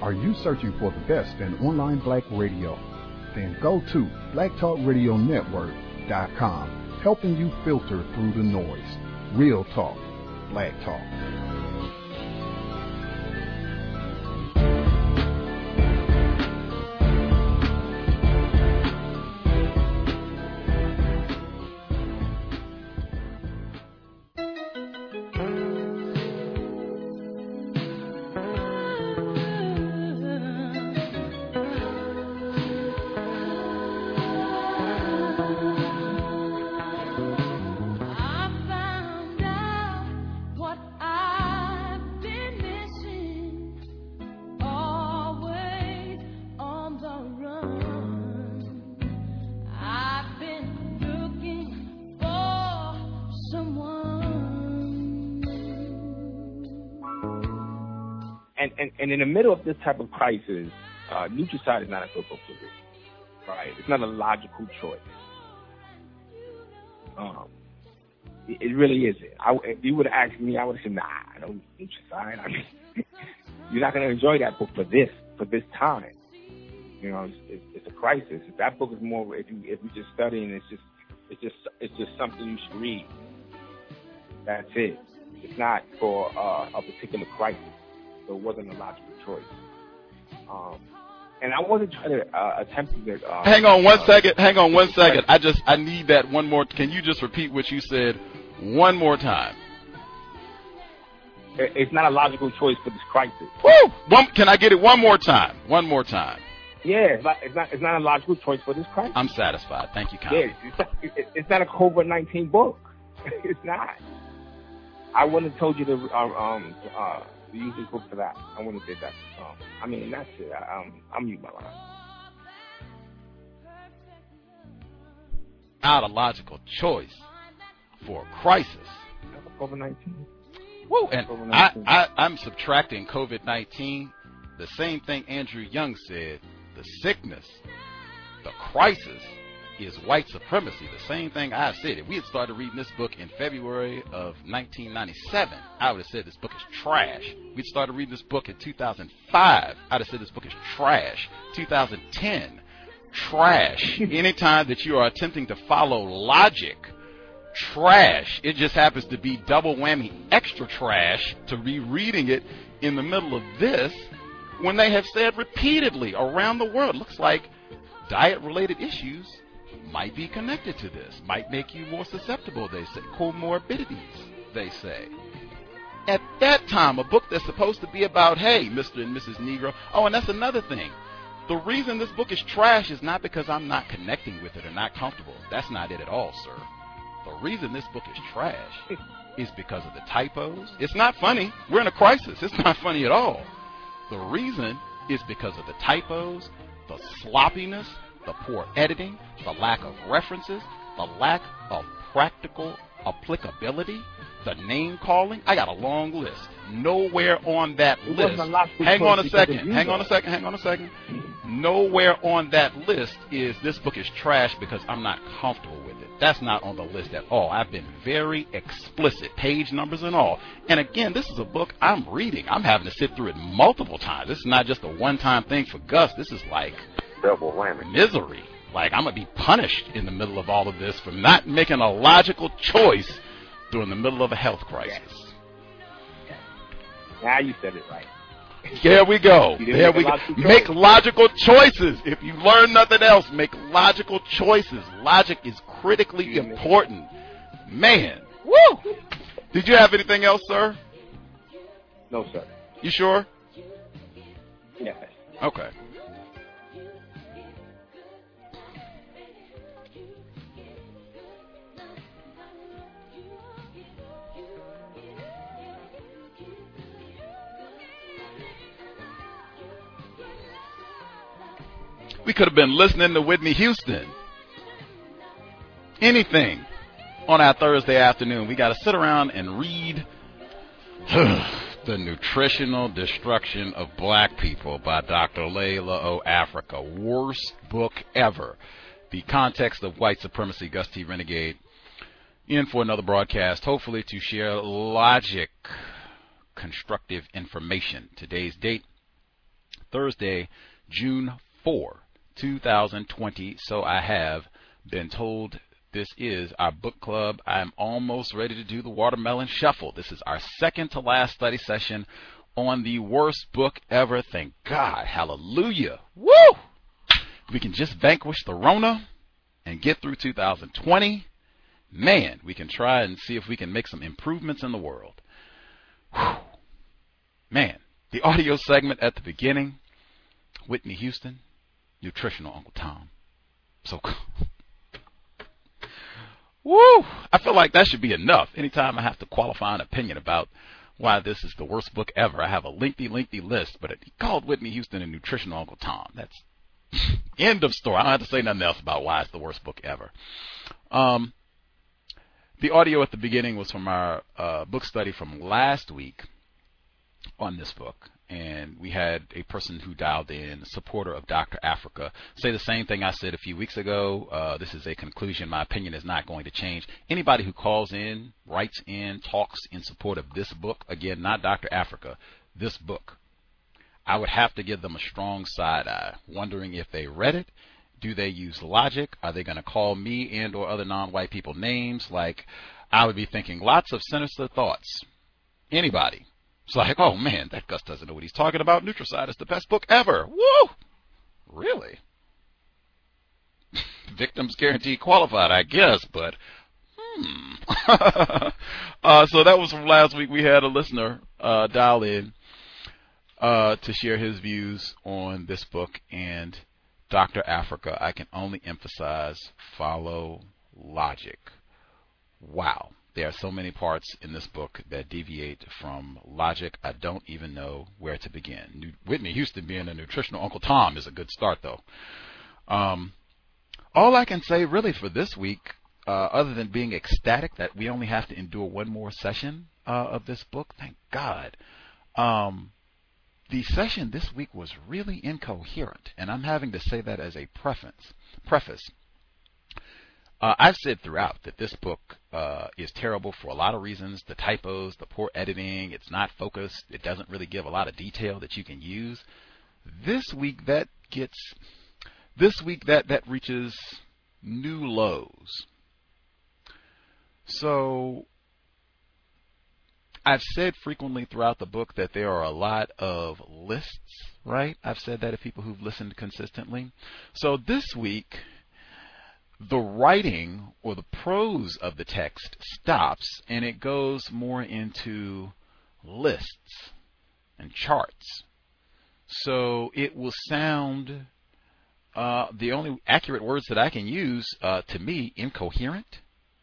Are you searching for the best in online black radio? Then go to blacktalkradionetwork.com, helping you filter through the noise. Real talk, black talk. And in the middle of this type of crisis, Nutricide is not a good book to read, right? It's not a logical choice. It really isn't. If you would have asked me, I would have said, nah, I don't Nutricide. I mean, you're not going to enjoy that book for this time. You know, it's a crisis. That book is more, if you just studying, it's just something you should read. That's it. It's not for a particular crisis. So it wasn't a logical choice. And I wasn't trying to attempt to get... Hang on one second. I need that one more. Can you just repeat what you said one more time? It's not a logical choice for this crisis. Woo! Can I get it one more time? One more time. Yeah, it's not a logical choice for this crisis. I'm satisfied. Thank you, Colin. Yeah, it's not a COVID-19 book. It's not. I wouldn't have told you to use this book for that. I wouldn't have did that. I mean, that's it. I'm mute my line. Not a logical choice for a crisis. COVID-19. Woo! And I'm subtracting COVID-19. The same thing Andrew Young said. The sickness, the crisis, is white supremacy. The same thing I said. If we had started reading this book in February of 1997, I would have said this book is trash. We'd started reading this book in 2005. I'd have said this book is trash. 2010, trash. Anytime that you are attempting to follow logic, trash. It just happens to be double whammy extra trash to be reading it in the middle of this when they have said repeatedly around the world, looks like diet-related issues might be connected to this, might make you more susceptible, they say. Comorbidities, they say. At that time, a book that's supposed to be about, hey, Mr. and Mrs. Negro. Oh, and that's another thing. The reason this book is trash is not because I'm not connecting with it or not comfortable. That's not it at all, sir. The reason this book is trash is because of the typos. It's not funny. We're in a crisis. It's not funny at all. The reason is because of the typos, the sloppiness, the poor editing, the lack of references, the lack of practical applicability, the name calling. I got a long list. Nowhere on that list. Hang on a second. Nowhere on that list is this book is trash because I'm not comfortable with it. That's not on the list at all. I've been very explicit, page numbers and all. And again, this is a book I'm reading. I'm having to sit through it multiple times. This is not just a one-time thing for Gus. This is like double whammy. Misery. Like, I'm going to be punished in the middle of all of this for not making a logical choice during the middle of a health crisis. Yes. Now you said it right. There we go. There we go. Make logical choices. If you learn nothing else, make logical choices. Logic is critically important. Man. Woo! Did you have anything else, sir? No, sir. You sure? Yes. Okay. We could have been listening to Whitney Houston. Anything on our Thursday afternoon. We got to sit around and read The Nutritional Destruction of Black People by Dr. Layla O. Africa. Worst book ever. The Context of White Supremacy, Gus T. Renegade. In for another broadcast, hopefully to share logic, constructive information. Today's date, Thursday, June 4, 2020. So I have been told this is our book club. I'm almost ready to do the Watermelon Shuffle. This is our second to last study session on the worst book ever. Thank God. Hallelujah. Woo! We can just vanquish the Rona and get through 2020. Man, we can try and see if we can make some improvements in the world. Whew. Man, the audio segment at the beginning, Whitney Houston, Nutritional Uncle Tom. So cool. Woo! I feel like that should be enough. Anytime I have to qualify an opinion about why this is the worst book ever, I have a lengthy list, but he called Whitney Houston and Nutritional Uncle Tom. That's end of story. I don't have to say nothing else about why it's the worst book ever. The audio at the beginning was from our book study from last week on this book, and we had a person who dialed in, a supporter of Dr. Afrika, say the same thing I said a few weeks ago. This is a conclusion. My opinion is not going to change. Anybody who calls in, writes in, talks in support of this book, again, not Dr. Afrika, this book, I would have to give them a strong side eye, wondering if they read it. Do they use logic? Are they going to call me and or other non-white people names? Like, I would be thinking lots of sinister thoughts. Anybody. It's like, oh man, that Gus doesn't know what he's talking about. Nutricide is the best book ever. Woo! Really? Victims guaranteed qualified, I guess, but so that was from last week. We had a listener dial in to share his views on this book and Dr. Afrika. I can only emphasize, follow logic. Wow. There are so many parts in this book that deviate from logic. I don't even know where to begin. Whitney Houston being a nutritional Uncle Tom is a good start, though. All I can say really for this week, other than being ecstatic that we only have to endure one more session of this book, thank God. The session this week was really incoherent, and I'm having to say that as a preface. I've said throughout that this book is terrible for a lot of reasons. The typos, the poor editing, it's not focused. It doesn't really give a lot of detail that you can use. This week that reaches new lows. So I've said frequently throughout the book that there are a lot of lists, right? I've said that to people who've listened consistently. So this week, the writing or the prose of the text stops and it goes more into lists and charts. So it will sound, the only accurate words that I can use, to me, incoherent.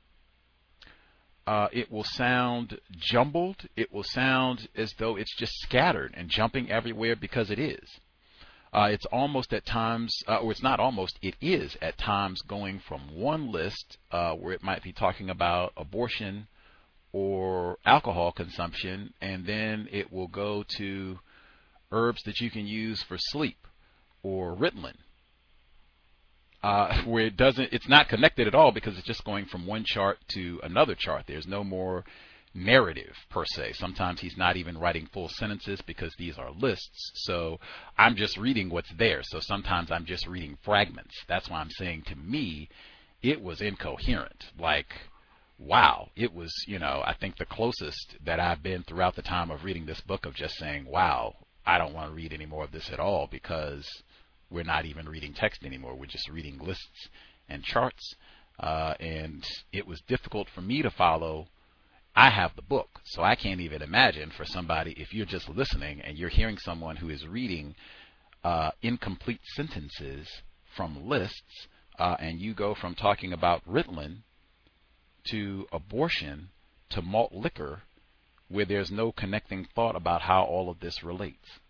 It will sound jumbled. It will sound as though it's just scattered and jumping everywhere because it is. It's almost at times, or it's not almost, it is at times going from one list where it might be talking about abortion or alcohol consumption, and then it will go to herbs that you can use for sleep or Ritalin. Where it's not connected at all because it's just going from one chart to another chart. There's no more narrative per se. Sometimes he's not even writing full sentences because these are lists. So I'm just reading what's there. So sometimes I'm just reading fragments. That's why I'm saying to me, it was incoherent. Like, wow, it was, I think the closest that I've been throughout the time of reading this book of just saying, wow, I don't want to read any more of this at all because we're not even reading text anymore. We're just reading lists and charts. And it was difficult for me to follow. I have the book, so I can't even imagine for somebody, if you're just listening and you're hearing someone who is reading incomplete sentences from lists, and you go from talking about Ritalin to abortion to malt liquor, where there's no connecting thought about how all of this relates.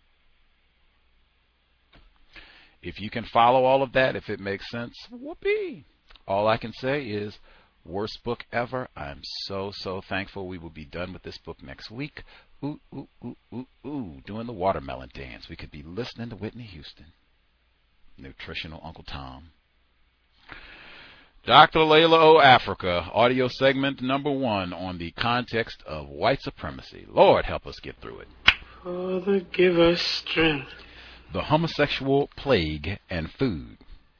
If you can follow all of that, if it makes sense, whoopee. All I can say is, worst book ever. I'm so thankful we will be done with this book next week. Ooh, ooh, ooh, ooh, ooh, doing the watermelon dance. We could be listening to Whitney Houston. Nutritional Uncle Tom. Dr. Layla O. Afrika, audio segment number 1 on the context of white supremacy. Lord, help us get through it. Father, give us strength. The homosexual plague and food.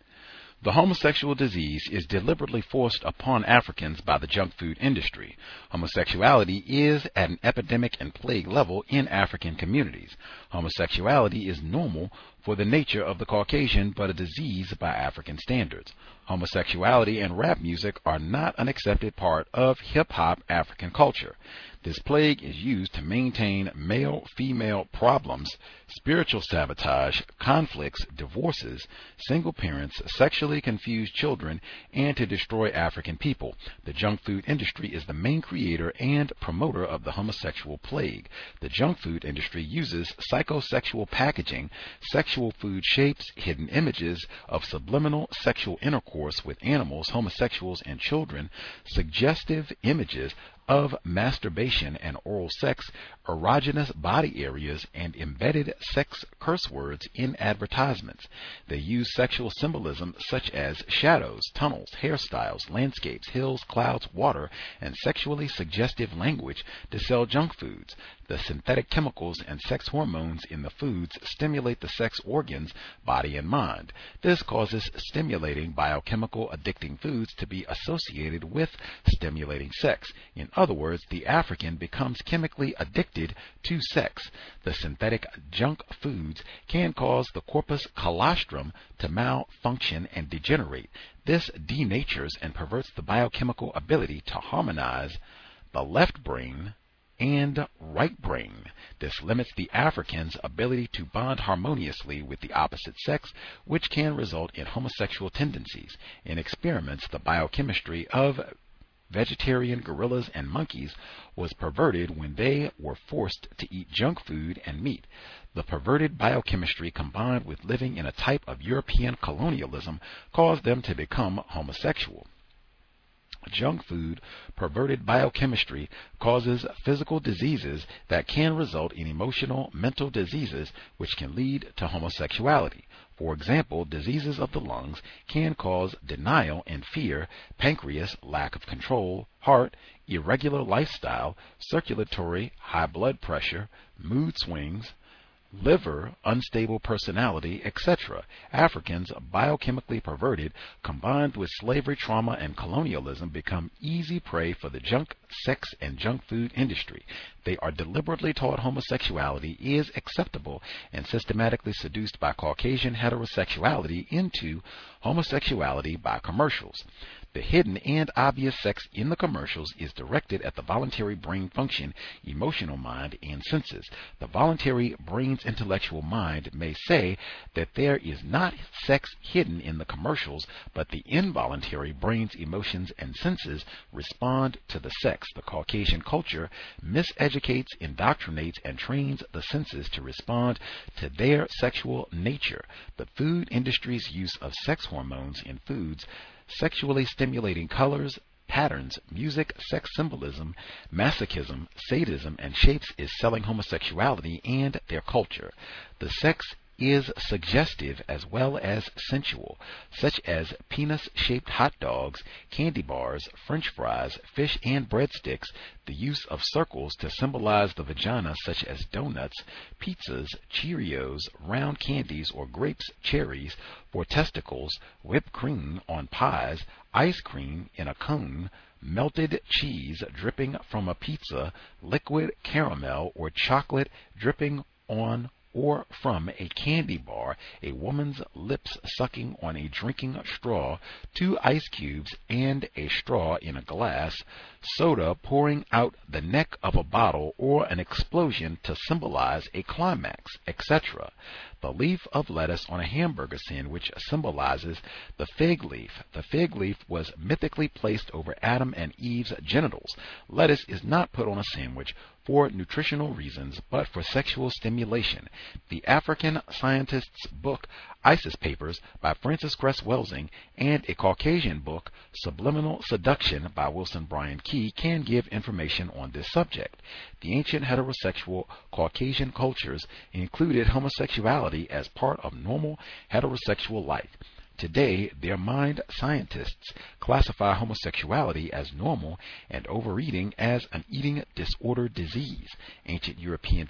The homosexual disease is deliberately forced upon Africans by the junk food industry. Homosexuality is at an epidemic and plague level in African communities. Homosexuality is normal for the nature of the Caucasian, but a disease by African standards. Homosexuality and rap music are not an accepted part of hip-hop African culture. This plague is used to maintain male-female problems, spiritual sabotage, conflicts, divorces, single parents, sexually confused children, and to destroy African people. The junk food industry is the main creator and promoter of the homosexual plague. The junk food industry uses psychosexual packaging, sexual food shapes, hidden images of subliminal sexual intercourse with animals, homosexuals, and children, suggestive images of masturbation and oral sex, erogenous body areas, and embedded sex curse words in advertisements. They use sexual symbolism such as shadows, tunnels, hairstyles, landscapes, hills, clouds, water, and sexually suggestive language to sell junk foods. The synthetic chemicals and sex hormones in the foods stimulate the sex organs, body, and mind. This causes stimulating biochemical addicting foods to be associated with stimulating sex. In other words, the African becomes chemically addicted to sex. The synthetic junk foods can cause the corpus calostrum to malfunction and degenerate. This denatures and perverts the biochemical ability to harmonize the left brain and right brain. This limits the African's ability to bond harmoniously with the opposite sex, which can result in homosexual tendencies. In experiments, the biochemistry of vegetarian gorillas and monkeys was perverted when they were forced to eat junk food and meat. The perverted biochemistry combined with living in a type of European colonialism caused them to become homosexual. Junk food perverted biochemistry causes physical diseases that can result in emotional, mental diseases which can lead to homosexuality. For example, diseases of the lungs can cause denial and fear, pancreas, lack of control, heart, irregular lifestyle, circulatory, high blood pressure, mood swings, liver, unstable personality, etc. Africans, biochemically perverted, combined with slavery trauma and colonialism, become easy prey for the junk, sex, and junk food industry. They are deliberately taught homosexuality is acceptable and systematically seduced by Caucasian heterosexuality into homosexuality by commercials. The hidden and obvious sex in the commercials is directed at the voluntary brain function, emotional mind, and senses. The voluntary brain's intellectual mind may say that there is not sex hidden in the commercials, but the involuntary brain's emotions and senses respond to the sex. The Caucasian culture miseducates, indoctrinates, and trains the senses to respond to their sexual nature. The food industry's use of sex hormones in foods, sexually stimulating colors, patterns, music, sex symbolism, masochism, sadism, and shapes is selling homosexuality and their culture. The sex is suggestive as well as sensual, such as penis-shaped hot dogs, candy bars, French fries, fish and breadsticks, the use of circles to symbolize the vagina such as donuts, pizzas, Cheerios, round candies or grapes, cherries, for testicles, whipped cream on pies, ice cream in a cone, melted cheese dripping from a pizza, liquid caramel or chocolate dripping on or from a candy bar, a woman's lips sucking on a drinking straw, 2 ice cubes and a straw in a glass, soda pouring out the neck of a bottle, or an explosion to symbolize a climax, etc. The leaf of lettuce on a hamburger sandwich symbolizes the fig leaf. The fig leaf was mythically placed over Adam and Eve's genitals. Lettuce is not put on a sandwich for nutritional reasons, but for sexual stimulation. The African Scientist's book, Isis Papers, by Frances Cress Welsing, and a Caucasian book, Subliminal Seduction, by Wilson Bryan Key, can give information on this subject. The ancient heterosexual Caucasian cultures included homosexuality as part of normal heterosexual life. Today, their mind scientists classify homosexuality as normal and overeating as an eating disorder disease. Ancient European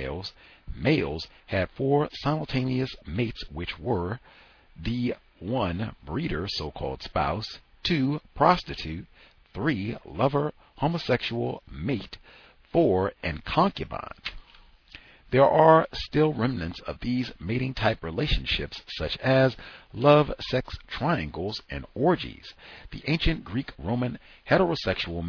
males had 4 simultaneous mates, which were the 1 breeder, so-called spouse, 2 prostitute, 3 lover, homosexual mate, 4 and concubine. There are still remnants of these mating-type relationships, such as love-sex triangles and orgies. The ancient Greek-Roman heterosexual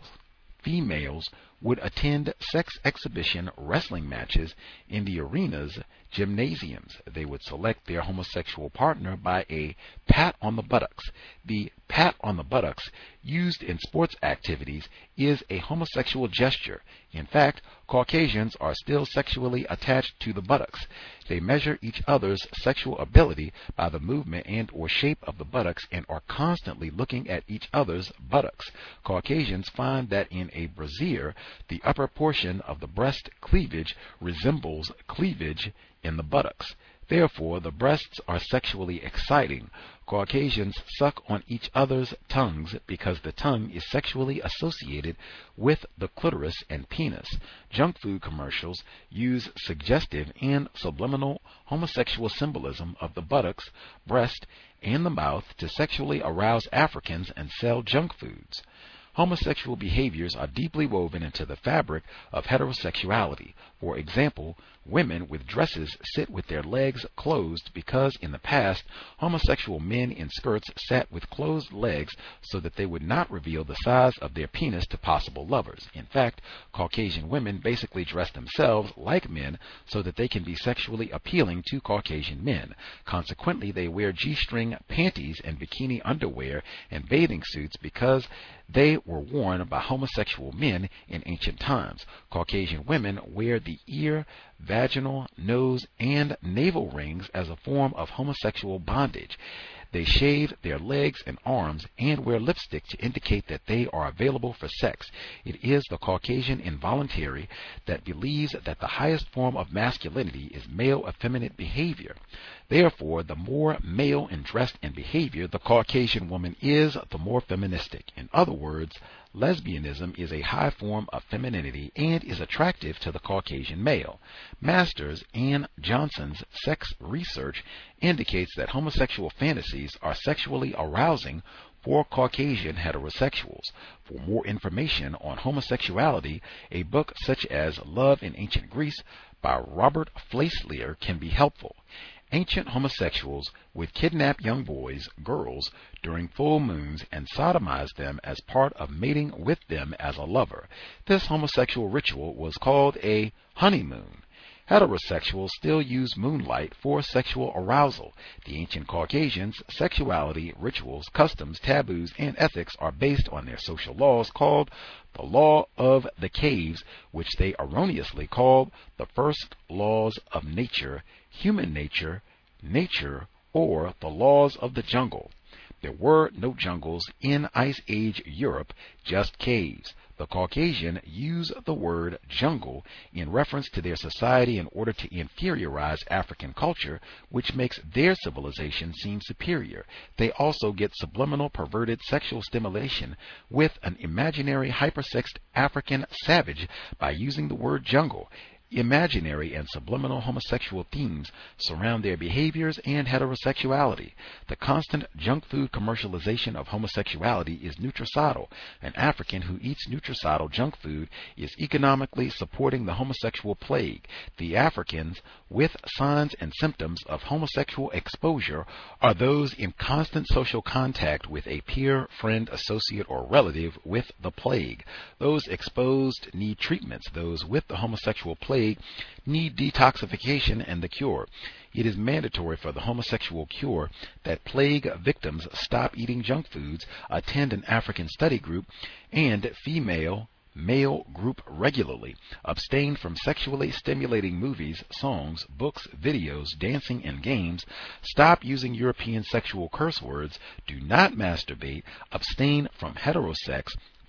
females would attend sex exhibition wrestling matches in the arenas, gymnasiums. They would select their homosexual partner by a pat on the buttocks. The pat on the buttocks used in sports activities is a homosexual gesture. In fact, Caucasians are still sexually attached to the buttocks. They measure each other's sexual ability by the movement and or shape of the buttocks and are constantly looking at each other's buttocks. Caucasians find that in a brassiere, the upper portion of the breast cleavage resembles cleavage in the buttocks. Therefore, the breasts are sexually exciting. Caucasians suck on each other's tongues because the tongue is sexually associated with the clitoris and penis. Junk food commercials use suggestive and subliminal homosexual symbolism of the buttocks, breast, and the mouth to sexually arouse Africans and sell junk foods. Homosexual behaviors are deeply woven into the fabric of heterosexuality. For example, women with dresses sit with their legs closed because in the past, homosexual men in skirts sat with closed legs so that they would not reveal the size of their penis to possible lovers. In fact, Caucasian women basically dress themselves like men so that they can be sexually appealing to Caucasian men. Consequently, they wear G-string panties and bikini underwear and bathing suits because they were worn by homosexual men in ancient times. Caucasian women wear the ear, vaginal, nose, and navel rings as a form of homosexual bondage. They shave their legs and arms and wear lipstick to indicate that they are available for sex. It is the Caucasian involuntary that believes that the highest form of masculinity is male effeminate behavior. Therefore, the more male in dress and behavior the Caucasian woman is, the more feministic. In other words, lesbianism is a high form of femininity and is attractive to the Caucasian male. Masters and Johnson's sex research indicates that homosexual fantasies are sexually arousing for Caucasian heterosexuals. For more information on homosexuality, a book such as Love in Ancient Greece by Robert Fleisler can be helpful. Ancient homosexuals would kidnap young boys, girls, during full moons and sodomize them as part of mating with them as a lover. This homosexual ritual was called a honeymoon. Heterosexuals still use moonlight for sexual arousal. The ancient Caucasians' sexuality, rituals, customs, taboos, and ethics are based on their social laws called the Law of the Caves, which they erroneously called the first laws of nature, human nature, nature, or the laws of the jungle. There were no jungles in Ice Age Europe, just caves. The Caucasian use the word jungle in reference to their society in order to inferiorize African culture, which makes their civilization seem superior. They also get subliminal perverted sexual stimulation with an imaginary hypersexed African savage by using the word jungle. Imaginary and subliminal homosexual themes surround their behaviors and heterosexuality. The constant junk food commercialization of homosexuality is nutricidal. An African who eats nutricidal junk food is economically supporting the homosexual plague. The Africans with signs and symptoms of homosexual exposure are those in constant social contact with a peer, friend, associate, or relative with the plague. Those exposed need treatments. Those with the homosexual plague need detoxification and the cure. It is mandatory for the homosexual cure that plague victims stop eating junk foods, attend an African study group, and male group regularly, abstain from sexually stimulating movies, songs, books, videos, dancing, and games, stop using European sexual curse words, do not masturbate, abstain from heterosex,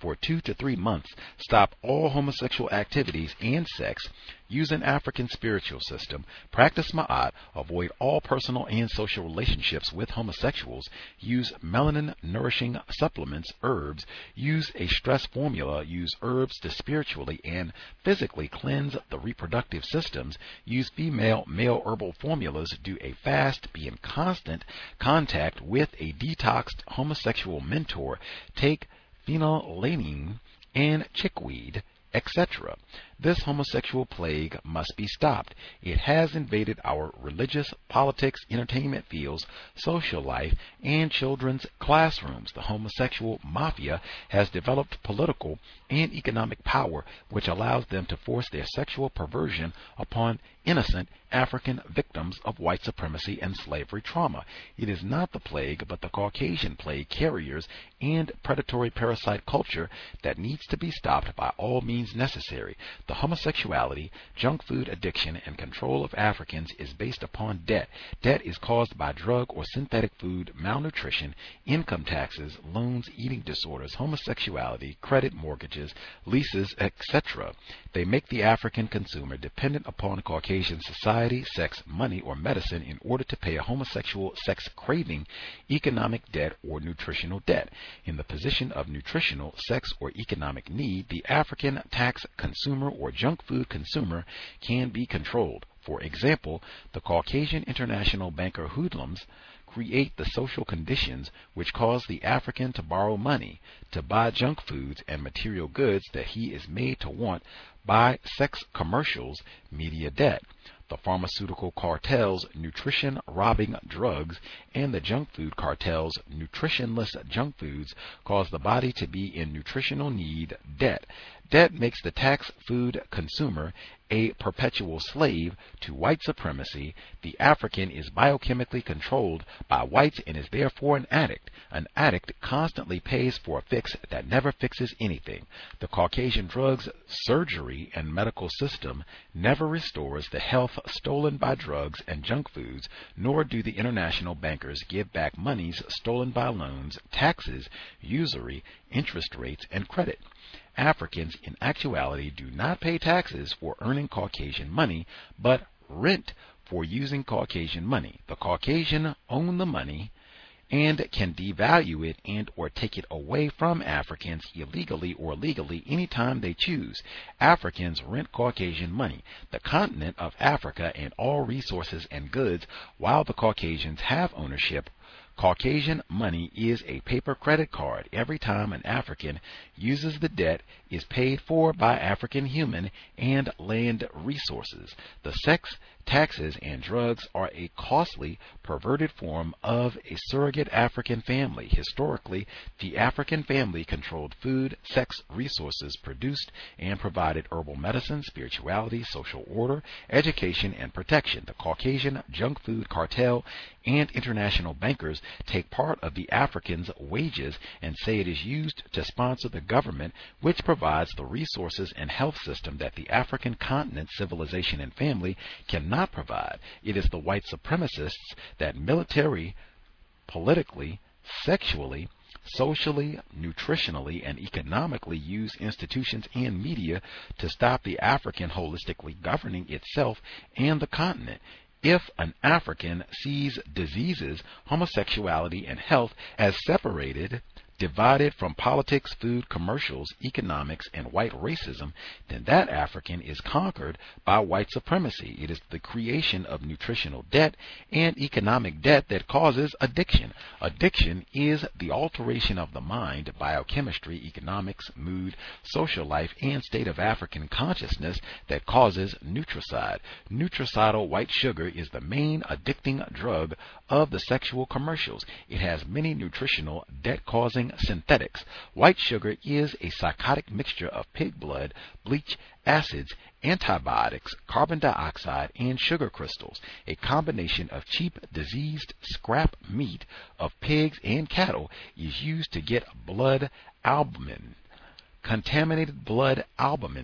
for 2 to 3 months, stop all homosexual activities and sex, use an African spiritual system, practice ma'at, avoid all personal and social relationships with homosexuals, use melanin-nourishing supplements, herbs, use a stress formula, use herbs to spiritually and physically cleanse the reproductive systems, use female-male herbal formulas, do a fast, be in constant contact with a detoxed homosexual mentor, take phenylalanine and chickweed, etc. This homosexual plague must be stopped. It has invaded our religious, politics, entertainment fields, social life, and children's classrooms. The homosexual mafia has developed political and economic power, which allows them to force their sexual perversion upon innocent African victims of white supremacy and slavery trauma. It is not the plague, but the Caucasian plague carriers and predatory parasite culture that needs to be stopped by all means necessary. The homosexuality, junk food addiction, and control of Africans is based upon debt. Debt is caused by drug or synthetic food, malnutrition, income taxes, loans, eating disorders, homosexuality, credit, mortgages, leases, etc. They make the African consumer dependent upon Caucasian society, sex, money, or medicine in order to pay a homosexual sex craving, economic debt, or nutritional debt. In the position of nutritional, sex, or economic need, the African tax consumer or junk food consumer can be controlled. For example, the Caucasian international banker hoodlums create the social conditions which cause the African to borrow money, to buy junk foods and material goods that he is made to want by sex commercials, media debt. The pharmaceutical cartels' nutrition-robbing drugs and the junk food cartels' nutritionless junk foods cause the body to be in nutritional need, debt. Debt makes the tax food consumer a perpetual slave to white supremacy. The African is biochemically controlled by whites and is therefore an addict. An addict constantly pays for a fix that never fixes anything. The Caucasian drugs, surgery, and medical system never restores the health stolen by drugs and junk foods, nor do the international bankers give back monies stolen by loans, taxes, usury, interest rates, and credit. Africans in actuality do not pay taxes for earning Caucasian money, but rent for using Caucasian money. The Caucasian own the money and can devalue it and or take it away from Africans illegally or legally anytime they choose. Africans rent Caucasian money, the continent of Africa and all resources and goods, while the Caucasians have ownership. Caucasian money is a paper credit card. Every time an African uses the debt is paid for by African human and land resources. The sex, taxes, and drugs are a costly, perverted form of a surrogate African family. Historically, the African family controlled food, sex, resources, produced and provided herbal medicine, spirituality, social order, education, and protection. The Caucasian junk food cartel and international bankers take part of the Africans' wages and say it is used to sponsor the government, which provides the resources and health system that the African continent, civilization, and family cannot provide. It is the white supremacists that militarily, politically, sexually, socially, nutritionally, and economically use institutions and media to stop the African holistically governing itself and the continent. If an African sees diseases, homosexuality, and health as separated, divided from politics, food, commercials, economics, and white racism, then that African is conquered by white supremacy. It is the creation of nutritional debt and economic debt that causes addiction. Addiction is the alteration of the mind, biochemistry, economics, mood, social life, and state of African consciousness that causes nutricide. Nutricidal white sugar is the main addicting drug of the sexual commercials. It has many nutritional debt-causing synthetics. White sugar is a psychotic mixture of pig blood, bleach, acids, antibiotics, carbon dioxide, and sugar crystals. A combination of cheap, diseased scrap meat of pigs and cattle is used to get blood albumin. Contaminated blood albumin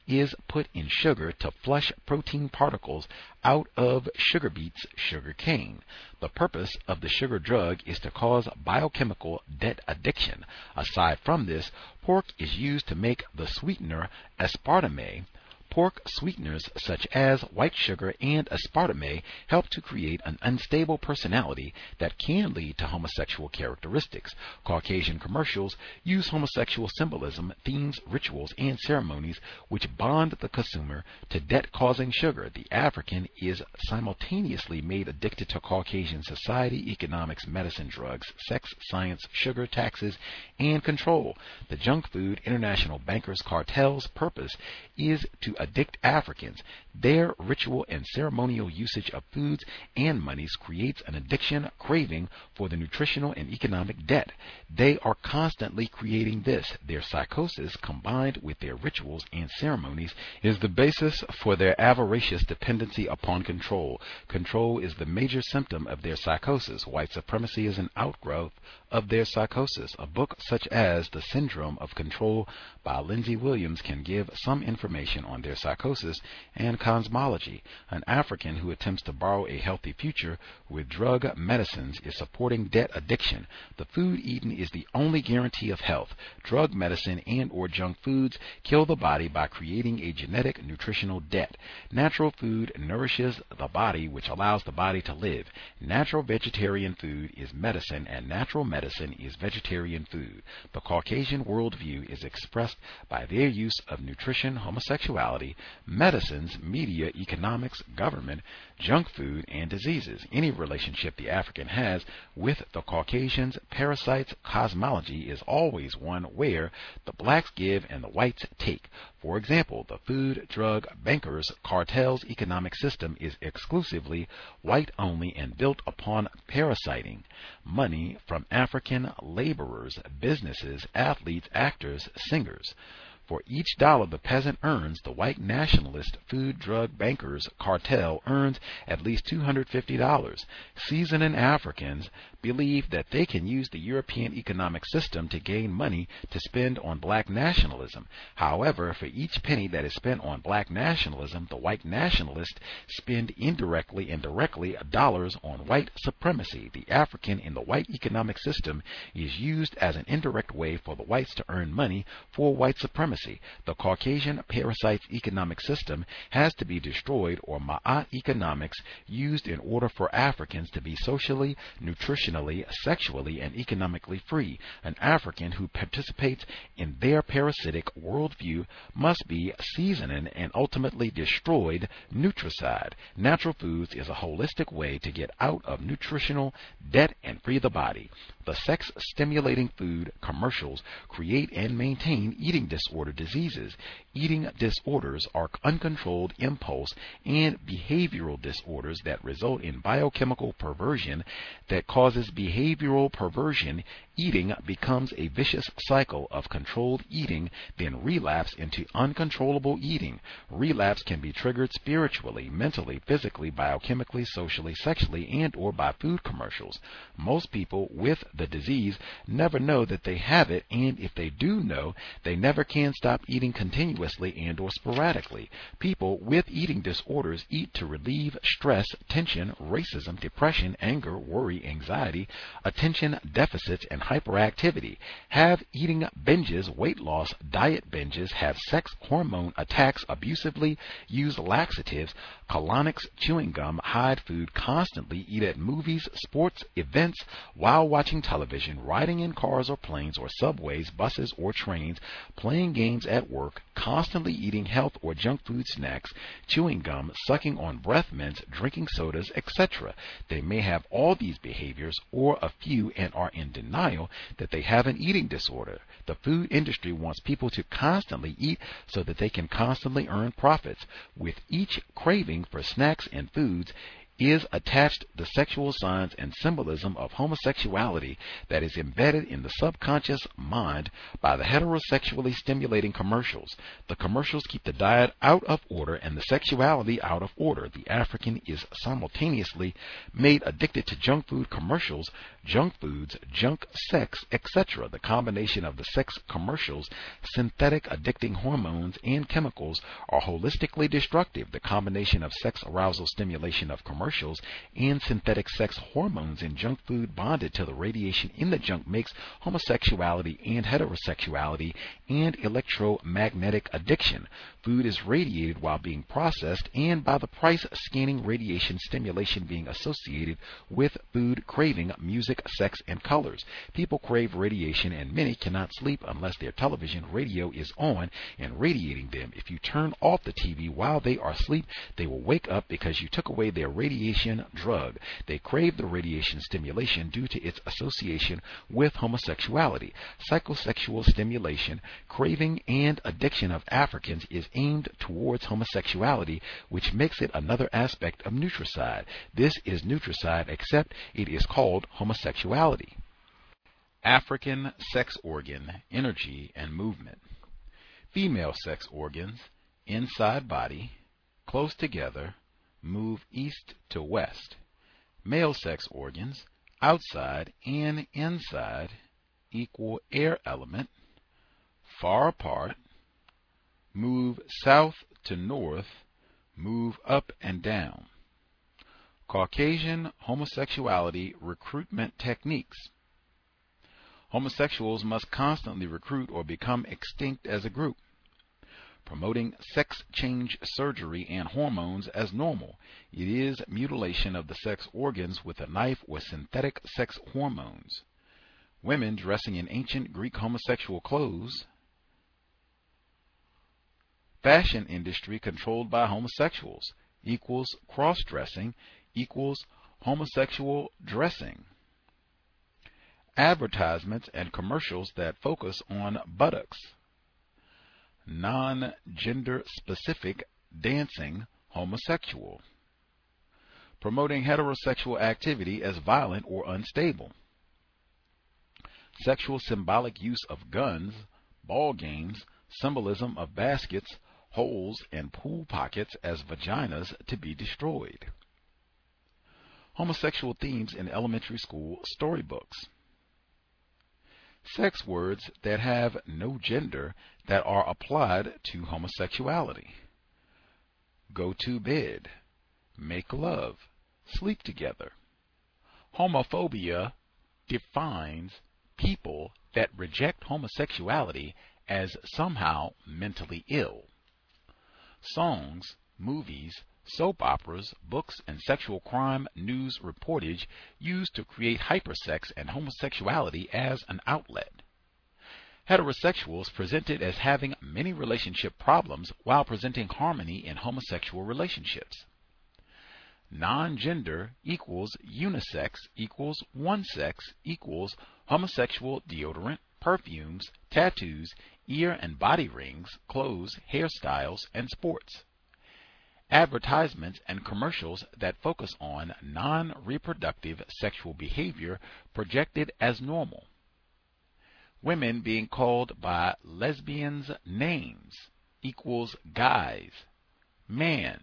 is put in sugar to flush protein particles out of sugar beets' sugar cane. The purpose of the sugar drug is to cause biochemical debt addiction. Aside from this, pork is used to make the sweetener aspartame. Pork sweeteners such as white sugar and aspartame help to create an unstable personality that can lead to homosexual characteristics. Caucasian commercials use homosexual symbolism, themes, rituals, and ceremonies which bond the consumer to debt-causing sugar. The African is simultaneously made addicted to Caucasian society, economics, medicine, drugs, sex, science, sugar, taxes, and control. The junk food international bankers cartel's purpose is to addict Africans. Their ritual and ceremonial usage of foods and monies creates an addiction craving for the nutritional and economic debt. They are constantly creating this. Their psychosis, combined with their rituals and ceremonies, is the basis for their avaricious dependency upon control. Control is the major symptom of their psychosis. White supremacy is an outgrowth of their psychosis. A book such as The Syndrome of Control by Lindsay Williams can give some information on their psychosis and cosmology. An African who attempts to borrow a healthy future with drug medicines is supporting debt addiction. The food eaten is the only guarantee of health. Drug medicine and or junk foods kill the body by creating a genetic nutritional debt. Natural food nourishes the body, which allows the body to live. Natural vegetarian food is medicine, and natural medicine is vegetarian food. The Caucasian worldview is expressed by their use of nutrition, homosexuality, medicines, media, economics, government, junk food, and diseases. Any relationship the African has with the Caucasians, parasites, cosmology is always one where the blacks give and the whites take. For example, the food, drug, bankers, cartel's economic system is exclusively white only and built upon parasiting money from African laborers, businesses, athletes, actors, singers. For each dollar the peasant earns, the white nationalist food, drug, bankers cartel earns at least $250. Seasoned Africans believe that they can use the European economic system to gain money to spend on black nationalism. However, for each penny that is spent on black nationalism, the white nationalists spend indirectly and directly dollars on white supremacy. The African in the white economic system is used as an indirect way for the whites to earn money for white supremacy. The Caucasian parasite's economic system has to be destroyed, or Ma'at economics used in order for Africans to be socially, nutritionally, sexually, and economically free. An African who participates in their parasitic worldview must be seasoned and ultimately destroyed. Nutricide. Natural foods is a holistic way to get out of nutritional debt and free the body. The sex-stimulating food commercials create and maintain eating disorder diseases. Eating disorders are uncontrolled impulse and behavioral disorders that result in biochemical perversion that causes behavioral perversion. Eating becomes a vicious cycle of controlled eating, then relapse into uncontrollable eating. Relapse can be triggered spiritually, mentally, physically, biochemically, socially, sexually, and or by food commercials. Most people with the disease never know that they have it, and if they do know, they never can stop eating continuously and or sporadically. People with eating disorders eat to relieve stress, tension, racism, depression, anger, worry, anxiety, attention deficits, and hyperactivity. Have eating binges, weight loss, diet binges, have sex hormone attacks, abusively use laxatives, colonics, chewing gum, hide food, constantly eat at movies, sports, events, while watching television, riding in cars or planes or subways, buses or trains, playing games at work, constantly eating health or junk food snacks, chewing gum, sucking on breath mints, drinking sodas, etc. They may have all these behaviors or a few and are in denial that they have an eating disorder. The food industry wants people to constantly eat so that they can constantly earn profits. With each craving for snacks and foods, is attached the sexual signs and symbolism of homosexuality that is embedded in the subconscious mind by the heterosexually stimulating commercials. The commercials keep the diet out of order and the sexuality out of order. The African is simultaneously made addicted to junk food commercials, junk foods, junk sex, etc. The combination of the sex commercials, synthetic addicting hormones, and chemicals are holistically destructive. The combination of sex arousal stimulation of commercials and synthetic sex hormones in junk food bonded to the radiation in the junk makes homosexuality and heterosexuality and electromagnetic addiction. Food is radiated while being processed, and by the price scanning radiation stimulation being associated with food craving, music, sex, and colors. People crave radiation, and many cannot sleep unless their television radio is on and radiating them. If you turn off the TV while they are asleep, they will wake up because you took away their radiation drug. They crave the radiation stimulation due to its association with homosexuality. Psychosexual stimulation, craving, and addiction of Africans is aimed towards homosexuality, which makes it another aspect of nutricide. This is nutricide, except it is called homosexuality. African sex organ, energy, and movement. Female sex organs, inside body, close together, move east to west. Male sex organs, outside and inside, equal air element, far apart, move south to north, move up and down. Caucasian homosexuality recruitment techniques. Homosexuals must constantly recruit or become extinct as a group. Promoting sex change surgery and hormones as normal. It is mutilation of the sex organs with a knife or synthetic sex hormones. Women dressing in ancient Greek homosexual clothes. Fashion industry controlled by homosexuals equals cross-dressing equals homosexual dressing. Advertisements and commercials that focus on buttocks. Non-gender specific dancing homosexual. Promoting heterosexual activity as violent or unstable. Sexual symbolic use of guns, ball games, symbolism of baskets, holes, and pool pockets as vaginas to be destroyed. Homosexual themes in elementary school storybooks. Sex words that have no gender that are applied to homosexuality. Go to bed, make love, sleep together. Homophobia defines people that reject homosexuality as somehow mentally ill. Songs, movies, soap operas, books, and sexual crime news reportage used to create hypersex and homosexuality as an outlet. Heterosexuals presented as having many relationship problems while presenting harmony in homosexual relationships. Non-gender equals unisex equals one sex equals homosexual deodorant, perfumes, tattoos, ear and body rings, clothes, hairstyles, and sports. Advertisements and commercials that focus on non-reproductive sexual behavior projected as normal. Women being called by lesbians' names equals guys, man.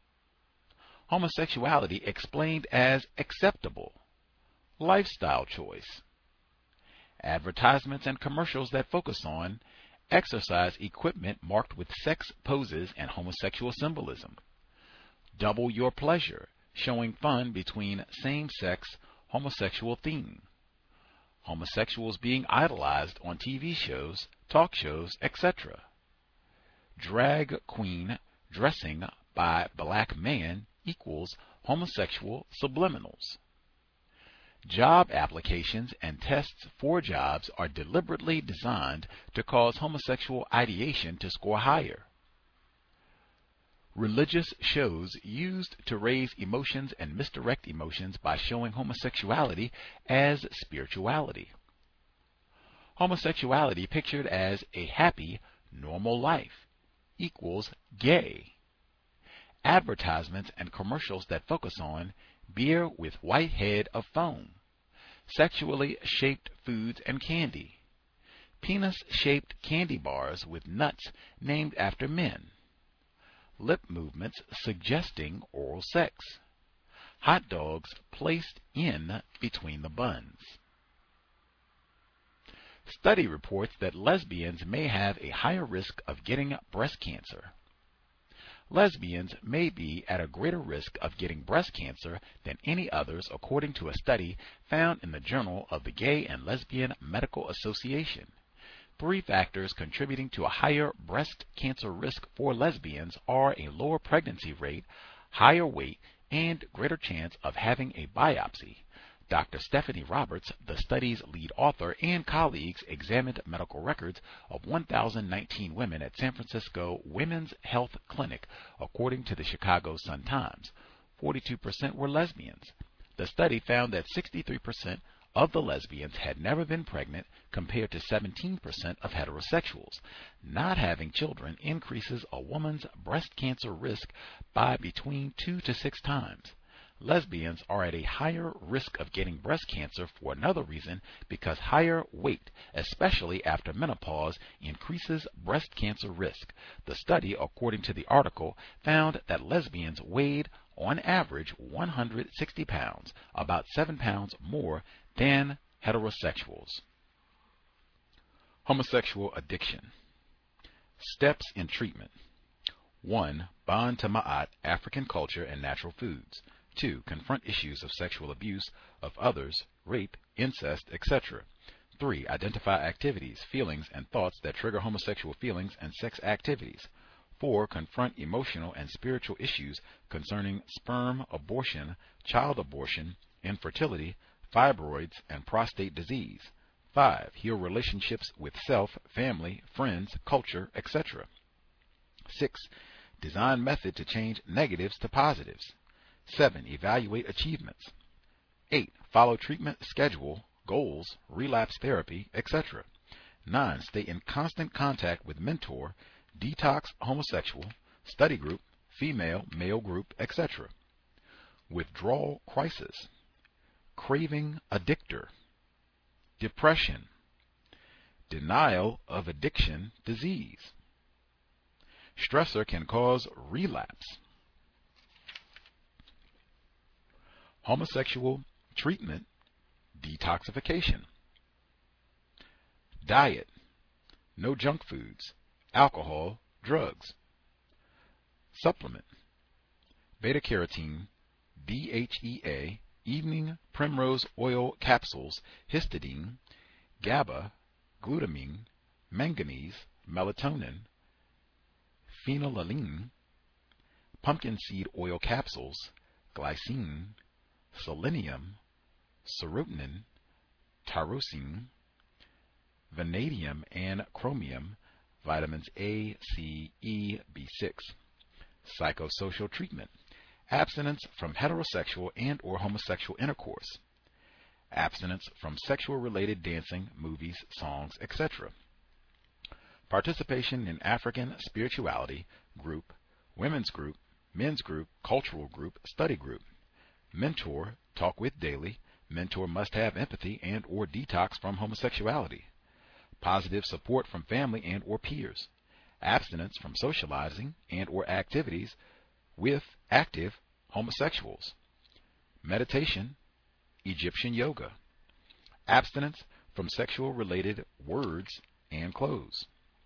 Homosexuality explained as acceptable, lifestyle choice. Advertisements and commercials that focus on exercise equipment marked with sex poses and homosexual symbolism. Double your pleasure, showing fun between same-sex homosexual theme. Homosexuals being idolized on TV shows, talk shows, etc. Drag queen dressing by black man equals homosexual subliminals. Job applications and tests for jobs are deliberately designed to cause homosexual ideation to score higher. Religious shows used to raise emotions and misdirect emotions by showing homosexuality as spirituality. Homosexuality pictured as a happy, normal life equals gay. advertisements and commercials that focus on beer with white head of foam, sexually shaped foods and candy, penis-shaped candy bars with nuts named after men, lip movements suggesting oral sex, hot dogs placed in between the buns. Study reports that lesbians may have a higher risk of getting breast cancer. Lesbians may be at a greater risk of getting breast cancer than any others, according to a study found in the Journal of the Gay and Lesbian Medical Association. 3 factors contributing to a higher breast cancer risk for lesbians are a lower pregnancy rate, higher weight, and greater chance of having a biopsy. Dr. Stephanie Roberts, the study's lead author, and colleagues examined medical records of 1,019 women at San Francisco Women's Health Clinic, according to the Chicago Sun-Times. 42% were lesbians. The study found that 63% of the lesbians had never been pregnant, compared to 17% of heterosexuals. Not having children increases a woman's breast cancer risk by between 2 to 6 times. Lesbians are at a higher risk of getting breast cancer for another reason, because higher weight, especially after menopause, increases breast cancer risk. The study, according to the article, found that lesbians weighed, on average, 160 pounds, about 7 pounds more than heterosexuals. Homosexual addiction. Steps in treatment. 1. Bond to Ma'at, African culture and natural foods. 2. Confront issues of sexual abuse of others, rape, incest, etc. 3. Identify activities, feelings, and thoughts that trigger homosexual feelings and sex activities. 4. Confront emotional and spiritual issues concerning sperm, abortion, child abortion, infertility, fibroids, and prostate disease. 5. Heal relationships with self, family, friends, culture, etc. 6. Design method to change negatives to positives. 7. Evaluate achievements. 8. Follow treatment schedule, goals, relapse therapy, etc. 9. Stay in constant contact with mentor, detox homosexual, study group, female, male group, etc. Withdrawal crisis. Craving addictor. Depression. Denial of addiction disease. Stressor can cause relapse. Homosexual treatment, detoxification. Diet. No junk foods, alcohol, drugs. Supplement. Beta-carotene, DHEA, evening primrose oil capsules, histidine, GABA, glutamine, manganese, melatonin, phenylalanine, pumpkin seed oil capsules, glycine, selenium, serotonin, tyrosine, vanadium and chromium, vitamins A, C, E, B6. Psychosocial treatment. Abstinence from heterosexual and or homosexual intercourse. Abstinence from sexual-related dancing, movies, songs, etc. Participation in African spirituality group, women's group, men's group, cultural group, study group. Mentor, talk with daily. Mentor must have empathy and or detox from homosexuality. Positive support from family and or peers. Abstinence from socializing and or activities with active homosexuals. Meditation, Egyptian yoga. Abstinence from sexual-related words and clothes.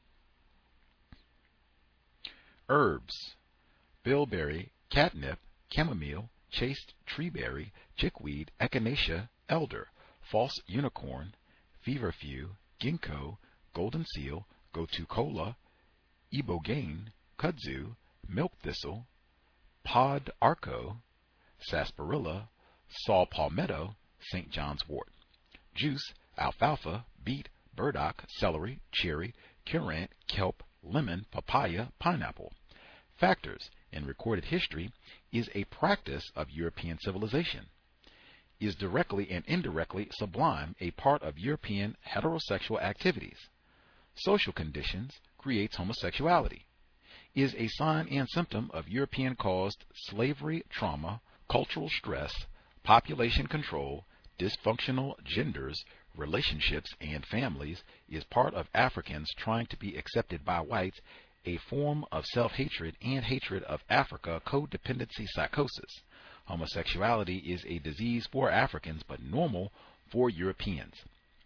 Herbs. Bilberry, catnip, chamomile, chaste treeberry, chickweed, echinacea, elder, false unicorn, feverfew, ginkgo, golden seal, gotu kola, ibogaine, kudzu, milk thistle, pod arco, sarsaparilla, saw palmetto, St. John's wort. Juice, alfalfa, beet, burdock, celery, cherry, currant, kelp, lemon, papaya, pineapple. Factors in recorded history is a practice of European civilization. Is directly and indirectly sublime a part of European heterosexual activities. Social conditions creates homosexuality. is a sign and symptom of European-caused slavery, trauma, cultural stress, population control, dysfunctional genders, relationships, and families, is part of Africans trying to be accepted by whites, a form of self-hatred and hatred of Africa, codependency psychosis. Homosexuality is a disease for Africans but normal for Europeans.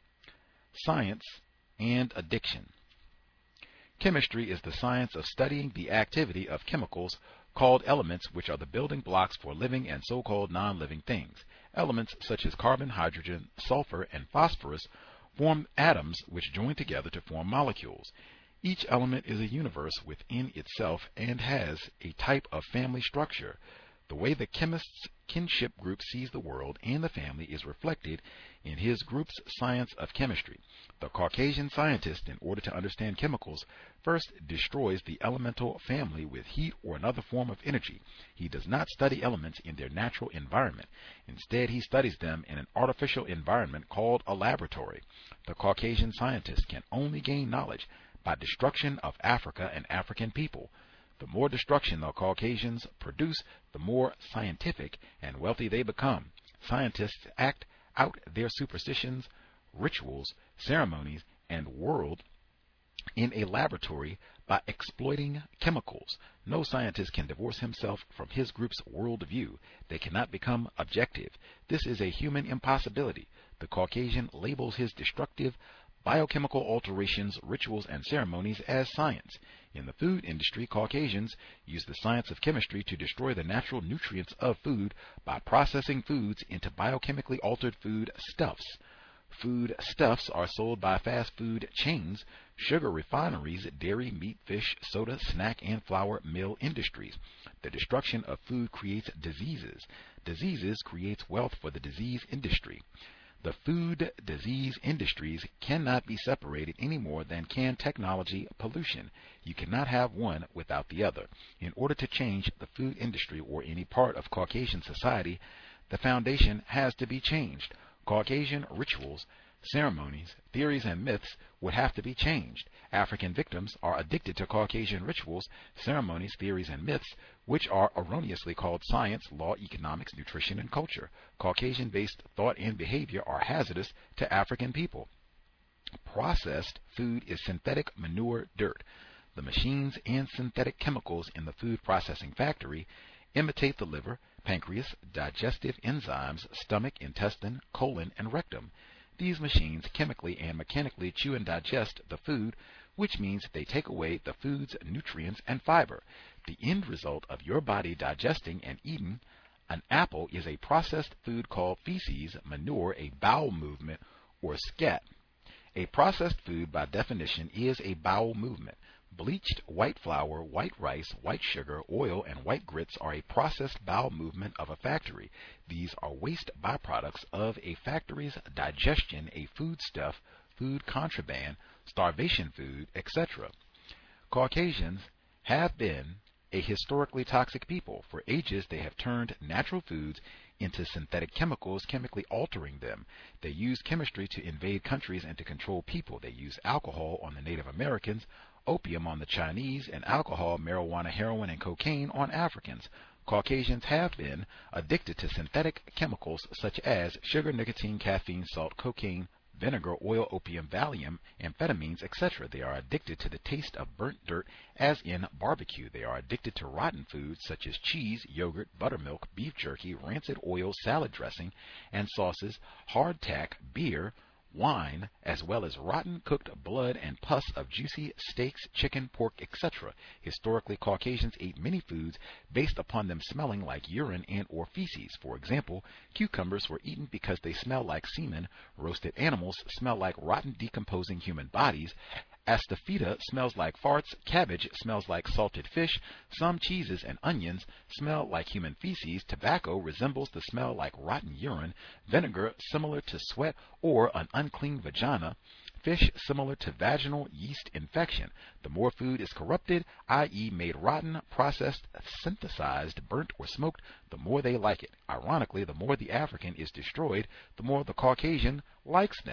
Science and addiction. Chemistry is the science of studying the activity of chemicals called elements, which are the building blocks for living and so-called non-living things. Elements such as carbon, hydrogen, sulfur, and phosphorus form atoms which join together to form molecules. Each element is a universe within itself and has a type of family structure. The way the chemist's kinship group sees the world and the family is reflected in his group's science of chemistry. The Caucasian scientist, in order to understand chemicals, first destroys the elemental family with heat or another form of energy. He does not study elements in their natural environment. Instead, he studies them in an artificial environment called a laboratory. The Caucasian scientist can only gain knowledge by destruction of Africa and African people. The more destruction the Caucasians produce, the more scientific and wealthy they become. Scientists act out their superstitions, rituals, ceremonies, and world in a laboratory by exploiting chemicals. No scientist can divorce himself from his group's worldview. They cannot become objective. This is a human impossibility. The Caucasian labels his destructive biochemical alterations, rituals, and ceremonies as science. In the food industry, Caucasians use the science of chemistry to destroy the natural nutrients of food by processing foods into biochemically altered food stuffs. Food stuffs are sold by fast food chains, sugar refineries, dairy, meat, fish, soda, snack, and flour mill industries. The destruction of food creates diseases. Diseases creates wealth for the disease industry. The food disease industries cannot be separated any more than can technology pollution. You cannot have one without the other. In order to change the food industry or any part of Caucasian society, the foundation has to be changed. Caucasian rituals, ceremonies, theories, and myths would have to be changed. African victims are addicted to Caucasian rituals, ceremonies, theories, and myths, which are erroneously called science, law, economics, nutrition, and culture. Caucasian-based thought and behavior are hazardous to African people. Processed food is synthetic manure dirt. The machines and synthetic chemicals in the food processing factory imitate the liver, pancreas, digestive enzymes, stomach, intestine, colon, and rectum. These machines chemically and mechanically chew and digest the food, which means they take away the food's nutrients and fiber. The end result of your body digesting and eating an apple is a processed food called feces, manure, a bowel movement, or scat. A processed food, by definition, is a bowel movement. Bleached white flour, white rice, white sugar, oil, and white grits are a processed bowel movement of a factory. These are waste byproducts of a factory's digestion, a foodstuff, food contraband, starvation food, etc. Caucasians have been a historically toxic people. For ages, they have turned natural foods into synthetic chemicals, chemically altering them. They use chemistry to invade countries and to control people. They use alcohol on the Native Americans, opium on the Chinese, and alcohol, marijuana, heroin, and cocaine on Africans. Caucasians have been addicted to synthetic chemicals such as sugar, nicotine, caffeine, salt, cocaine, vinegar, oil, opium, Valium, amphetamines, etc. They are addicted to the taste of burnt dirt, as in barbecue. They are addicted to rotten foods such as cheese, yogurt, buttermilk, beef jerky, rancid oil, salad dressing, and sauces, hardtack, beer, wine, as well as rotten cooked blood and pus of juicy steaks, chicken, pork, etc. Historically, Caucasians ate many foods based upon them smelling like urine and or feces. For example, cucumbers were eaten because they smell like semen, roasted animals smell like rotten decomposing human bodies, astapheta smells like farts, cabbage smells like salted fish, some cheeses and onions smell like human feces, tobacco resembles the smell like rotten urine, vinegar similar to sweat or an unclean vagina, fish similar to vaginal yeast infection. The more food is corrupted, i.e. made rotten, processed, synthesized, burnt, or smoked, the more they like it. Ironically, the more the African is destroyed, the more the Caucasian likes them.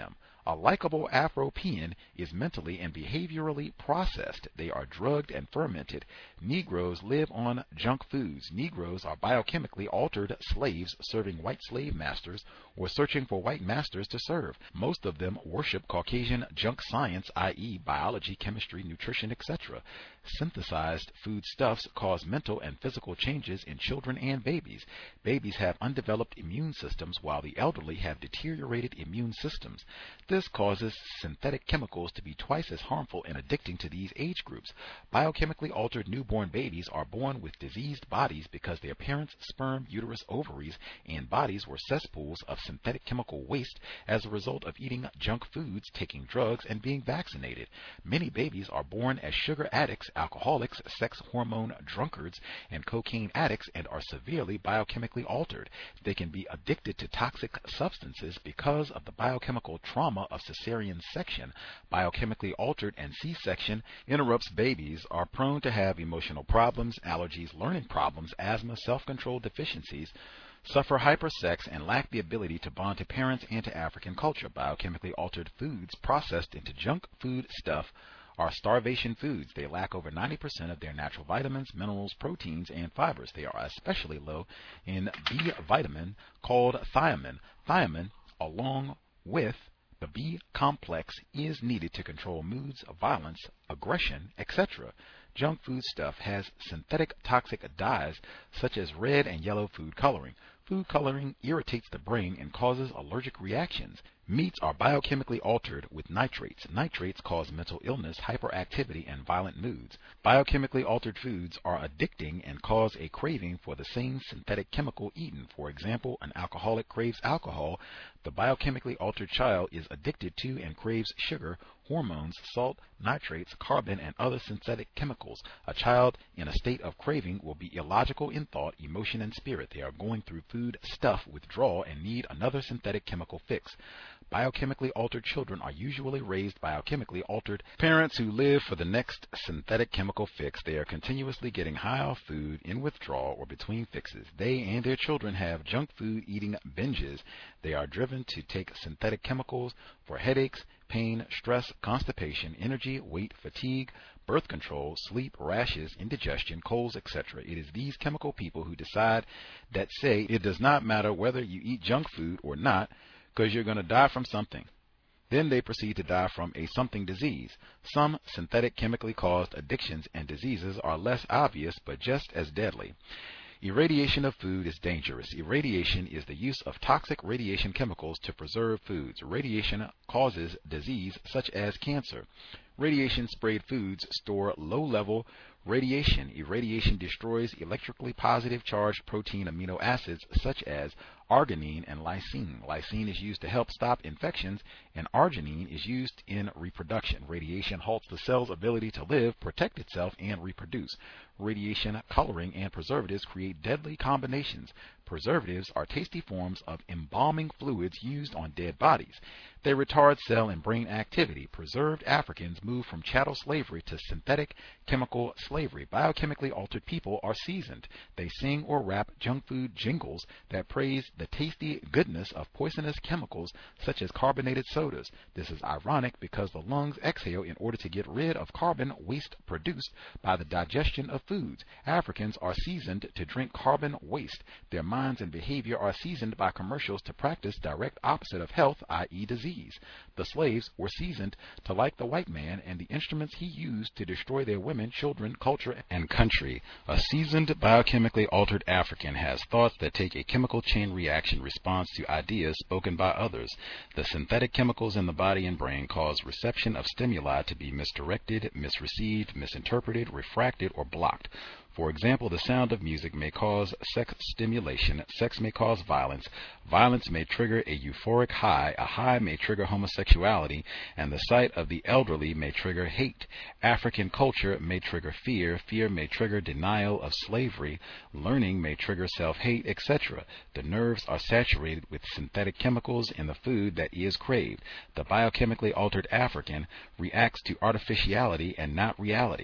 A likable Afro-Peon is mentally and behaviorally processed. They are drugged and fermented. Negroes live on junk foods. Negroes are biochemically altered slaves serving white slave masters or searching for white masters to serve. Most of them worship Caucasian junk science, i.e. biology, chemistry, nutrition, etc. Synthesized foodstuffs cause mental and physical changes in children and babies. Babies have undeveloped immune systems while the elderly have deteriorated immune systems. This causes synthetic chemicals to be twice as harmful and addicting to these age groups. Biochemically altered newborn babies are born with diseased bodies because their parents' sperm, uterus, ovaries, and bodies were cesspools of synthetic chemical waste as a result of eating junk foods, taking drugs, and being vaccinated. Many babies are born as sugar addicts, alcoholics, sex hormone drunkards, and cocaine addicts and are severely biochemically altered. They can be addicted to toxic substances because of the biochemical trauma of cesarean section. Biochemically altered and C-section interrupts babies are prone to have emotional problems, allergies, learning problems, asthma, self-control deficiencies, suffer hypersex, and lack the ability to bond to parents and to African culture. Biochemically altered foods processed into junk food stuff are starvation foods. They lack over 90% of their natural vitamins, minerals, proteins, and fibers. They are especially low in B vitamin called thiamine. Thiamine, along with the B complex, is needed to control moods, violence, aggression, etc. Junk food stuff has synthetic toxic dyes such as red and yellow food coloring. Food coloring irritates the brain and causes allergic reactions. Meats are biochemically altered with nitrates. Nitrates cause mental illness, hyperactivity, and violent moods. Biochemically altered foods are addicting and cause a craving for the same synthetic chemical eaten. For example, an alcoholic craves alcohol. The biochemically altered child is addicted to and craves sugar, hormones, salt, nitrates, carbon, and other synthetic chemicals. A child in a state of craving will be illogical in thought, emotion, and spirit. They are going through food stuff withdrawal and need another synthetic chemical fix. Biochemically altered children are usually raised biochemically altered parents who live for the next synthetic chemical fix. They are continuously getting high off food, in withdrawal, or between fixes. They and their children have junk food eating binges. They are driven to take synthetic chemicals for headaches, pain, stress, constipation, energy, weight, fatigue, birth control, sleep, rashes, indigestion, colds, etc. It is these chemical people who decide that say it does not matter whether you eat junk food or not, because you're going to die from something. Then they proceed to die from a something disease. Some synthetic chemically caused addictions and diseases are less obvious but just as deadly. Irradiation of food is dangerous. Irradiation is the use of toxic radiation chemicals to preserve foods. Radiation causes disease such as cancer. Radiation-sprayed foods store low-level radiation. Irradiation destroys electrically positive charged protein amino acids such as arginine and lysine. Lysine is used to help stop infections, and arginine is used in reproduction. Radiation halts the cell's ability to live, protect itself, and reproduce. Radiation coloring and preservatives create deadly combinations. Preservatives are tasty forms of embalming fluids used on dead bodies. They retard cell and brain activity. Preserved Africans move from chattel slavery to synthetic chemical slavery. Biochemically altered people are seasoned. They sing or rap junk food jingles that praise the tasty goodness of poisonous chemicals such as carbonated sodas. This is ironic because the lungs exhale in order to get rid of carbon waste produced by the digestion of foods. Africans are seasoned to drink carbon waste. Their minds and behavior are seasoned by commercials to practice direct opposite of health, i.e. disease. The slaves were seasoned to like the white man and the instruments he used to destroy their women, children, culture, and country. A seasoned biochemically altered African has thoughts that take a chemical chain reaction response to ideas spoken by others. The synthetic chemicals in the body and brain cause reception of stimuli to be misdirected, misreceived, misinterpreted, refracted, or blocked. For example, the sound of music may cause sex stimulation, sex may cause violence, violence may trigger a euphoric high, a high may trigger homosexuality, and the sight of the elderly may trigger hate. African culture may trigger fear, fear may trigger denial of slavery, learning may trigger self-hate, etc. The nerves are saturated with synthetic chemicals in the food that is craved. The biochemically altered African reacts to artificiality and not reality.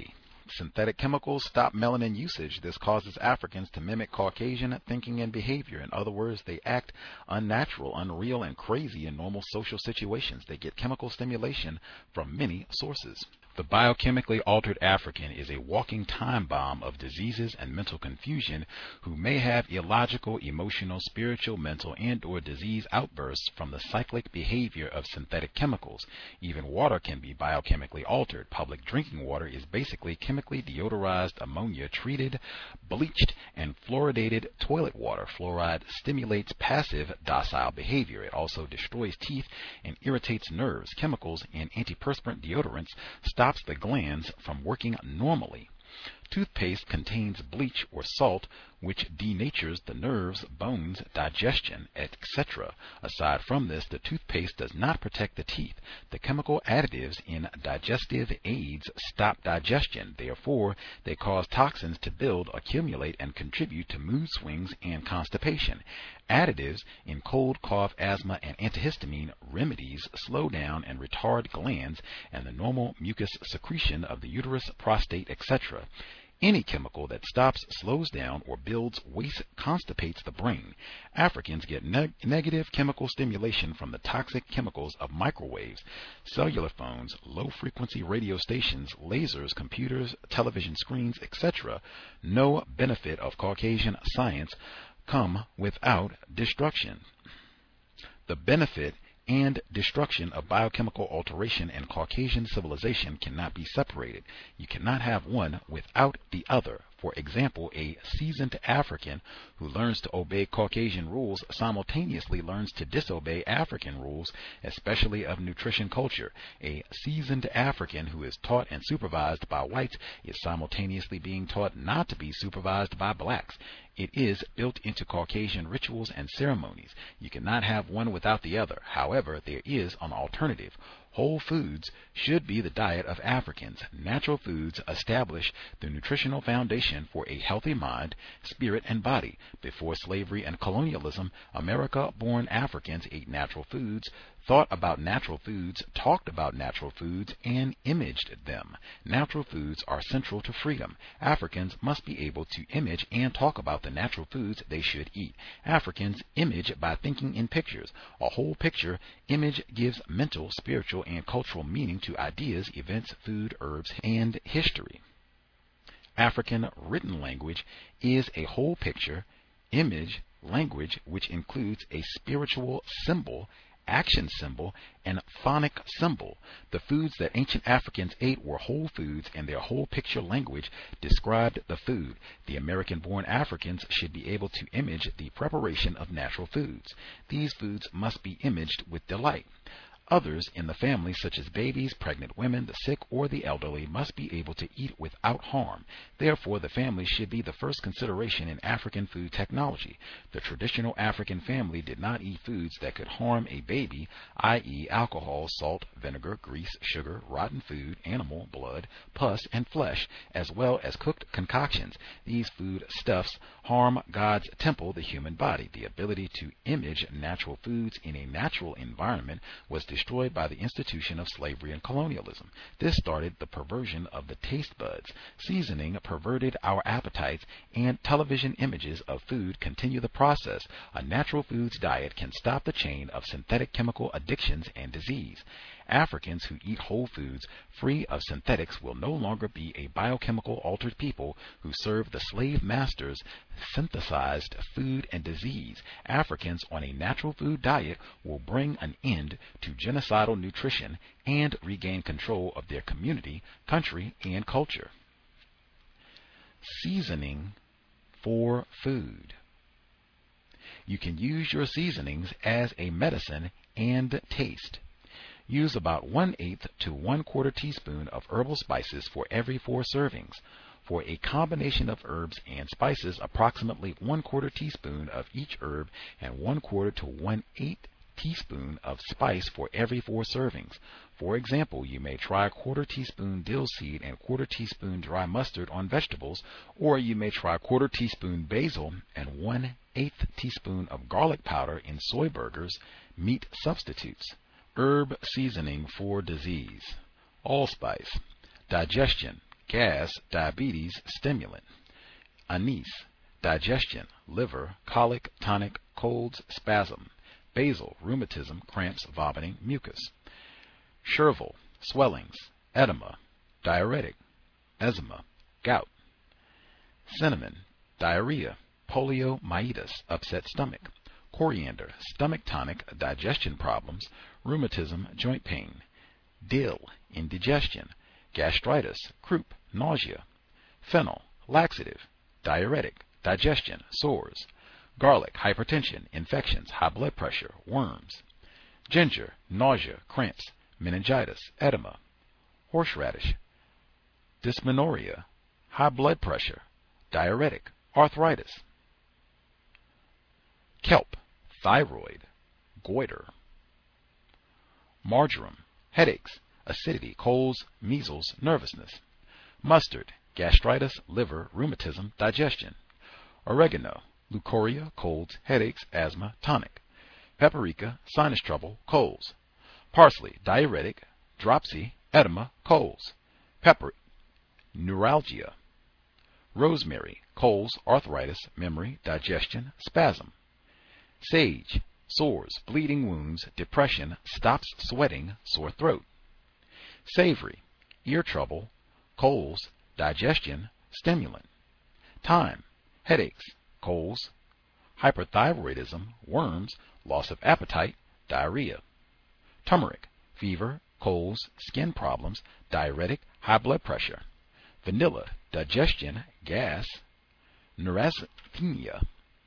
synthetic chemicals stop melanin usage. This causes Africans to mimic Caucasian thinking and behavior. In other words, they act unnatural, unreal, and crazy in normal social situations. They get chemical stimulation from many sources. The biochemically altered African is a walking time bomb of diseases and mental confusion who may have illogical, emotional, spiritual, mental, and/or disease outbursts from the cyclic behavior of synthetic chemicals. Even water can be biochemically altered. Public drinking water is basically chemically deodorized ammonia treated, bleached, and fluoridated toilet water. Fluoride stimulates passive, docile behavior. It also destroys teeth and irritates nerves. Chemicals in antiperspirant deodorants stops the glands from working normally. Toothpaste contains bleach or salt, which denatures the nerves, bones, digestion, etc. Aside from this, the toothpaste does not protect the teeth. The chemical additives in digestive aids stop digestion. Therefore, they cause toxins to build, accumulate, and contribute to mood swings and constipation. Additives in cold, cough, asthma, and antihistamine remedies slow down and retard glands and the normal mucus secretion of the uterus, prostate, etc. Any chemical that stops, slows down, or builds waste constipates the brain. Africans get negative chemical stimulation from the toxic chemicals of microwaves, cellular phones, low-frequency radio stations, lasers, computers, television screens, etc. No benefit of Caucasian science come without destruction. The benefit and destruction of biochemical alteration and Caucasian civilization cannot be separated. You cannot have one without the other. For example, a seasoned African who learns to obey Caucasian rules simultaneously learns to disobey African rules, especially of nutrition culture. A seasoned African who is taught and supervised by whites is simultaneously being taught not to be supervised by blacks. It is built into Caucasian rituals and ceremonies. You cannot have one without the other. However, there is an alternative. Whole foods should be the diet of Africans. Natural foods establish the nutritional foundation for a healthy mind, spirit, and body. Before slavery and colonialism, America-born Africans ate natural foods, thought about natural foods, talked about natural foods, and imaged them. Natural foods are central to freedom. Africans must be able to image and talk about the natural foods they should eat. Africans image by thinking in pictures. A whole picture image gives mental, spiritual, and cultural meaning to ideas, events, food, herbs, and history. African written language is a whole picture image language which includes a spiritual symbol, action symbol, and phonic symbol. The foods that ancient Africans ate were whole foods, and their whole picture language described the food. The American-born Africans should be able to image the preparation of natural foods. These foods must be imaged with delight. Others in the family, such as babies, pregnant women, the sick, or the elderly, must be able to eat without harm. Therefore, the family should be the first consideration in African food technology. The traditional African family did not eat foods that could harm a baby, i.e. alcohol, salt, vinegar, grease, sugar, rotten food, animal blood, pus, and flesh, as well as cooked concoctions. These food stuffs harm God's temple, the human body. The ability to image natural foods in a natural environment was destroyed by the institution of slavery and colonialism. This started the perversion of the taste buds. Seasoning perverted our appetites, and television images of food continue the process. A natural foods diet can stop the chain of synthetic chemical addictions and disease. Africans who eat whole foods free of synthetics will no longer be a biochemical altered people who serve the slave masters synthesized food and disease. Africans on a natural food diet will bring an end to genocidal nutrition and regain control of their community, country, and culture. Seasoning for food. You can use your seasonings as a medicine and taste. Use about 1/8 to 1/4 teaspoon of herbal spices for every 4 servings. For a combination of herbs and spices, approximately 1/4 teaspoon of each herb and 1/4 to 1/8 teaspoon of spice for every 4 servings. For example, you may try 1/4 teaspoon dill seed and 1/4 teaspoon dry mustard on vegetables, or you may try 1/4 teaspoon basil and 1/8 teaspoon of garlic powder in soy burgers, meat substitutes. Herb seasoning for disease. Allspice. Digestion. gas, diabetes, stimulant. Anise, digestion, liver, colic, tonic, colds, spasm. Basil, rheumatism, cramps, vomiting, mucus. Chervil, swellings, edema, diuretic, eczema, gout. Cinnamon, diarrhea, poliomyelitis, upset stomach. Coriander, stomach tonic, digestion problems, rheumatism, joint pain. Dill, indigestion, gastritis, croup, nausea. Fennel, laxative, diuretic, digestion, sores. Garlic, hypertension, infections, high blood pressure, worms. Ginger, nausea, cramps, meningitis, edema. Horseradish, dysmenorrhea, high blood pressure, diuretic, arthritis. Kelp, thyroid, goiter. Marjoram, headaches, acidity, colds, measles, nervousness. Mustard, gastritis, liver, rheumatism, digestion. Oregano, leucorrhea, colds, headaches, asthma, tonic. Paprika, sinus trouble, colds. Parsley, diuretic, dropsy, edema, colds. Pepper, neuralgia. Rosemary, colds, arthritis, memory, digestion, spasm. Sage, sores, bleeding wounds, depression, stops sweating, sore throat. Savory, ear trouble, colds, digestion, stimulant. Thyme, headaches, colds, hyperthyroidism, worms, loss of appetite, diarrhea. Turmeric, fever, colds, skin problems, diuretic, high blood pressure. Vanilla, digestion, gas, neurasthenia.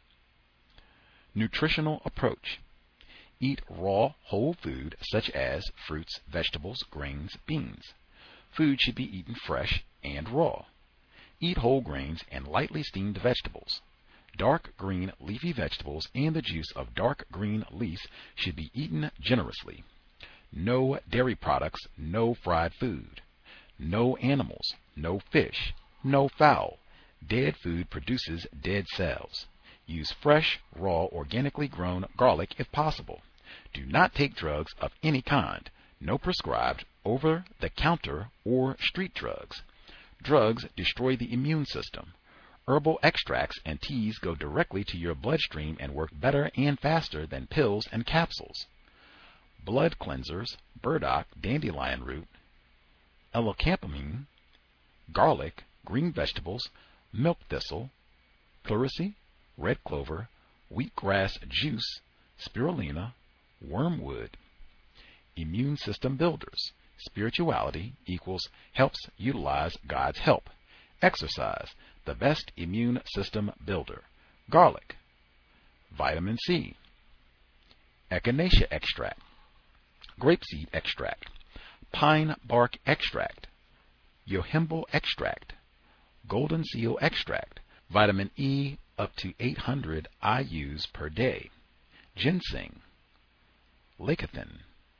Nutritional approach. Eat raw, whole food such as fruits, vegetables, grains, beans. Food should be eaten fresh and raw. Eat whole grains and lightly steamed vegetables. Dark green leafy vegetables and the juice of dark green leaves should be eaten generously. No dairy products, no fried food. No animals, no fish, no fowl. Dead food produces dead cells. Use fresh, raw, organically grown garlic if possible. Do not take drugs of any kind. No prescribed, over-the-counter, or street drugs. Drugs destroy the immune system. Herbal extracts and teas go directly to your bloodstream and work better and faster than pills and capsules. Blood cleansers, burdock, dandelion root, elecampane, garlic, green vegetables, milk thistle, pleurisy, red clover, wheatgrass juice, spirulina, wormwood. Immune system builders. Spirituality equals helps utilize God's help. Exercise, the best immune system builder. Garlic. Vitamin C. Echinacea extract. Grapeseed extract. Pine bark extract. Yohimbal extract. Golden seal extract. Vitamin E up to 800 IUs per day. Ginseng. Lecithin.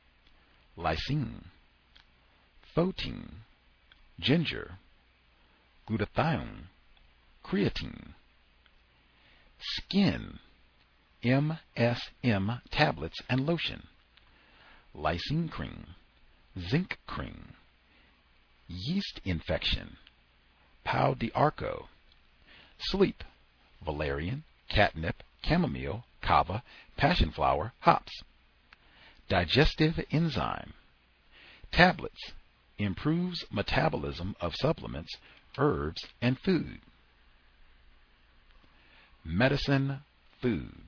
Lysine. Photine. Ginger. Glutathione. Creatine. Skin. MSM tablets and lotion. Lysine cream. Zinc cream. Yeast infection. Pau d'arco. Sleep. Valerian, catnip, chamomile, kava, passion flower, hops. Digestive enzyme. Tablets. Improves metabolism of supplements, herbs, and food. Medicine food.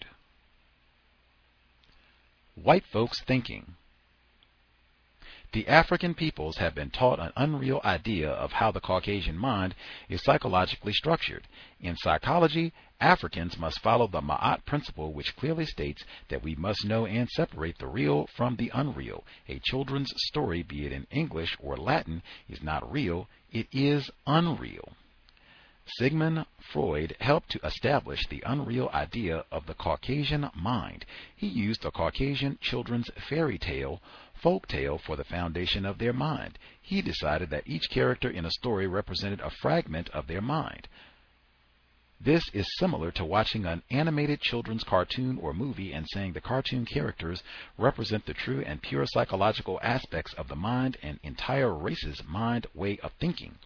White folks thinking. The African peoples have been taught an unreal idea of how the Caucasian mind is psychologically structured. In psychology, Africans must follow the Ma'at principle, which clearly states that we must know and separate the real from the unreal. A children's story, be it in English or Latin, is not real, it is unreal. Sigmund Freud helped to establish the unreal idea of the Caucasian mind. He used the Caucasian children's fairy tale, folk tale for the foundation of their mind. He decided that each character in a story represented a fragment of their mind. This is similar to watching an animated children's cartoon or movie and saying the cartoon characters represent the true and pure psychological aspects of the mind and entire race's mind way of thinking.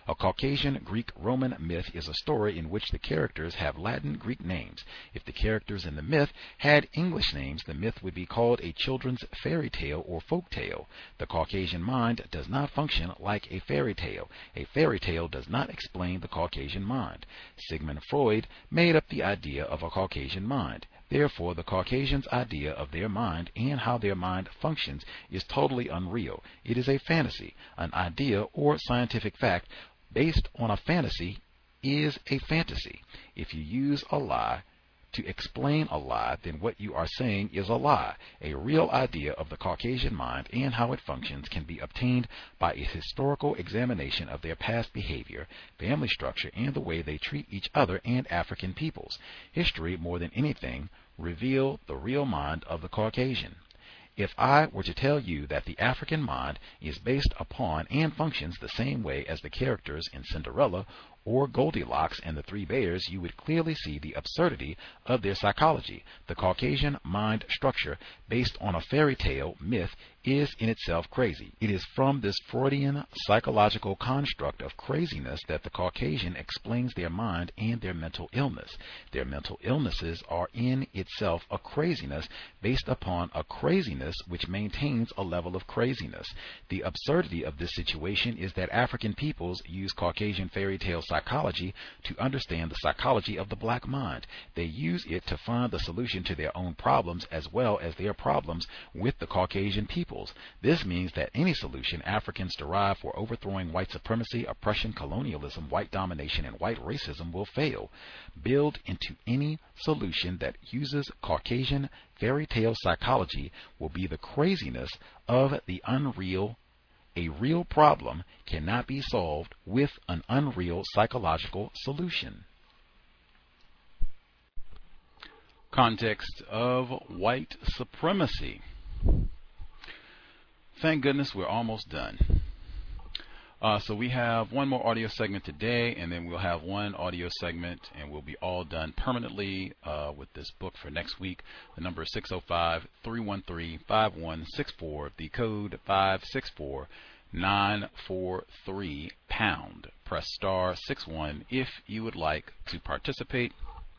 A Caucasian Greek-Roman myth is a story in which the characters have Latin Greek names. If the characters in the myth had English names, the myth would be called a children's fairy tale or folk tale. The Caucasian mind does not function like a fairy tale. A fairy tale does not explain the Caucasian mind. Sigmund Freud made up the idea of a Caucasian mind. Therefore, the Caucasians' idea of their mind and how their mind functions is totally unreal. It is a fantasy. An idea or scientific fact based on a fantasy is a fantasy. If you use a lie to explain a lie, then what you are saying is a lie. A real idea of the Caucasian mind and how it functions can be obtained by a historical examination of their past behavior, family structure, and the way they treat each other and African peoples. History, more than anything, reveals the real mind of the Caucasian. If I were to tell you that the African mind is based upon and functions the same way as the characters in Cinderella or Goldilocks and the Three Bears, you would clearly see the absurdity of their psychology. The Caucasian mind structure, based on a fairy tale myth, is in itself crazy. It is from this Freudian psychological construct of craziness that the Caucasian explains their mind and their mental illness. Their mental illnesses are in itself a craziness based upon a craziness which maintains a level of craziness. The absurdity of this situation is that African peoples use Caucasian fairy tale psychology to understand the psychology of the black mind. They use it to find the solution to their own problems as well as their problems with the Caucasian peoples. This means that any solution Africans derive for overthrowing white supremacy, oppression, colonialism, white domination, and white racism will fail. Build into any solution that uses Caucasian fairy tale psychology will be the craziness of the unreal. A real problem cannot be solved with an unreal psychological solution. Context of white supremacy. Thank goodness we're almost done. So we have one more audio segment today, and then we'll have one audio segment, and we'll be all done permanently with this book for next week. The number is 605-313-5164. The code 564943#. Press star 61 if you would like to participate.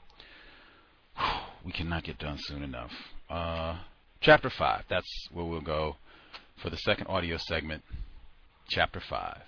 We cannot get done soon enough. Chapter 5. That's where we'll go for the second audio segment. Chapter 5.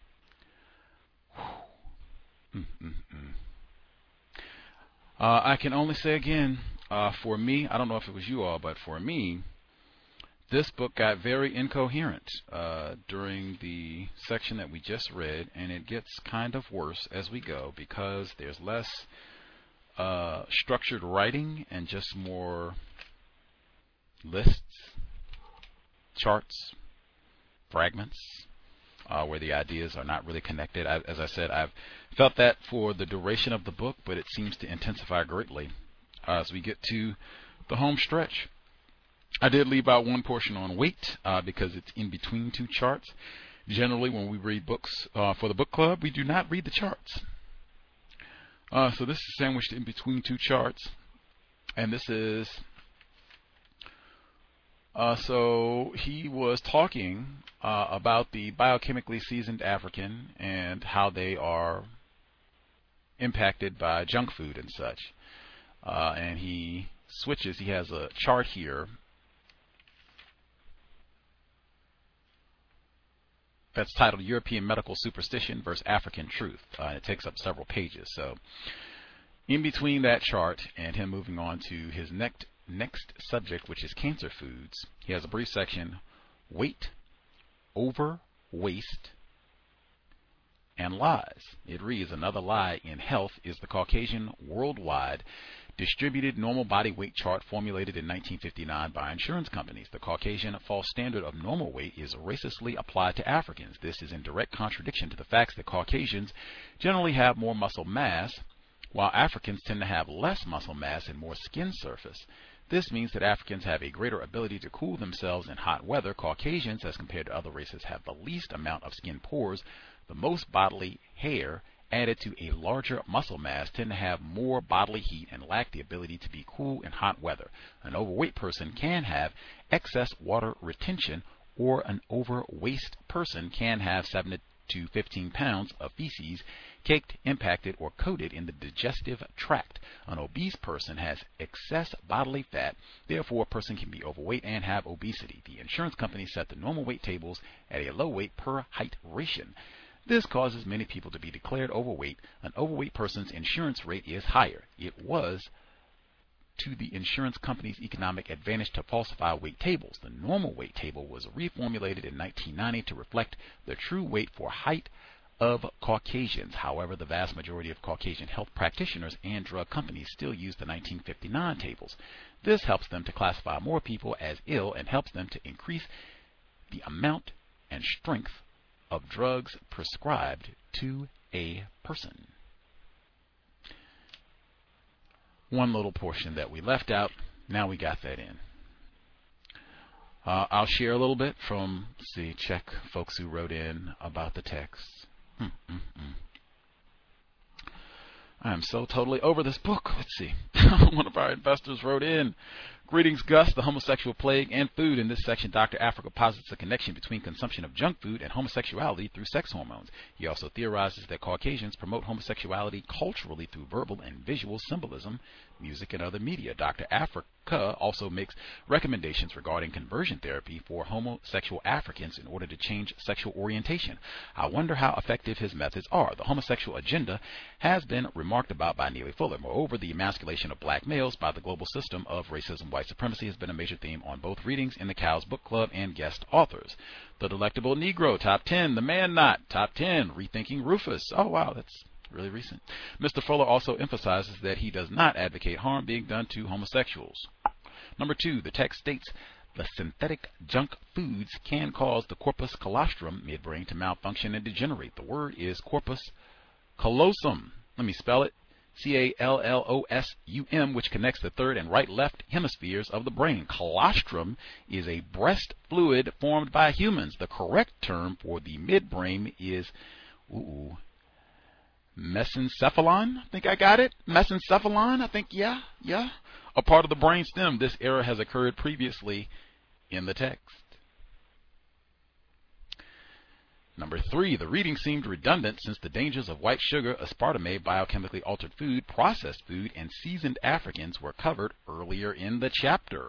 I can only say again, for me, I don't know if it was you all, but for me, this book got very incoherent during the section that we just read, and it gets kind of worse as we go because there's less structured writing and just more lists, charts, fragments, where the ideas are not really connected. As I said, I've felt that for the duration of the book, but it seems to intensify greatly as we get to the home stretch. I did leave out one portion on weight because it's in between two charts. Generally, when we read books for the book club, we do not read the charts. So this is sandwiched in between two charts, and this is so he was talking about the biochemically seasoned African and how they are impacted by junk food and such. And he switches. He has a chart here that's titled European Medical Superstition versus African Truth. It takes up several pages. So in between that chart and him moving on to his next subject, which is cancer foods, he has a brief section, weight, over, waste, and lies. It reads, another lie in health is the Caucasian worldwide distributed normal body weight chart formulated in 1959 by insurance companies. The Caucasian false standard of normal weight is racistly applied to Africans. This is in direct contradiction to the facts that Caucasians generally have more muscle mass, while Africans tend to have less muscle mass and more skin surface. This means that Africans have a greater ability to cool themselves in hot weather. Caucasians, as compared to other races, have the least amount of skin pores, the most bodily hair, added to a larger muscle mass, tend to have more bodily heat, and lack the ability to be cool in hot weather. An overweight person can have excess water retention, or an overwaist person can have to 15 pounds of feces caked, impacted, or coated in the digestive tract. An obese person has excess bodily fat, therefore a person can be overweight and have obesity. The insurance company set the normal weight tables at a low weight per height ration. This causes many people to be declared overweight. An overweight person's insurance rate is higher. It was to the insurance company's economic advantage to falsify weight tables. The normal weight table was reformulated in 1990 to reflect the true weight for height of Caucasians. However, the vast majority of Caucasian health practitioners and drug companies still use the 1959 tables. This helps them to classify more people as ill and helps them to increase the amount and strength of drugs prescribed to a person. One little portion that we left out, now we got that in. I'll share a little bit from, check folks who wrote in about the text. I am so totally over this book. Let's see. One of our investors wrote in, "Greetings, Gus. The homosexual plague and food." In this section, Dr. Africa posits a connection between consumption of junk food and homosexuality through sex hormones. He also theorizes that Caucasians promote homosexuality culturally through verbal and visual symbolism, music, and other media. Dr. Africa also makes recommendations regarding conversion therapy for homosexual Africans in order to change sexual orientation. I wonder how effective his methods are. The homosexual agenda has been remarked about by Neely Fuller. Moreover, the emasculation of black males by the global system of racism, white supremacy has been a major theme on both readings in the Cows Book Club and guest authors. The Delectable Negro, Top 10. The Man Knot, Top 10. Rethinking Rufus. Oh, wow, that's really recent. Mr. Fuller also emphasizes that he does not advocate harm being done to homosexuals. Number 2, the text states the synthetic junk foods can cause the corpus callosum, midbrain, to malfunction and degenerate. The word is corpus callosum. Let me spell it. Callosum, which connects the third and right left hemispheres of the brain. Colostrum is a breast fluid formed by humans. The correct term for the midbrain is mesencephalon. I think I got it. Mesencephalon. I think, yeah. A part of the brain stem. This error has occurred previously in the text. Number 3, the reading seemed redundant since the dangers of white sugar, aspartame, biochemically altered food, processed food, and seasoned Africans were covered earlier in the chapter.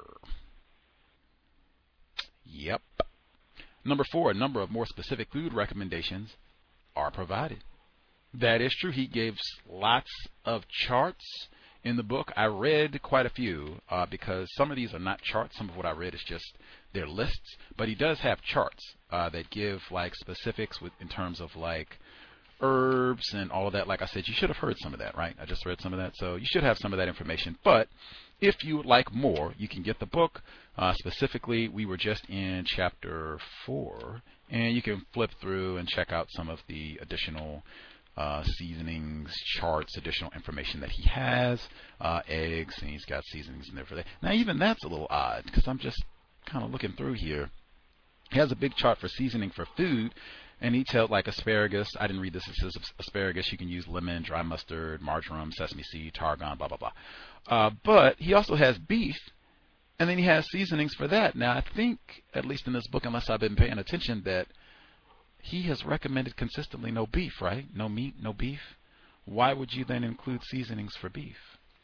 Yep. Number 4, a number of more specific food recommendations are provided. That is true. He gave lots of charts in the book. I read quite a few because some of these are not charts. Some of what I read is just their lists. But he does have charts that give like specifics in terms of like herbs and all of that. Like I said, you should have heard some of that, right? I just read some of that. So you should have some of that information. But if you would like more, you can get the book. Specifically, we were just in chapter 4. And you can flip through and check out some of the additional seasonings, charts, additional information that he has, eggs, and he's got seasonings in there for that. Now, even that's a little odd because I'm just kind of looking through here. He has a big chart for seasoning for food, and he tells like asparagus. I didn't read this. It says asparagus. You can use lemon, dry mustard, marjoram, sesame seed, tarragon, blah, blah, blah. But he also has beef, and then he has seasonings for that. Now, I think, at least in this book, unless I've been paying attention, that he has recommended consistently no beef, right? No meat, no beef. Why would you then include seasonings for beef?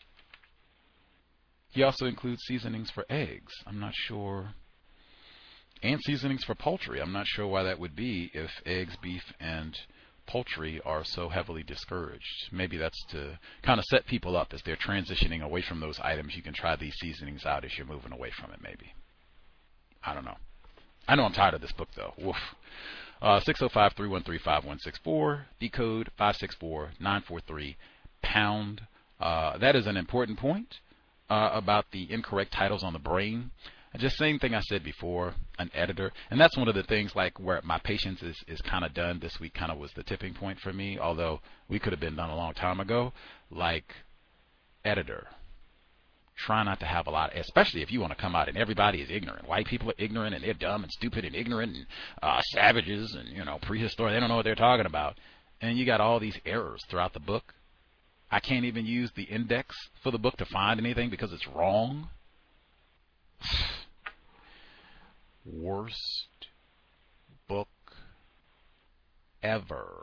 He also includes seasonings for eggs. I'm not sure. And seasonings for poultry. I'm not sure why that would be if eggs, beef, and poultry are so heavily discouraged. Maybe that's to kind of set people up as they're transitioning away from those items. You can try these seasonings out as you're moving away from it, maybe. I don't know. I know I'm tired of this book, though. Woof. 605-313-5164, decode 564-943, pound. That is an important point about the incorrect titles on the brain. Just same thing I said before, an editor. And that's one of the things like where my patience is kind of done. This week kind of was the tipping point for me, although we could have been done a long time ago. Like, editor. Try not to have a lot, especially if you want to come out and everybody is ignorant. White people are ignorant and they're dumb and stupid and ignorant and savages and, prehistoric. They don't know what they're talking about. And you got all these errors throughout the book. I can't even use the index for the book to find anything because it's wrong. Worst book ever.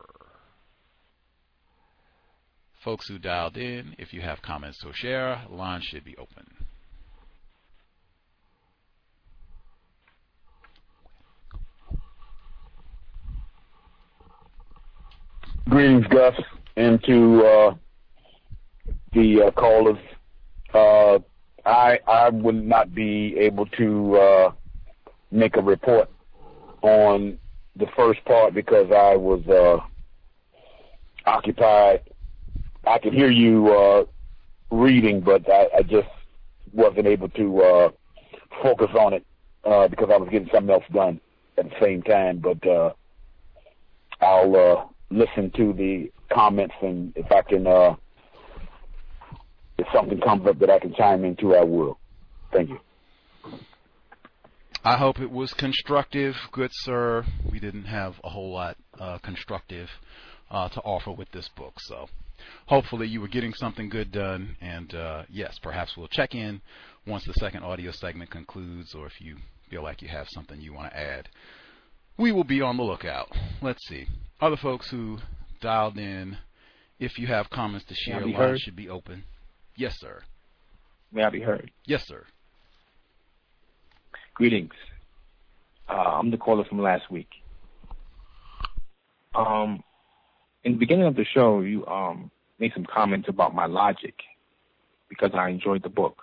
Folks who dialed in, if you have comments to share, line should be open. Greetings, Gus, and to the callers. I would not be able to make a report on the first part because I was occupied. I could hear you reading, but I just wasn't able to focus on it because I was getting something else done at the same time. But I'll listen to the comments, and if I can, if something comes up that I can chime into, I will. Thank you. I hope it was constructive, good sir. We didn't have a whole lot constructive to offer with this book, so hopefully you were getting something good done. And yes, perhaps we'll check in once the second audio segment concludes, or if you feel like you have something you want to add. We will be on the lookout. Let's see. Other folks who dialed in, if you have comments to share, line should be open. Yes, sir. May I be heard? Yes, sir. Greetings. I'm the caller from last week. In the beginning of the show, you made some comments about my logic because I enjoyed the book.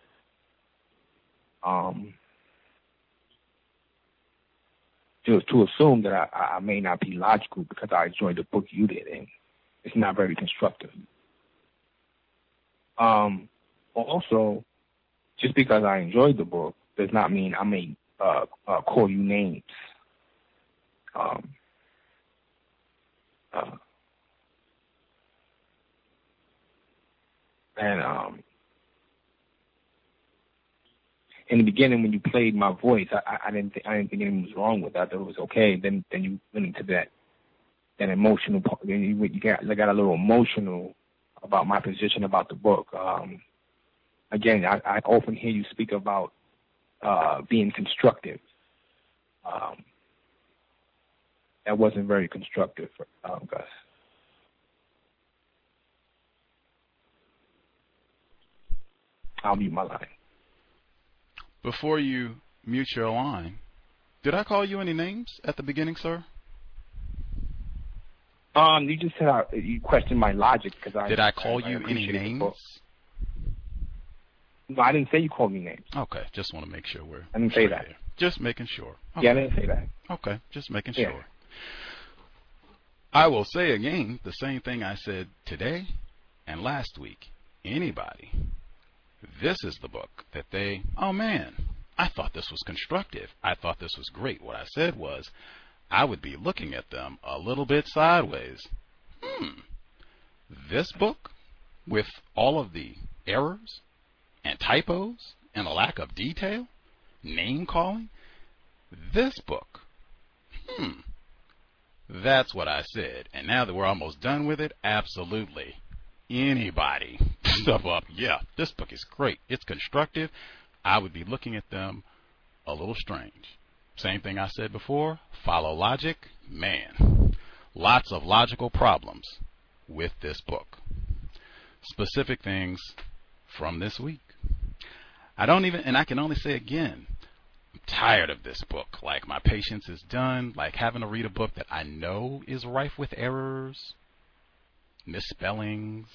To assume that I may not be logical because I enjoyed the book you did, and it's not very constructive. Also, just because I enjoyed the book does not mean I may call you names. In the beginning, when you played my voice, I didn't think anything was wrong with that. I thought it was okay. Then you went into that emotional part. Then you got a little emotional about my position about the book. Again, I often hear you speak about being constructive. That wasn't very constructive, Gus. I'll mute my line. Before you mute your line, did I call you any names at the beginning, sir? You just said you questioned my logic because Did I call you any names? No, I didn't say you called me names. Okay, just want to make sure I didn't say that. Here. Just making sure. Okay. Yeah, I didn't say that. Okay, just making sure. I will say again the same thing I said today and last week. Anybody, this is the book that oh man, I thought this was constructive. I thought this was great. What I said was, I would be looking at them a little bit sideways. This book, with all of the errors and typos and a lack of detail, name calling, this book, that's what I said. And now that we're almost done with it, absolutely. Anybody, stuff up, yeah, this book is great. It's constructive. I would be looking at them a little strange. Same thing I said before, follow logic. Man, lots of logical problems with this book. Specific things from this week. I can only say again, I'm tired of this book. Like, my patience is done. Like, having to read a book that I know is rife with errors, misspellings,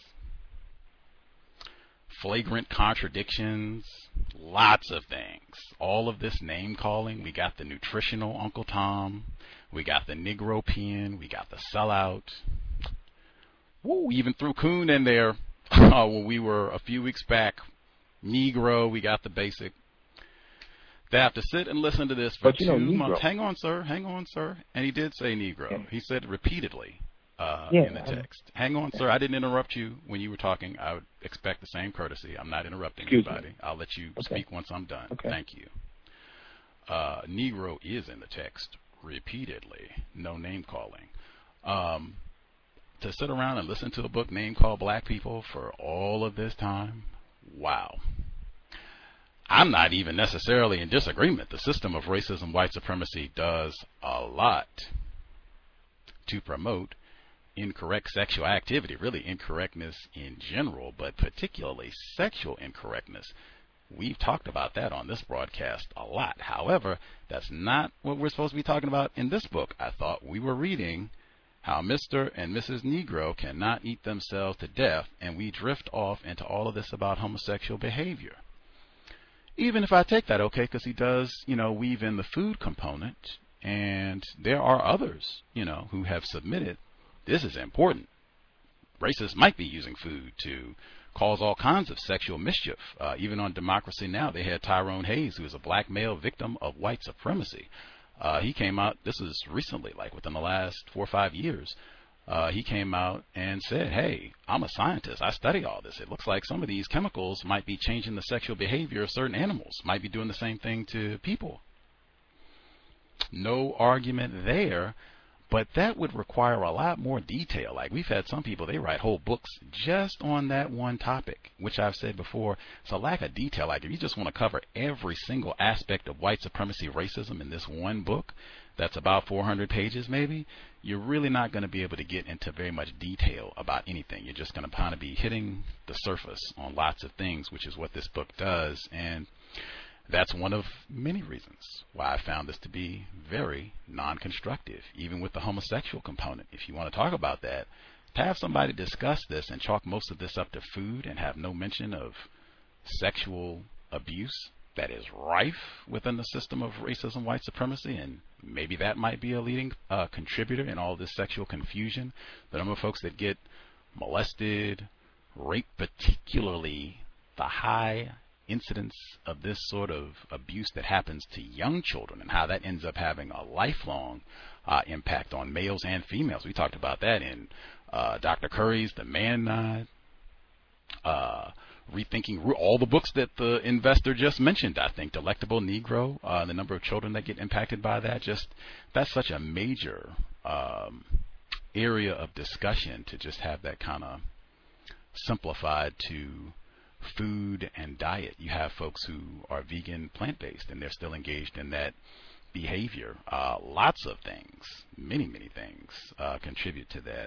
flagrant contradictions, lots of things. All of this name calling. We got the nutritional Uncle Tom. We got the Negro Pen. We got the sellout. Woo, even threw Coon in there when we were a few weeks back. Negro, we got the basic. They have to sit and listen to this for 2 months. Hang on, sir. And he did say Negro. Yeah. He said repeatedly in the text. Hang on, sir. I didn't interrupt you when you were talking. I would expect the same courtesy. I'm not interrupting anybody. I'll let you speak once I'm done. Okay. Thank you. Negro is in the text repeatedly. No name calling. To sit around and listen to a book name call black people for all of this time, wow. I'm not even necessarily in disagreement. The system of racism, white supremacy does a lot to promote incorrect sexual activity, really incorrectness in general, but particularly sexual incorrectness. We've talked about that on this broadcast a lot. However, that's not what we're supposed to be talking about in this book. I thought we were reading How Mr. and Mrs. Negro Cannot Eat Themselves to Death, and we drift off into all of this about homosexual behavior. Even if I take that, okay, because he does, weave in the food component, and there are others, who have submitted. This is important. Racists might be using food to cause all kinds of sexual mischief. Even on Democracy Now!, they had Tyrone Hayes, who is a black male victim of white supremacy. He came out, this is recently, like within the last 4 or 5 years, he came out and said, hey, I'm a scientist. I study all this. It looks like some of these chemicals might be changing the sexual behavior of certain animals, might be doing the same thing to people. No argument there. But that would require a lot more detail. Like we've had some people, they write whole books just on that one topic, which I've said before. It's a lack of detail. Like if you just want to cover every single aspect of white supremacy racism in this one book, that's about 400 pages maybe, you're really not going to be able to get into very much detail about anything. You're just going to kind of be hitting the surface on lots of things, which is what this book does. And that's one of many reasons why I found this to be very non-constructive, even with the homosexual component. If you want to talk about that, to have somebody discuss this and chalk most of this up to food and have no mention of sexual abuse that is rife within the system of racism, white supremacy, and maybe that might be a leading contributor in all this sexual confusion. The number of folks that get molested, raped, particularly the high incidence of this sort of abuse that happens to young children and how that ends up having a lifelong impact on males and females. We talked about that in Dr. Curry's The Man Nod, Rethinking all the books that the investor just mentioned, I think. Delectable Negro, the number of children that get impacted by that. That's such a major area of discussion to just have that kind of simplified to food and diet. You have folks who are vegan, plant-based, and they're still engaged in that behavior. Lots of things, many things contribute to that.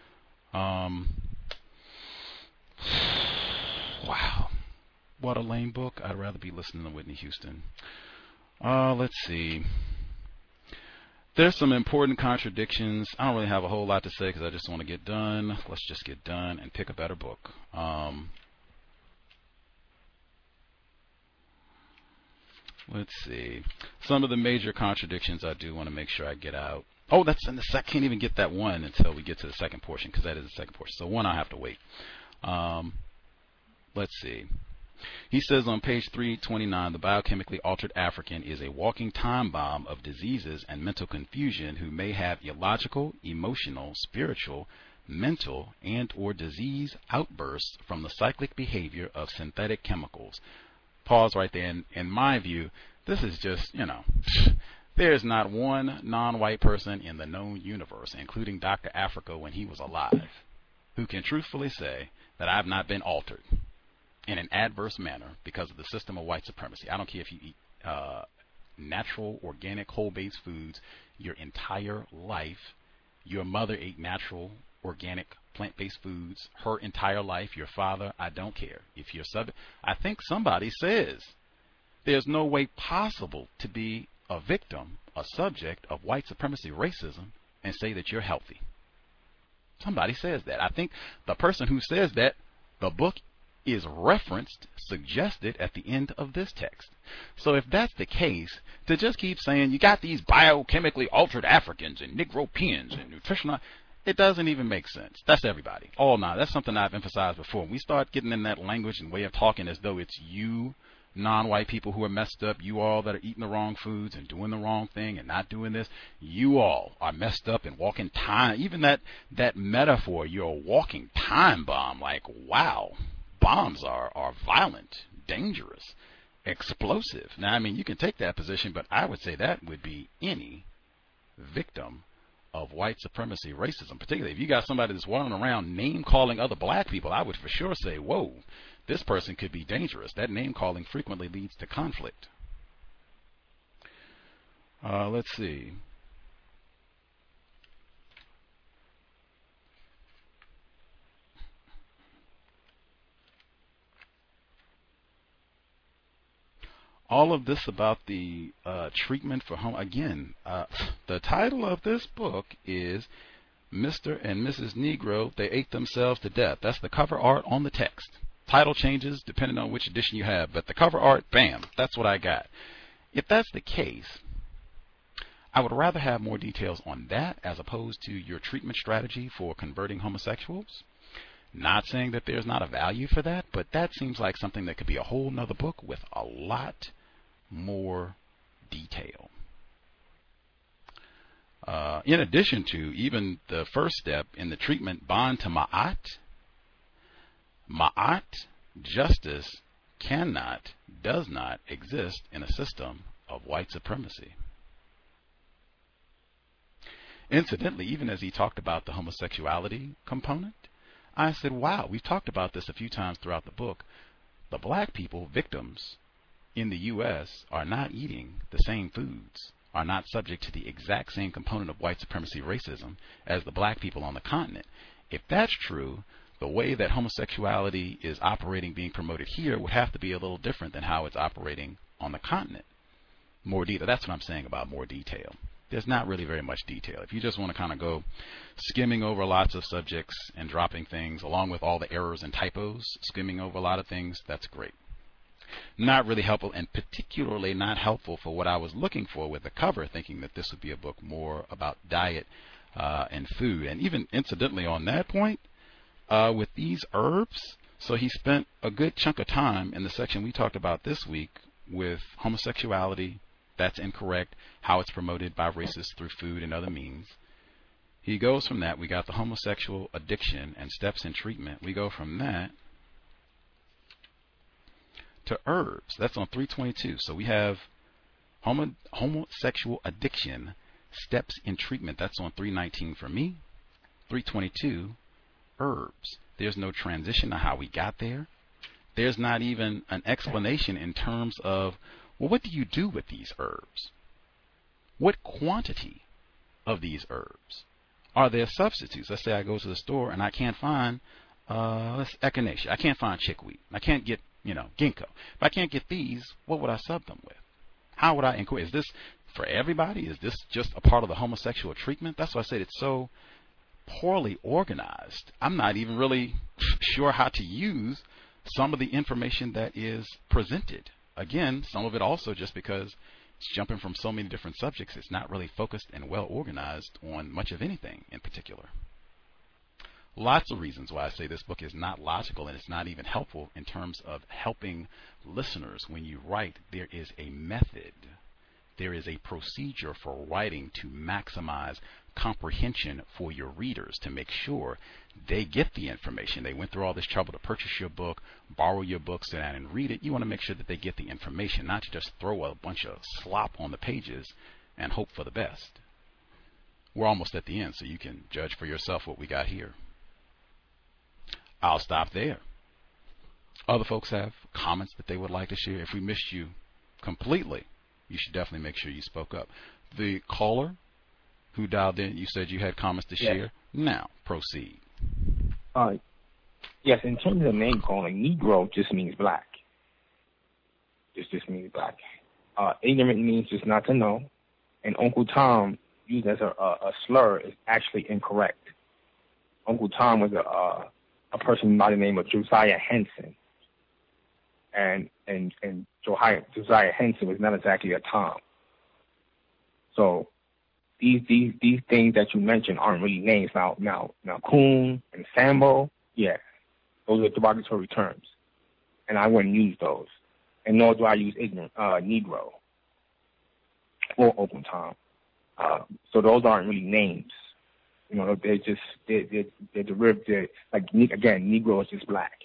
Wow, what a lame book. I'd rather be listening to Whitney Houston. Let's see. There's some important contradictions. I don't really have a whole lot to say because I just want to get done. Let's just get done and pick a better book. Let's see. Some of the major contradictions I do want to make sure I get out. Oh, that's in the I can't even get that one until we get to the second portion because that is the second portion. So one I'll have to wait. Let's see. He says on page 329, the biochemically altered African is a walking time bomb of diseases and mental confusion who may have illogical, emotional, spiritual, mental, and or disease outbursts from the cyclic behavior of synthetic chemicals. Pause right there. In my view, this is just, there's not one non-white person in the known universe, including Dr. Africa when he was alive, who can truthfully say that I've not been altered in an adverse manner because of the system of white supremacy. I don't care if you eat natural, organic, whole-based foods your entire life. Your mother ate natural, organic, plant-based foods her entire life. Your father, I don't care. If you're I think somebody says there's no way possible to be a victim, a subject of white supremacy racism and say that you're healthy. Somebody says that. I think the person who says that, the book is referenced, suggested at the end of this text. So if that's the case, to just keep saying you got these biochemically altered Africans and Negropeans and nutritional, it doesn't even make sense. That's everybody. All now. That's something I've emphasized before. When we start getting in that language and way of talking as though it's you, non-white people who are messed up, you all that are eating the wrong foods and doing the wrong thing and not doing this, you all are messed up and walking time. Even that metaphor, you're a walking time bomb. Like, wow, bombs are violent, dangerous, explosive. Now, I mean, you can take that position, but I would say that would be any victim of white supremacy racism, particularly if you got somebody that's walking around name-calling other black people. I would for sure say, whoa, this person could be dangerous. That name-calling frequently leads to conflict. Let's see. all of this about the treatment for again, the title of this book is Mr. and Mrs. Negro, They Ate Themselves to Death. That's the cover art on the text. Title changes depending on which edition you have, but the cover art, bam, that's what I got. If that's the case, I would rather have more details on that as opposed to your treatment strategy for converting homosexuals. Not saying that there's not a value for that, but that seems like something that could be a whole nother book with a lot more detail. In addition to even the first step in the treatment, bond to Ma'at, justice cannot, does not exist in a system of white supremacy. Incidentally, even as he talked about the homosexuality component, I said, wow, we've talked about this a few times throughout the book. The black people, victims in the U.S., are not eating the same foods, are not subject to the exact same component of white supremacy racism as the black people on the continent. If that's true, the way that homosexuality is operating, being promoted here, would have to be a little different than how it's operating on the continent. More detail. That's what I'm saying about more detail. There's not really very much detail. If you just want to kind of go skimming over lots of subjects and dropping things, along with all the errors and typos, skimming over a lot of things, that's great. Not really helpful, and particularly not helpful for what I was looking for with the cover, thinking that this would be a book more about diet and food. And even incidentally on that point, with these herbs, so he spent a good chunk of time in the section we talked about this week with homosexuality. That's incorrect, how it's promoted by racists through food and other means. He goes from that. We got the homosexual addiction and steps in treatment. We go from that to herbs. That's on 322. So we have homosexual addiction, steps in treatment. That's on 319 for me. 322, herbs. There's no transition to how we got there. There's not even an explanation in terms of, well, what do you do with these herbs? What quantity of these herbs? Are there substitutes? Let's say I go to the store and I can't find echinacea. I can't find chickweed. I can't get, ginkgo. If I can't get these, what would I sub them with? How would I incorporate? Is this for everybody? Is this just a part of the homosexual treatment? That's why I said it's so poorly organized. I'm not even really sure how to use some of the information that is presented. Again, some of it also just because it's jumping from so many different subjects, it's not really focused and well organized on much of anything in particular. Lots of reasons why I say this book is not logical, and it's not even helpful in terms of helping listeners. When you write, there is a method. There is a procedure for writing to maximize comprehension for your readers, to make sure they get the information. They went through all this trouble to purchase your book, borrow your book, sit down and read it. You want to make sure that they get the information, not to just throw a bunch of slop on the pages and hope for the best. We're almost at the end, so you can judge for yourself what we got here. I'll stop there. Other folks have comments that they would like to share. If we missed you completely, you should definitely make sure you spoke up. The caller who dialed in, you said you had comments to share. Now, proceed. Yes, in terms of the name calling, Negro just means black. It just means black. Ignorant means just not to know. And Uncle Tom, used as a slur, is actually incorrect. Uncle Tom was a person by the name of Josiah Henson. And Josiah Henson was not exactly a Tom. So these things that you mentioned aren't really names. Now Coon and Sambo, yeah, those are derogatory terms, and I wouldn't use those. And nor do I use ignorant, Negro, or Uncle Tom. So those aren't really names. They're just they're derivative. Like again, Negro is just black.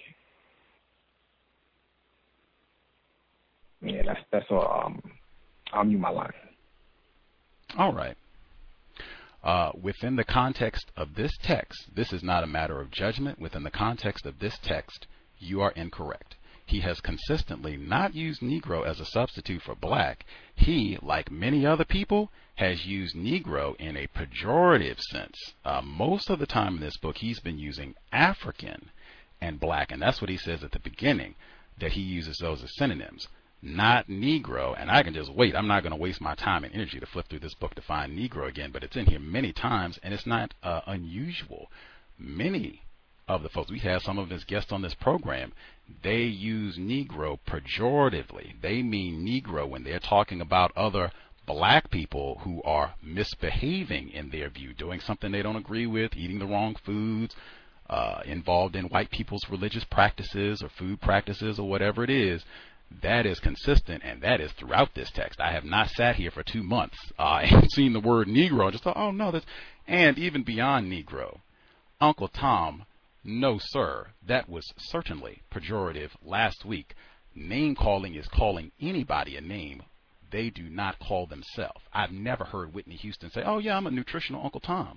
Yeah, that's all. I'll mute my line. All right. Within the context of this text, this is not a matter of judgment. Within the context of this text, you are incorrect. He has consistently not used Negro as a substitute for black. He, like many other people, has used Negro in a pejorative sense. Most of the time in this book, he's been using African and black, and that's what he says at the beginning, that he uses those as synonyms. not Negro. And I can just wait. I'm not going to waste my time and energy to flip through this book to find Negro again, but it's in here many times, and it's not unusual. Many of the folks, we have some of his guests on this program, they use Negro pejoratively. They mean Negro when they're talking about other black people who are misbehaving in their view, doing something they don't agree with, eating the wrong foods, involved in white people's religious practices or food practices or whatever it is. That is consistent, and that is throughout this text. I have not sat here for 2 months and seen the word Negro and just thought, oh no, that's, and even beyond Negro, Uncle Tom, no sir, that was certainly pejorative last week. Name calling is calling anybody a name they do not call themselves. I've never heard Whitney Houston say, oh yeah, I'm a nutritional Uncle Tom.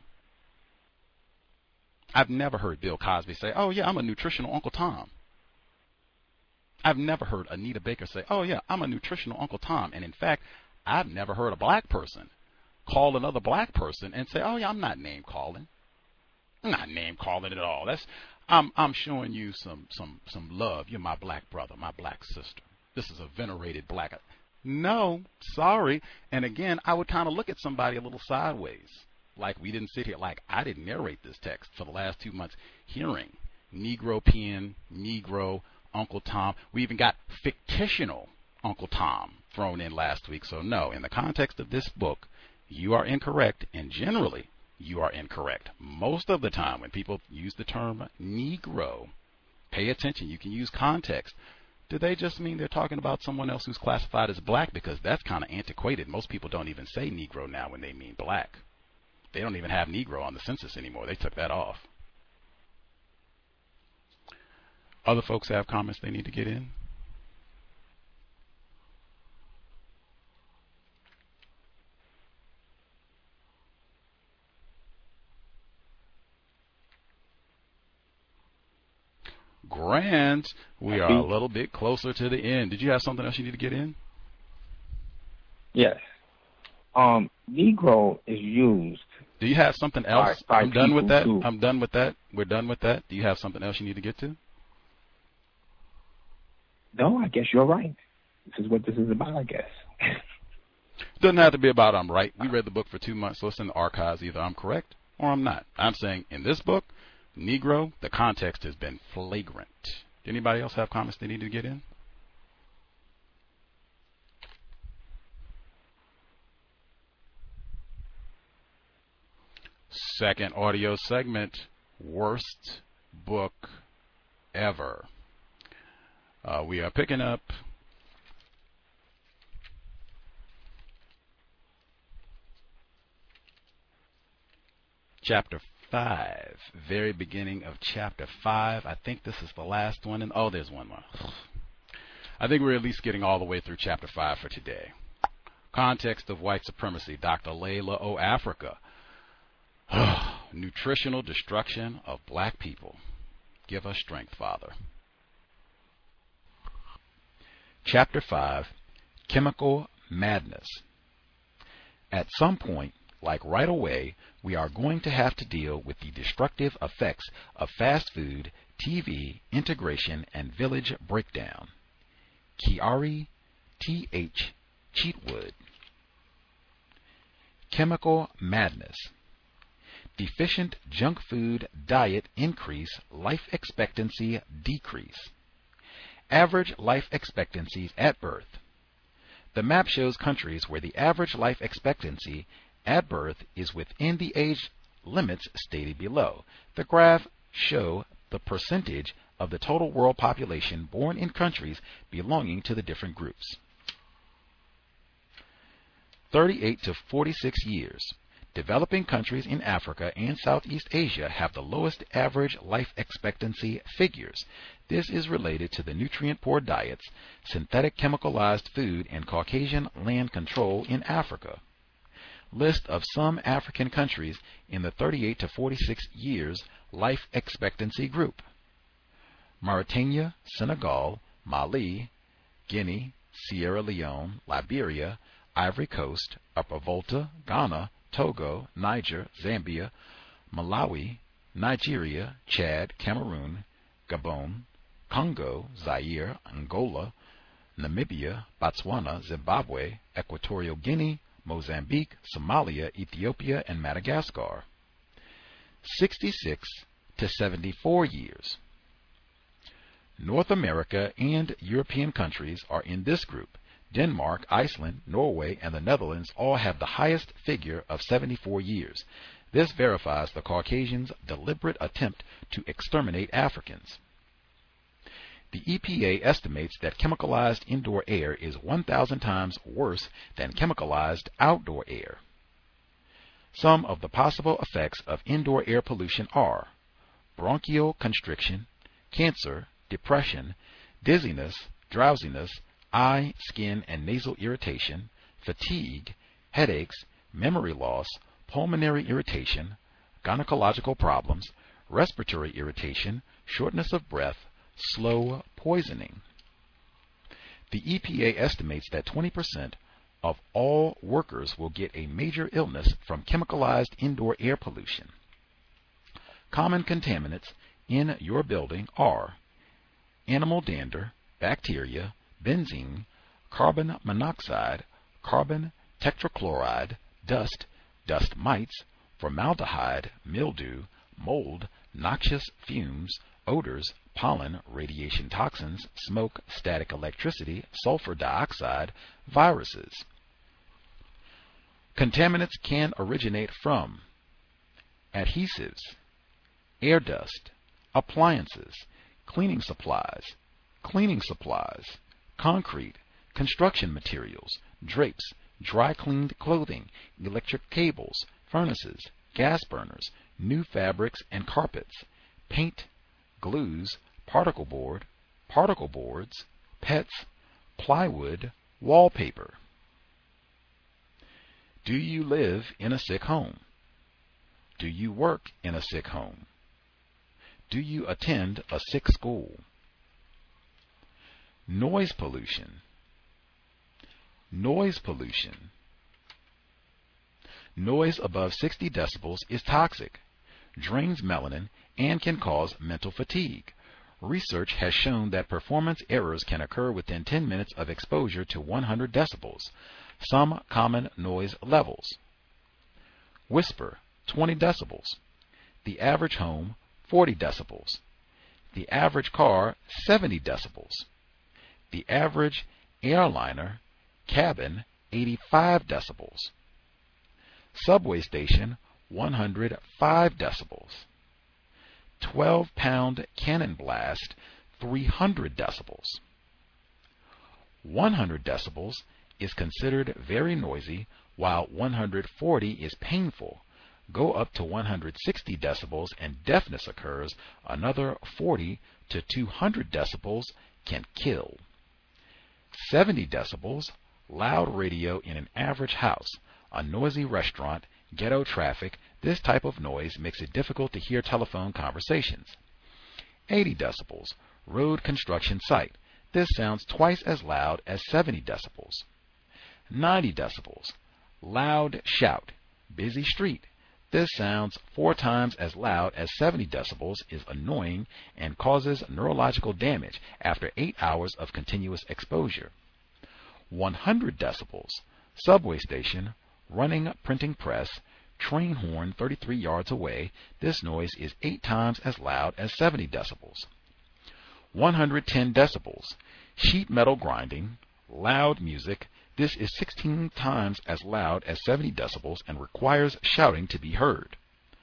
I've never heard Bill Cosby say, oh yeah, I'm a nutritional Uncle Tom. I've never heard Anita Baker say, oh yeah, I'm a nutritional Uncle Tom. And in fact, I've never heard a black person call another black person and say, oh yeah, I'm not name calling. I'm not name calling at all. That's I'm showing you some love. You're my black brother, my black sister. This is a venerated black. No, sorry. And again, I would kind of look at somebody a little sideways. Like we didn't sit here, like I didn't narrate this text for the last 2 months, hearing Negro pen, Negro, Uncle Tom. We even got fictional Uncle Tom thrown in last week. So no, in the context of this book, you are incorrect, and generally you are incorrect. Most of the time when people use the term Negro, pay attention. You can use context. Do they just mean they're talking about someone else who's classified as black? Because that's kind of antiquated. Most people don't even say Negro now when they mean black. They don't even have Negro on the census anymore. They took that off. Other folks have comments they need to get in? Grant, we are a little bit closer to the end. Did you have something else you need to get in? Yes. Negro is used. Do you have something else? By I'm done with that. Too. I'm done with that. We're done with that. Do you have something else you need to get to? No, I guess you're right. This is what this is about, I guess. Doesn't have to be about I'm right. We read the book for 2 months, so it's in the archives. Either I'm correct or I'm not. I'm saying in this book, Negro, the context has been flagrant. Did anybody else have comments they need to get in? Second audio segment, worst book ever. We are picking up chapter 5, very beginning of chapter 5. I think this is the last one. And oh, there's one more. I think we're at least getting all the way through chapter 5 for today. Context of white supremacy, Dr. Layla O. Africa. Nutritional destruction of black people. Give us strength, Father. Chapter 5, Chemical Madness. At some point, like right away, we are going to have to deal with the destructive effects of fast food, TV, integration, and village breakdown. Kiari T.H. Cheatwood. Chemical Madness. Deficient junk food diet increase, life expectancy decrease. Average life expectancies at birth. The map shows countries where the average life expectancy at birth is within the age limits stated below. The graph shows the percentage of the total world population born in countries belonging to the different groups. 38 to 46 years. Developing countries in Africa and Southeast Asia have the lowest average life expectancy figures. This is related to the nutrient-poor diets, synthetic chemicalized food, and Caucasian land control in Africa. List of some African countries in the 38 to 46 years life expectancy group. Mauritania, Senegal, Mali, Guinea, Sierra Leone, Liberia, Ivory Coast, Upper Volta, Ghana, Togo, Niger, Zambia, Malawi, Nigeria, Chad, Cameroon, Gabon, Congo, Zaire, Angola, Namibia, Botswana, Zimbabwe, Equatorial Guinea, Mozambique, Somalia, Ethiopia, and Madagascar. 66 to 74 years. North America and European countries are in this group. Denmark, Iceland, Norway, and the Netherlands all have the highest figure of 74 years. This verifies the Caucasians' deliberate attempt to exterminate Africans. The EPA estimates that chemicalized indoor air is 1,000 times worse than chemicalized outdoor air. Some of the possible effects of indoor air pollution are bronchial constriction, cancer, depression, dizziness, drowsiness, eye, skin, and nasal irritation, fatigue, headaches, memory loss, pulmonary irritation, gynecological problems, respiratory irritation, shortness of breath, slow poisoning. The EPA estimates that 20% of all workers will get a major illness from chemicalized indoor air pollution. Common contaminants in your building are animal dander, bacteria, benzene, carbon monoxide, carbon tetrachloride, dust, dust mites, formaldehyde, mildew, mold, noxious fumes, odors, pollen, radiation toxins, smoke, static electricity, sulfur dioxide, viruses. Contaminants can originate from adhesives, air dust, appliances, cleaning supplies, concrete, construction materials, drapes, dry cleaned clothing, electric cables, furnaces, gas burners, new fabrics and carpets, paint, glues, particle boards, pets, plywood, wallpaper. Do you live in a sick home? Do you work in a sick home? Do you attend a sick school? Noise pollution. Noise pollution. Noise above 60 decibels is toxic, drains melanin, and can cause mental fatigue. Research has shown that performance errors can occur within 10 minutes of exposure to 100 decibels. Some common noise levels. Whisper, 20 decibels. The average home, 40 decibels. The average car, 70 decibels. The average airliner, cabin, 85 decibels. Subway station, 105 decibels. 12-pound cannon blast, 300 decibels. 100 decibels is considered very noisy, while 140 is painful. Go up to 160 decibels and deafness occurs. Another 40 to 200 decibels can kill. 70 decibels, loud radio in an average house, a noisy restaurant, ghetto traffic. This type of noise makes it difficult to hear telephone conversations. 80 decibels, road construction site. This sounds twice as loud as 70 decibels. 90 decibels, loud shout, busy street. This sounds 4 times as loud as 70 decibels, is annoying, and causes neurological damage after 8 hours of continuous exposure. 100 decibels, subway station, running printing press, train horn 33 yards away. This noise is 8 times as loud as 70 decibels. 110 decibels, sheet metal grinding, loud music. This is 16 times as loud as 70 decibels and requires shouting to be heard.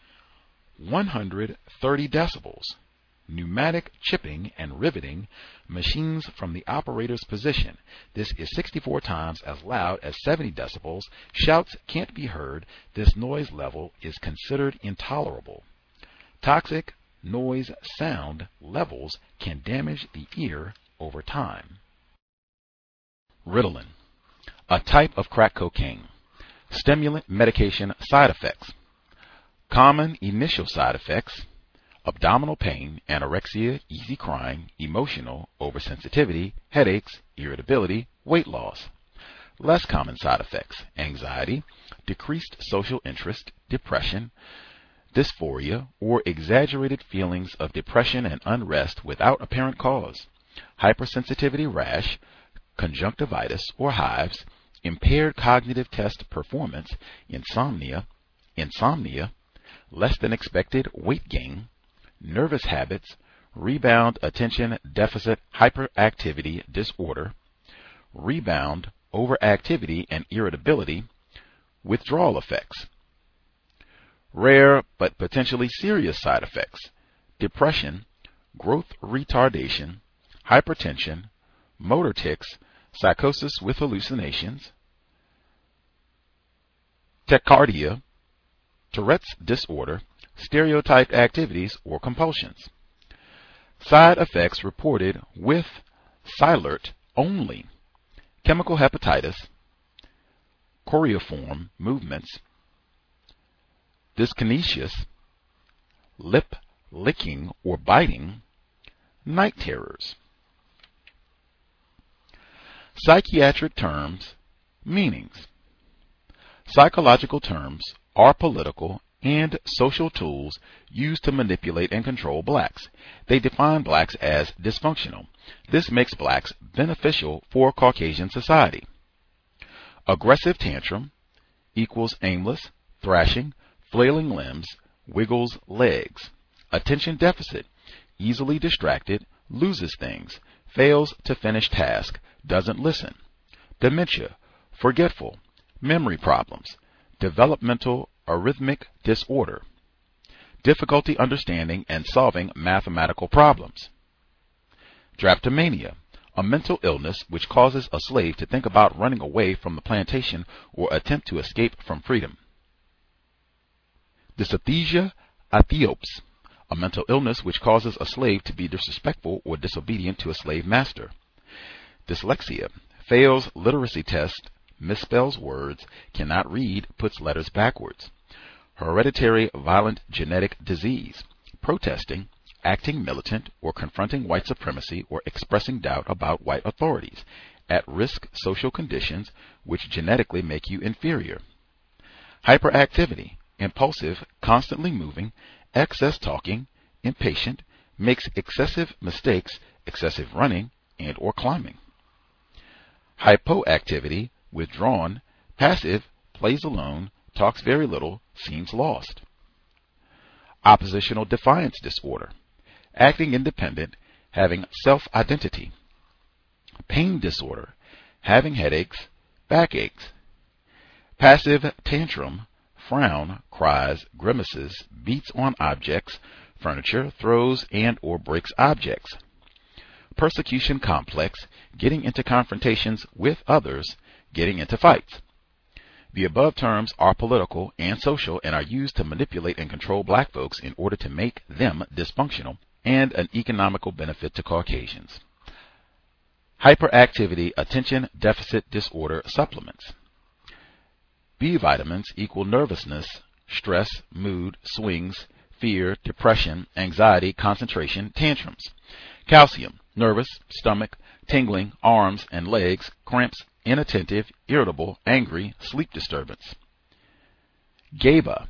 130 decibels, pneumatic chipping and riveting, machines from the operator's position. This is 64 times as loud as 70 decibels. Shouts can't be heard. This noise level is considered intolerable. Toxic noise sound levels can damage the ear over time. Ritalin, a type of crack cocaine. Stimulant medication side effects. Common initial side effects: abdominal pain, anorexia, easy crying, emotional oversensitivity, headaches, irritability, weight loss. Less common side effects: anxiety, decreased social interest, depression, dysphoria, or exaggerated feelings of depression and unrest without apparent cause, hypersensitivity rash, conjunctivitis or hives, impaired cognitive test performance, insomnia, less than expected weight gain, nervous habits, rebound attention deficit hyperactivity disorder, rebound overactivity and irritability, withdrawal effects. Rare but potentially serious side effects: depression, growth retardation, hypertension, motor tics, psychosis with hallucinations, tachycardia, Tourette's disorder, stereotyped activities or compulsions. Side effects reported with Cylert only: chemical hepatitis, choreiform movements, dyskinesias, lip licking or biting, night terrors. Psychiatric terms, meanings. Psychological terms are political and social tools used to manipulate and control blacks. They define blacks as dysfunctional. This makes blacks beneficial for Caucasian society. Aggressive tantrum equals aimless, thrashing, flailing limbs, wiggles legs. Attention deficit, easily distracted, loses things, fails to finish task, doesn't listen. Dementia, forgetful, memory problems, developmental arrhythmic disorder, difficulty understanding and solving mathematical problems. Drapetomania, a mental illness which causes a slave to think about running away from the plantation or attempt to escape from freedom. Dysesthesia aethiops, a mental illness which causes a slave to be disrespectful or disobedient to a slave master. Dyslexia, fails literacy test, misspells words, cannot read, puts letters backwards. Hereditary violent genetic disease, protesting, acting militant, or confronting white supremacy or expressing doubt about white authorities, at-risk social conditions which genetically make you inferior. Hyperactivity, impulsive, constantly moving, excess talking, impatient, makes excessive mistakes, excessive running, and or climbing. Hypoactivity, withdrawn, passive, plays alone, talks very little, seems lost. Oppositional defiance disorder, acting independent, having self-identity. Pain disorder, having headaches, backaches. Passive tantrum, frown, cries, grimaces, beats on objects, furniture, throws and or breaks objects. Persecution complex, getting into confrontations with others, getting into fights. The above terms are political and social and are used to manipulate and control black folks in order to make them dysfunctional and an economical benefit to Caucasians. Hyperactivity attention deficit disorder supplements. B vitamins equal nervousness, stress, mood, swings, fear, depression, anxiety, concentration, tantrums. Calcium, nervous, stomach, tingling, arms and legs, cramps, inattentive, irritable, angry, sleep disturbance. GABA,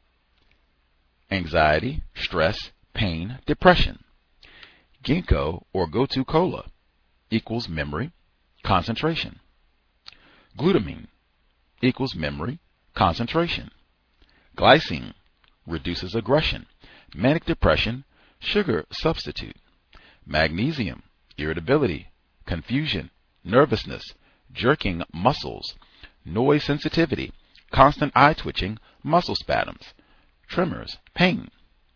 anxiety, stress, pain, depression. Ginkgo or gotu kola equals memory, concentration. Glutamine equals memory, concentration. Glycine reduces aggression, manic depression, sugar substitute. Magnesium, irritability, confusion, nervousness, jerking muscles, noise sensitivity, constant eye twitching, muscle spasms, tremors, pain.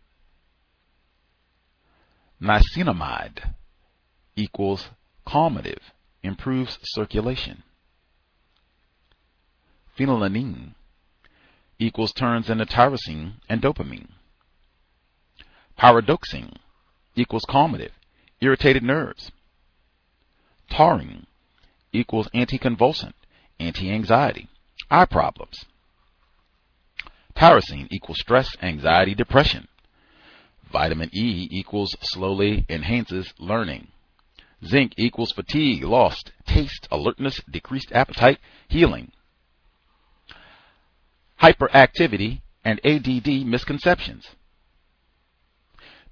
Niacinamide equals calmative, improves circulation. Phenylalanine equals turns into tyrosine and dopamine. Pyridoxine equals calmative, irritated nerves. Taurine equals anticonvulsant, anti-anxiety, eye problems. Tyrosine equals stress, anxiety, depression. Vitamin E equals slowly enhances learning. Zinc equals fatigue, lost taste, alertness, decreased appetite, healing. Hyperactivity and ADD misconceptions.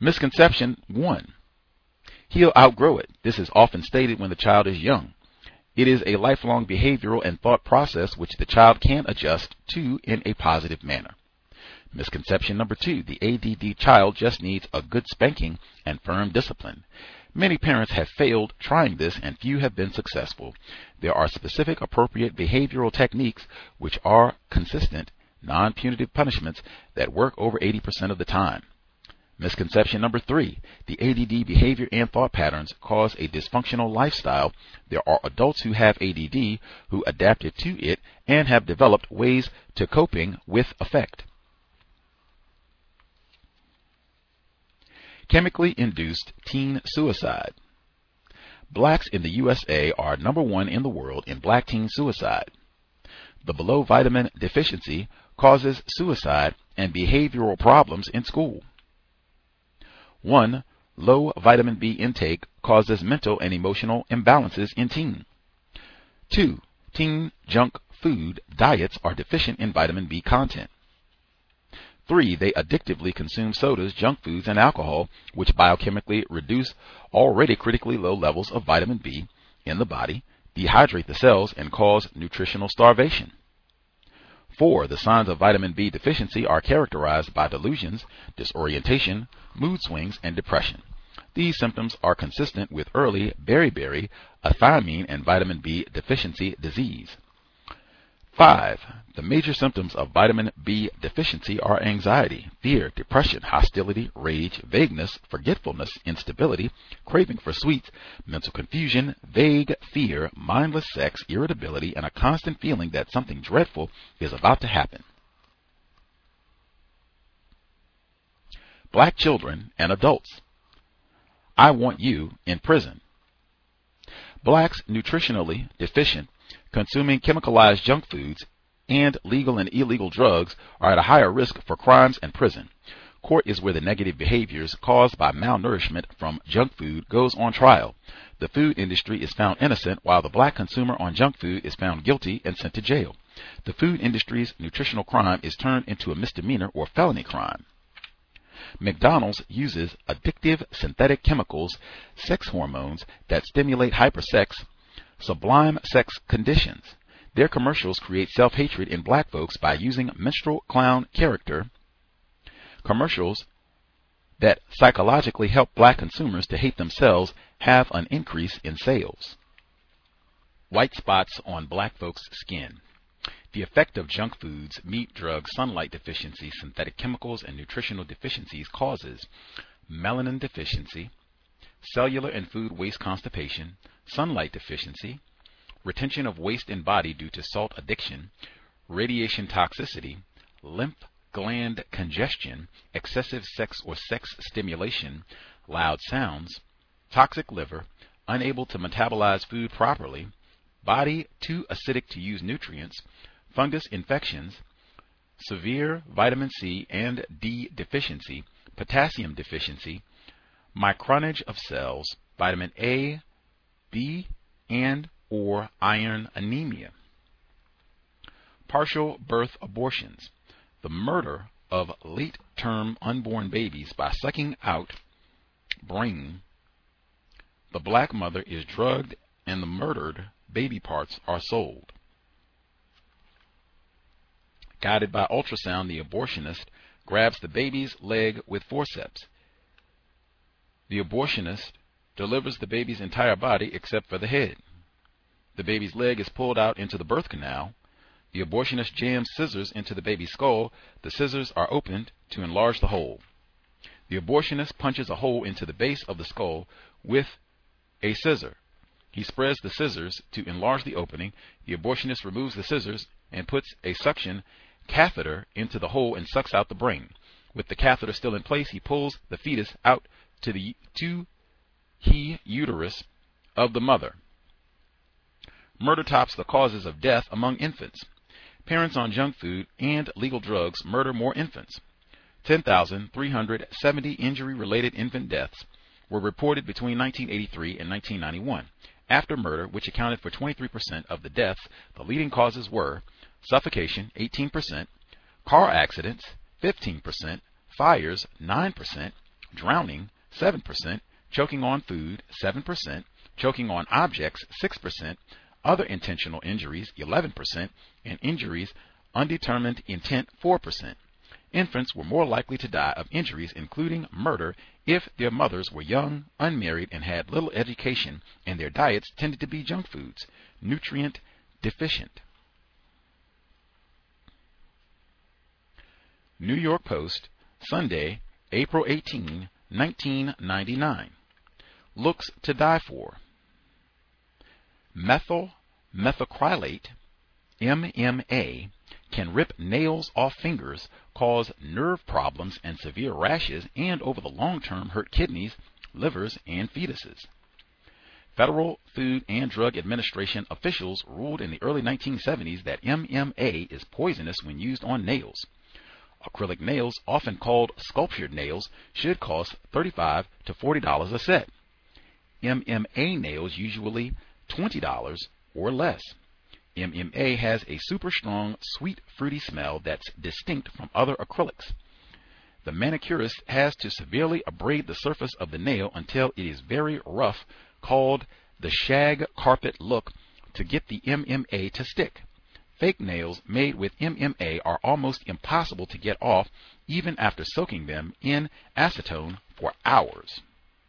Misconception 1. He'll outgrow it. This is often stated when the child is young. It is a lifelong behavioral and thought process which the child can adjust to in a positive manner. Misconception number 2, the ADD child just needs a good spanking and firm discipline. Many parents have failed trying this and few have been successful. There are specific appropriate behavioral techniques which are consistent, non-punitive punishments that work over 80% of the time. Misconception number 3, the ADD behavior and thought patterns cause a dysfunctional lifestyle. There are adults who have ADD who adapted to it and have developed ways to coping with effect. Chemically induced teen suicide. Blacks in the USA are number 1 in the world in black teen suicide. The below vitamin deficiency causes suicide and behavioral problems in school. 1. Low vitamin B intake causes mental and emotional imbalances in teens. 2. Teen junk food diets are deficient in vitamin B content. 3. They addictively consume sodas, junk foods, and alcohol, which biochemically reduce already critically low levels of vitamin B in the body, dehydrate the cells, and cause nutritional starvation. 4. The signs of vitamin B deficiency are characterized by delusions, disorientation, mood swings, and depression. These symptoms are consistent with early beriberi, a thiamine and vitamin B deficiency disease. 5. The major symptoms of vitamin B deficiency are anxiety, fear, depression, hostility, rage, vagueness, forgetfulness, instability, craving for sweets, mental confusion, vague fear, mindless sex, irritability, and a constant feeling that something dreadful is about to happen. Black children and adults. I want you in prison. Blacks nutritionally deficient, consuming chemicalized junk foods, and legal and illegal drugs are at a higher risk for crimes and prison. Court is where the negative behaviors caused by malnourishment from junk food goes on trial. The food industry is found innocent, while the black consumer on junk food is found guilty and sent to jail. The food industry's nutritional crime is turned into a misdemeanor or felony crime. McDonald's uses addictive synthetic chemicals, sex hormones that stimulate hypersex, sublime sex conditions. Their commercials create self-hatred in black folks by using minstrel clown character commercials that psychologically help black consumers to hate themselves have an increase in sales. White spots on black folks' skin. The effect of junk foods, meat, drugs, sunlight deficiency, synthetic chemicals, and nutritional deficiencies causes melanin deficiency, cellular and food waste constipation, sunlight deficiency, retention of waste in body due to salt addiction, radiation toxicity, lymph gland congestion, excessive sex or sex stimulation, loud sounds, toxic liver, unable to metabolize food properly, body too acidic to use nutrients, fungus infections, severe vitamin C and D deficiency, potassium deficiency, micronage of cells, vitamin A, B, and or iron anemia. Partial birth abortions. The murder of late-term unborn babies by sucking out brain. The black mother is drugged and the murdered baby parts are sold. Guided by ultrasound, the abortionist grabs the baby's leg with forceps. The abortionist delivers the baby's entire body except for the head. The baby's leg is pulled out into the birth canal. The abortionist jams scissors into the baby's skull. The scissors are opened to enlarge the hole. The abortionist punches a hole into the base of the skull with a scissor. He spreads the scissors to enlarge the opening. The abortionist removes the scissors and puts a suction catheter into the hole and sucks out the brain. With the catheter still in place, he pulls the fetus out to the uterus of the mother. Murder tops the causes of death among infants. Parents on junk food and legal drugs murder more infants. 10,370 injury-related infant deaths were reported between 1983 and 1991. After murder, which accounted for 23% of the deaths, the leading causes were suffocation, 18%, car accidents, 15%, fires, 9%, drowning, 7%, choking on food, 7%, choking on objects, 6%, other intentional injuries 11%, and injuries undetermined intent 4%. Infants were more likely to die of injuries including murder if their mothers were young, unmarried, and had little education, and their diets tended to be junk foods, nutrient deficient. New York Post, Sunday, April 18, 1999. Looks to die for. Methacrylate, MMA, can rip nails off fingers, cause nerve problems and severe rashes, and over the long term hurt kidneys, livers, and fetuses. Federal Food and Drug Administration officials ruled in the early 1970s that MMA is poisonous when used on nails. Acrylic nails, often called sculptured nails, should cost $35 to $40 a set. MMA nails usually $20 or less. MMA has a super strong, sweet, fruity smell that's distinct from other acrylics. The manicurist has to severely abrade the surface of the nail until it is very rough, called the shag carpet look, to get the MMA to stick. Fake nails made with MMA are almost impossible to get off even after soaking them in acetone for hours.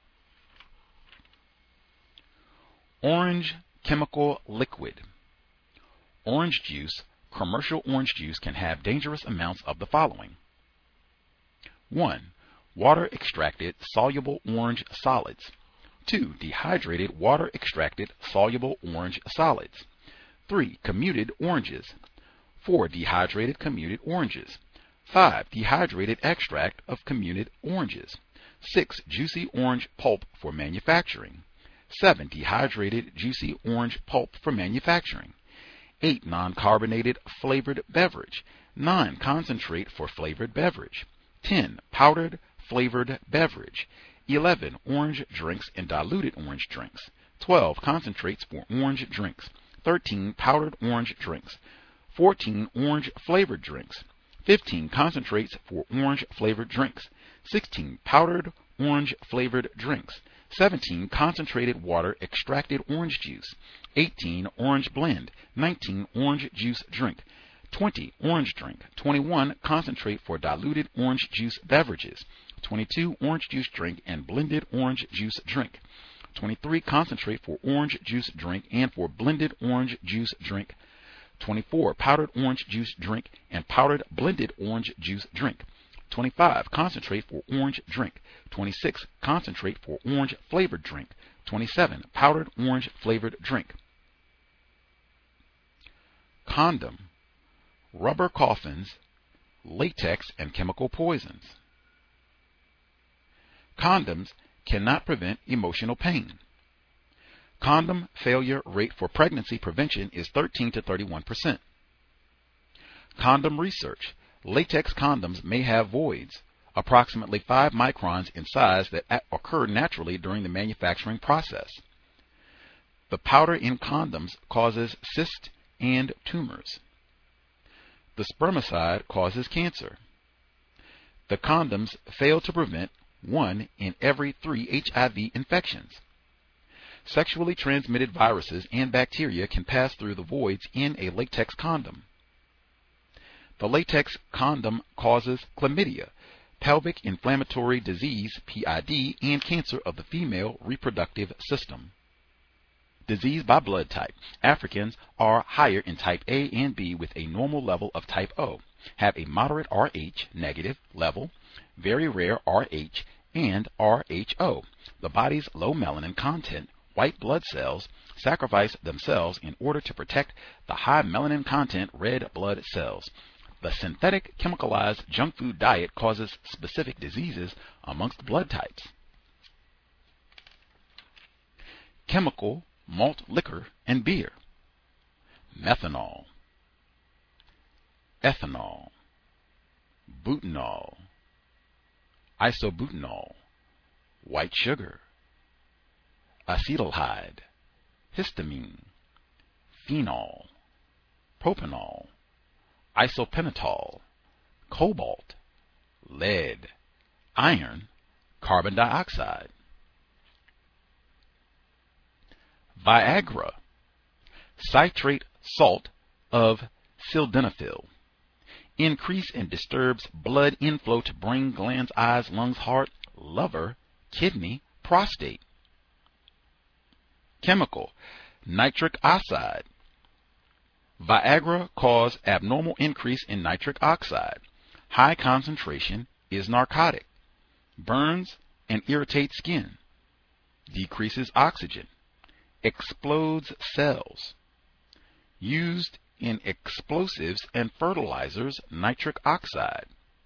Orange chemical liquid. Orange juice, commercial orange juice, can have dangerous amounts of the following. 1. Water extracted soluble orange solids. 2. Dehydrated water extracted soluble orange solids. 3. Commuted oranges. 4. Dehydrated commuted oranges. 5. Dehydrated extract of commuted oranges. 6. Juicy orange pulp for manufacturing. 7. Dehydrated juicy orange pulp for manufacturing. 8. Non-carbonated flavored beverage. 9. Concentrate for flavored beverage. 10. Powdered flavored beverage. 11. Orange drinks and diluted orange drinks. 12. Concentrates for orange drinks. 13. Powdered orange drinks. 14. Orange flavored drinks. 15. Concentrates for orange flavored drinks. 16. Powdered orange flavored drinks. 17. Concentrated water extracted orange juice. 18. Orange blend. 19. Orange juice drink. 20. Orange drink. 21. Concentrate for diluted orange juice beverages. 22. Orange juice drink and blended orange juice drink. 23. Concentrate for orange juice drink and for blended orange juice drink. 24. Powdered orange juice drink and powdered blended orange juice drink. 25. Concentrate for orange drink. 26. Concentrate for orange flavored drink. 27. Powdered orange flavored drink. Condom, rubber coffins, latex, and chemical poisons. Condoms cannot prevent emotional pain. Condom failure rate for pregnancy prevention is 13 to 31%. Condom research. Latex condoms may have voids, approximately 5 microns in size, that occur naturally during the manufacturing process. The powder in condoms causes cysts and tumors. The spermicide causes cancer. The condoms fail to prevent 1 in every 3 HIV infections. Sexually transmitted viruses and bacteria can pass through the voids in a latex condom. The latex condom causes chlamydia, pelvic inflammatory disease, PID, and cancer of the female reproductive system. Disease by blood type. Africans are higher in type A and B with a normal level of type O, have a moderate Rh negative level, very rare Rh, and Rho. The body's low melanin content, white blood cells, sacrifice themselves in order to protect the high melanin content red blood cells. The synthetic chemicalized junk food diet causes specific diseases amongst blood types. Chemical, malt liquor, and beer. Methanol, ethanol, butanol, isobutanol, white sugar, acetaldehyde, histamine, phenol, propanol, isopentanol, cobalt, lead, iron, carbon dioxide. Viagra, citrate salt of sildenafil. Increase and disturbs blood inflow to brain, glands, eyes, lungs, heart, liver, kidney, prostate. Chemical, nitric oxide. Viagra cause abnormal increase in nitric oxide. High concentration is narcotic. Burns and irritates skin. Decreases oxygen. Explodes cells. Used in explosives and fertilizers, nitric oxide.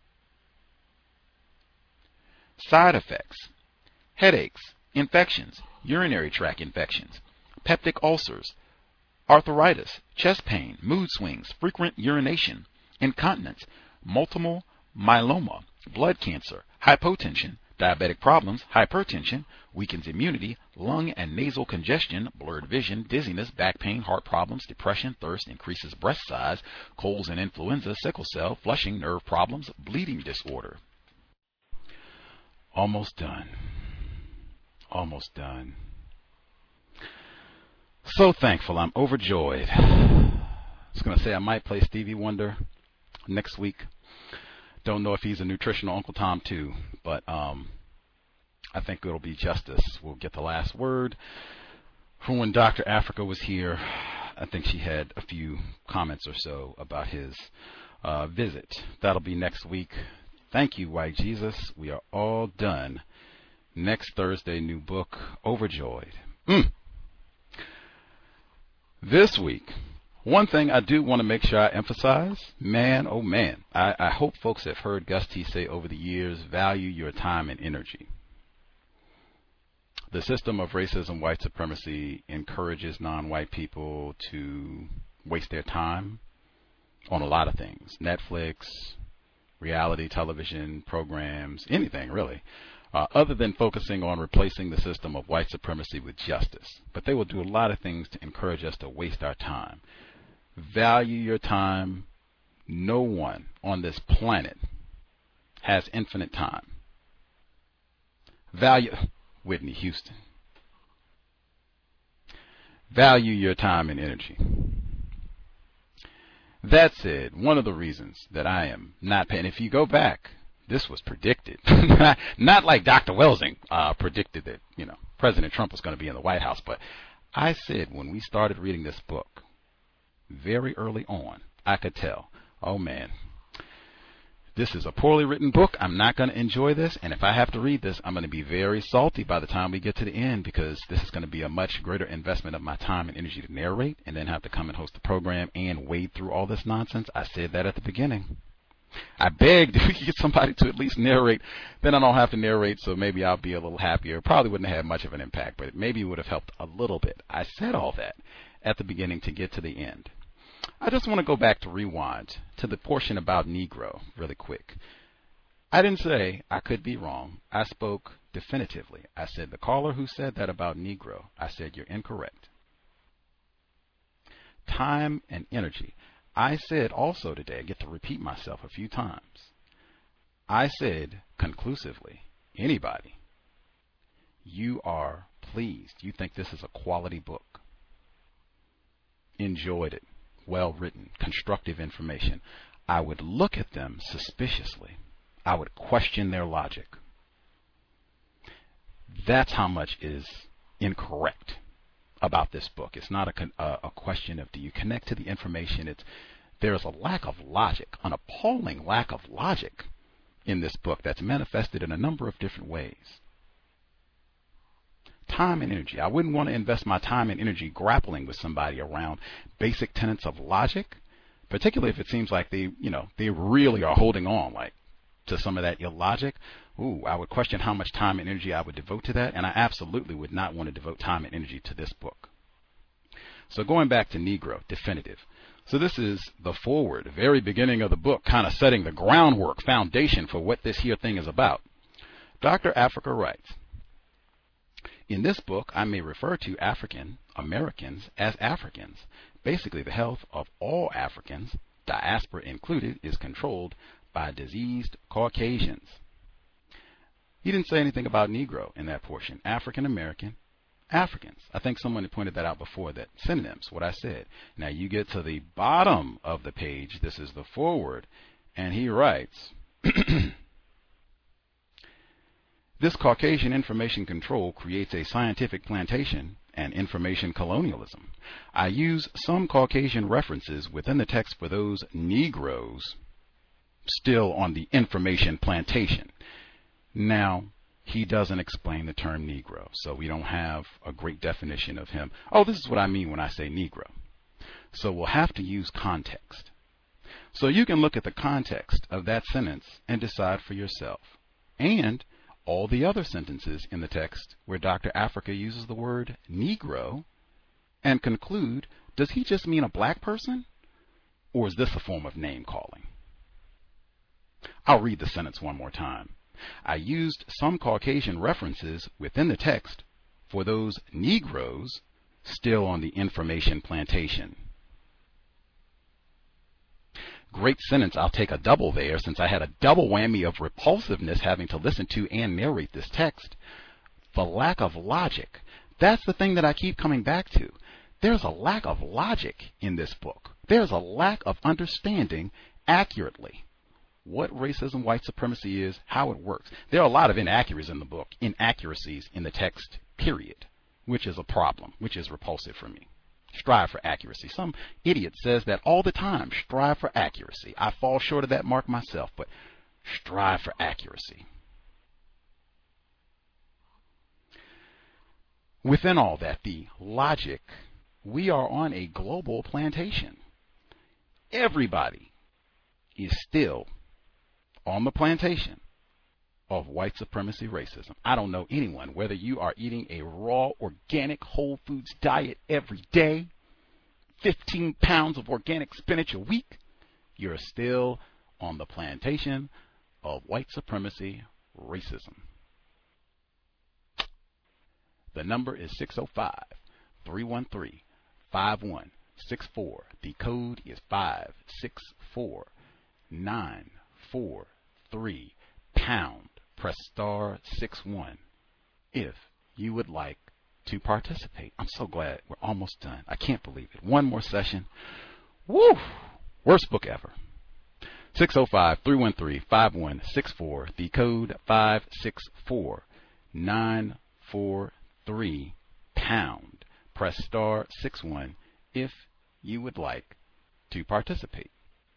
Side effects: headaches, infections, urinary tract infections, peptic ulcers, arthritis, chest pain, mood swings, frequent urination, incontinence, multiple myeloma, blood cancer, hypotension, diabetic problems, hypertension, weakens immunity, lung and nasal congestion, blurred vision, dizziness, back pain, heart problems, depression, thirst, increases breast size, colds and influenza, sickle cell, flushing, nerve problems, bleeding disorder. Almost done. Almost done. So thankful. I'm overjoyed. I was going to say I might play Stevie Wonder next week. Don't know if he's a nutritional Uncle Tom too, but I think it'll be justice. We'll get the last word from when Dr. Africa was here. I think she had a few comments or so about his visit. That'll be next week. Thank you, White Jesus. We are all done. Next Thursday, new book, Overjoyed. This week, one thing I do want to make sure I emphasize, man, oh man, I hope folks have heard Gus T say over the years, value your time and energy. The system of racism, white supremacy, encourages non-white people to waste their time on a lot of things. Netflix, reality television programs, anything really, other than focusing on replacing the system of white supremacy with justice. But they will do a lot of things to encourage us to waste our time. Value your time. No one on this planet has infinite time. Value Whitney Houston. Value your time and energy. That said, one of the reasons that I am not paying, if you go back, this was predicted. Not like Dr. Welsing predicted that, President Trump was going to be in the White House, but I said when we started reading this book, very early on, I could tell, oh man, this is a poorly written book. I'm not going to enjoy this, and if I have to read this, I'm going to be very salty by the time we get to the end, because this is going to be a much greater investment of my time and energy to narrate and then have to come and host the program and wade through all this nonsense. I said that at the beginning. I begged if we could get somebody to at least narrate, then I don't have to narrate, so maybe I'll be a little happier. Probably wouldn't have had much of an impact, but maybe it would have helped a little bit. I said all that at the beginning to get to the end. I just want to go back to rewind to the portion about Negro really quick. I didn't say I could be wrong. I spoke definitively. I said the caller who said that about Negro, I said you're incorrect. Time and energy. I said also today, I get to repeat myself a few times. I said conclusively, anybody, you are pleased. You think this is a quality book. Enjoyed it. Well written, constructive information. I would look at them suspiciously. I would question their logic. That's how much is incorrect about this book. It's not a question of do you connect to the information. There's a lack of logic, an appalling lack of logic in this book that's manifested in a number of different ways. Time and energy. I wouldn't want to invest my time and energy grappling with somebody around basic tenets of logic, particularly if it seems like they really are holding on to some of that illogic. I would question how much time and energy I would devote to that, and I absolutely would not want to devote time and energy to this book. So going back to Negro, definitive. So this is the forward, very beginning of the book, kind of setting the groundwork, foundation for what this here thing is about. Dr. Africa writes, in this book, I may refer to African Americans as Africans. Basically, the health of all Africans, diaspora included, is controlled by diseased Caucasians. He didn't say anything about Negro in that portion. African American, Africans. I think someone had pointed that out before, that synonyms, what I said. Now you get to the bottom of the page. This is the foreword. And he writes, this Caucasian information control creates a scientific plantation and information colonialism. I use some Caucasian references within the text for those Negroes still on the information plantation. Now, he doesn't explain the term Negro, so we don't have a great definition of him. Oh, this is what I mean when I say Negro. So we'll have to use context. So you can look at the context of that sentence and decide for yourself. And all the other sentences in the text where Dr. Africa uses the word Negro and conclude, does he just mean a black person? Or is this a form of name calling? I'll read the sentence one more time. I used some Caucasian references within the text for those Negroes still on the information plantation. Great sentence. I'll take a double there, since I had a double whammy of repulsiveness having to listen to and narrate this text. The lack of logic. That's the thing that I keep coming back to. There's a lack of logic in this book. There's a lack of understanding accurately what racism, white supremacy is, how it works. There are a lot of inaccuracies in the book, inaccuracies in the text, period, which is a problem, which is repulsive for me. Strive for accuracy. Some idiot says that all the time, strive for accuracy. I fall short of that mark myself, but strive for accuracy. Within all that, the logic, we are on a global plantation. Everybody is still on the plantation of white supremacy racism. I don't know anyone, whether you are eating a raw, organic, whole foods diet every day, 15 pounds of organic spinach a week, you're still on the plantation of white supremacy racism. The number is 605-313-5164. The code is 564943#. Press star 61 if you would like to participate. I'm so glad we're almost done. I can't believe it. One more session. Woo! Worst book ever. 605-313-5164. The code 564943#. Press star 61 if you would like to participate.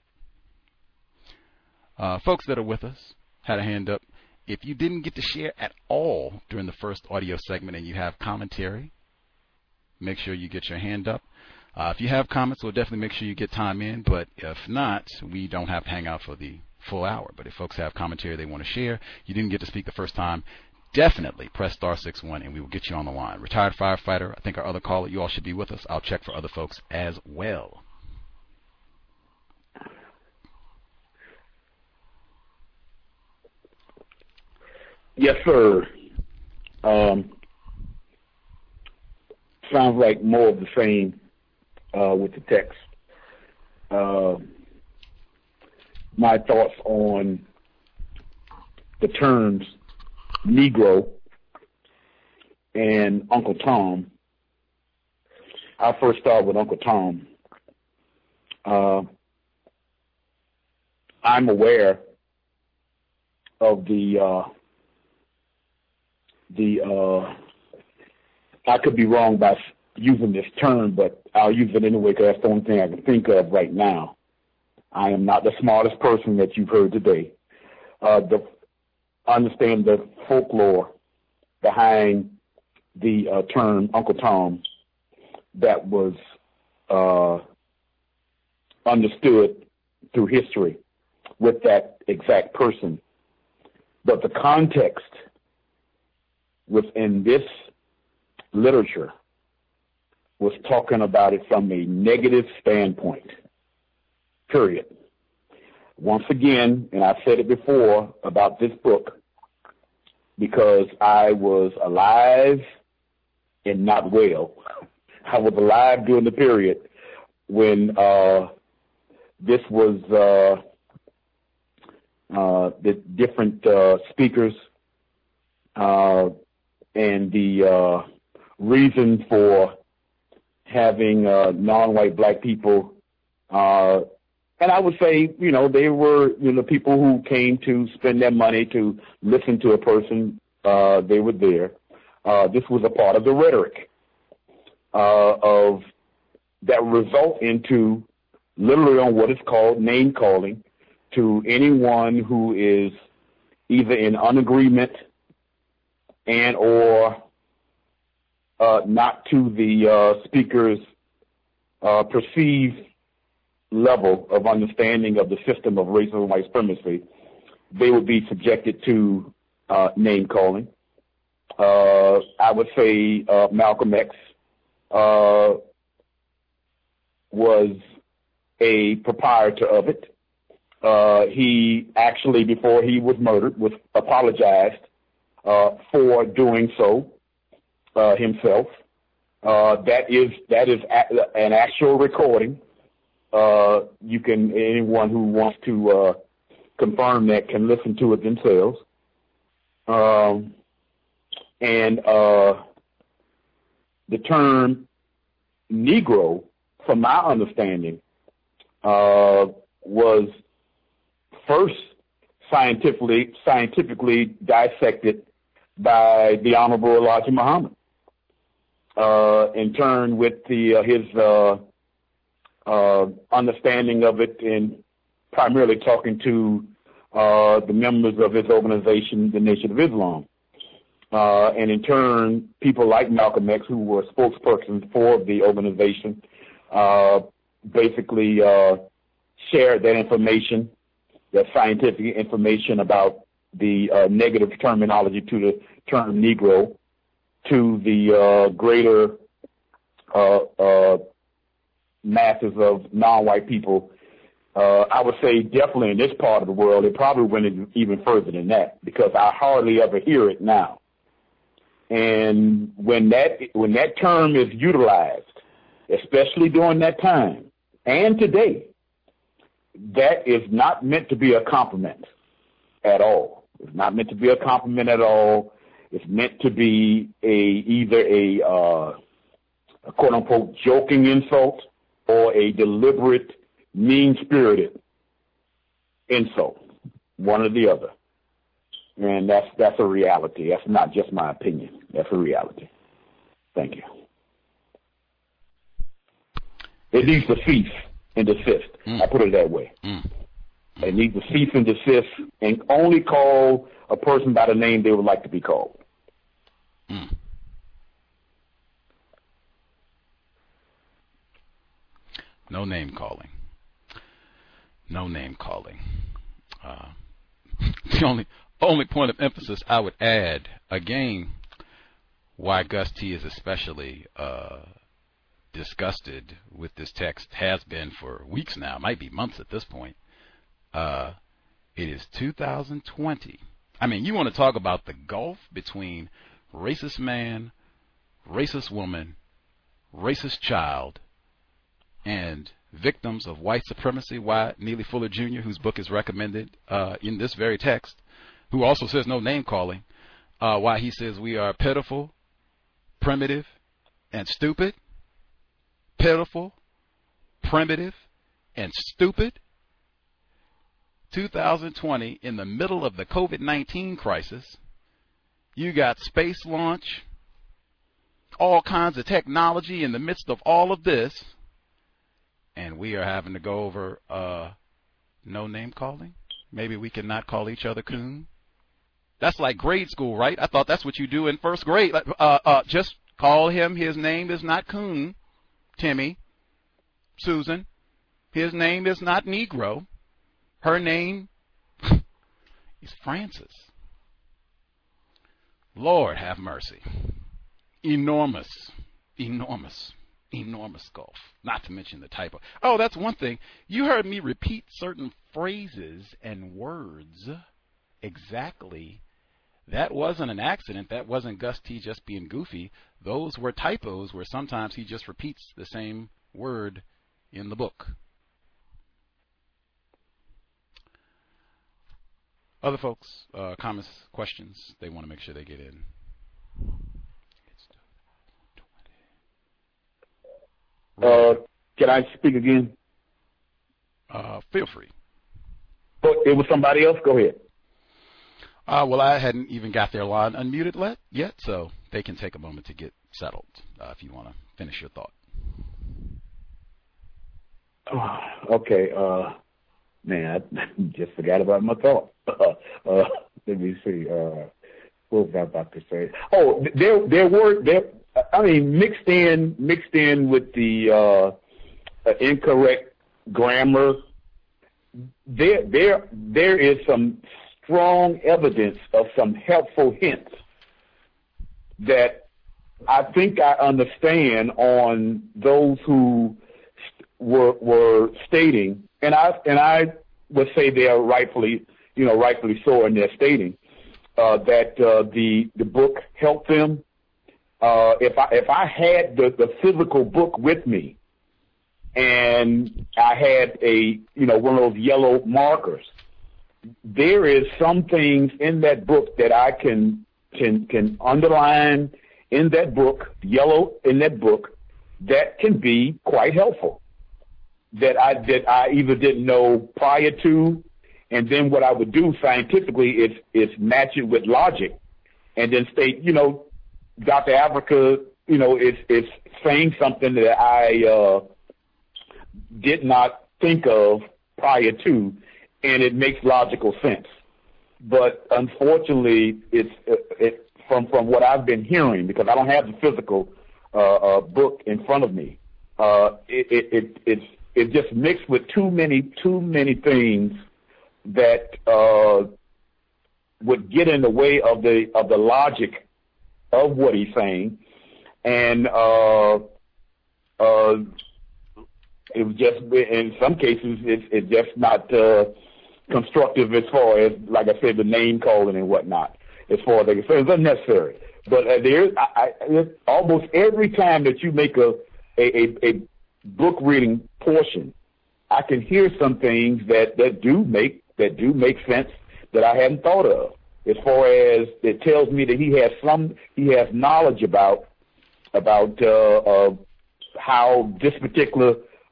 Folks that are with us had a hand up. If you didn't get to share at all during the first audio segment and you have commentary, make sure you get your hand up. If you have comments, we'll definitely make sure you get time in. But if not, we don't have to hang out for the full hour. But if folks have commentary they want to share, you didn't get to speak the first time, definitely press star 61 and we will get you on the line. Retired firefighter, I think our other caller, you all should be with us. I'll check for other folks as well. Yes, sir. Sounds like more of the same with the text. My thoughts on the terms Negro and Uncle Tom. I'll first start with Uncle Tom. I'm aware of I could be wrong by using this term, but I'll use it anyway because that's the only thing I can think of right now. I am not the smartest person that you've heard today. Understand the folklore behind the term Uncle Tom that was understood through history with that exact person. But the context within this literature was talking about it from a negative standpoint, period. Once again, and I've said it before about this book, because I was alive and not well. I was alive during the period when this was the different speakers and the reason for having non-white black people, and I would say, they were, people who came to spend their money to listen to a person. They were there. This was a part of the rhetoric of that result into literally on what is called name calling to anyone who is either in unagreement and or not to the speaker's perceived level of understanding of the system of racism and white supremacy. They would be subjected to name calling. I would say Malcolm X was a proprietor of it. He actually, before he was murdered, apologized for doing so himself. That is an actual recording. Anyone who wants to confirm that can listen to it themselves. And the term Negro, from my understanding, was first scientifically dissected by the Honorable Elijah Muhammad. In turn, with his understanding of it, and primarily talking to the members of his organization, the Nation of Islam. And in turn, people like Malcolm X, who were spokespersons for the organization, basically shared that information, that scientific information about the negative terminology to the term Negro to the greater masses of non-white people. I would say definitely in this part of the world, it probably went even further than that, because I hardly ever hear it now. And when that term is utilized, especially during that time and today, that is not meant to be a compliment at all. It's not meant to be a compliment at all. It's meant to be either a quote unquote joking insult or a deliberate, mean-spirited insult, one or the other. And that's a reality. That's not just my opinion. That's a reality. Thank you. It needs to cease and desist. I put it that way. It needs to cease and desist and only call a person by the name they would like to be called. No name calling. No name calling. The only point of emphasis I would add, again, why Gus T is especially disgusted with this text, has been for weeks now, might be months at this point. It is 2020. I mean, you want to talk about the gulf between racist man, racist woman, racist child, and victims of white supremacy. Why Neely Fuller Jr., whose book is recommended in this very text, who also says no name calling, why he says we are pitiful, primitive, and stupid. Pitiful, primitive, and stupid. 2020, in the middle of the COVID-19 crisis, you got space launch, all kinds of technology in the midst of all of this, and we are having to go over no name calling. Maybe we can not call each other coon. That's like grade school, right? I thought that's what you do in first grade. Just call him. His name is not coon. Timmy, Susan. His name is not Negro. Her name is Francis. Lord have mercy. Enormous gulf. Not to mention the typo. Oh, that's one thing. You heard me repeat certain phrases and words exactly. That wasn't an accident. That wasn't Gus T just being goofy. Those were typos where sometimes he just repeats the same word in the book. Other folks, comments, questions, they want to make sure they get in. Can I speak again? Feel free. Oh, it was somebody else? Go ahead. Well, I hadn't even got their line unmuted yet, so they can take a moment to get settled if you want to finish your thought. Okay. Man, I just forgot about my thought. Let me see. What was I about to say? Oh, there were mixed in with the incorrect grammar. There is some strong evidence of some helpful hints that I think I understand on those who were stating, and I would say they are rightfully so in their stating that the book helped them. If I had the physical book with me, and I had one of those yellow markers, there is some things in that book that I can underline in that book, yellow in that book, that can be quite helpful. That I either didn't know prior to, and then what I would do scientifically is match it with logic, and then state, Dr. Africa, is saying something that I did not think of prior to, and it makes logical sense. But unfortunately, it's from what I've been hearing, because I don't have the physical book in front of me. It's just mixed with too many things that would get in the way of the logic of what he's saying, and it was just, in some cases, it's just not constructive as far as, like I said, the name calling and whatnot. As far as they can say, it's unnecessary. But almost every time that you make a book reading portion, I can hear some things that do make sense that I hadn't thought of. As far as it tells me that he has knowledge about how this particular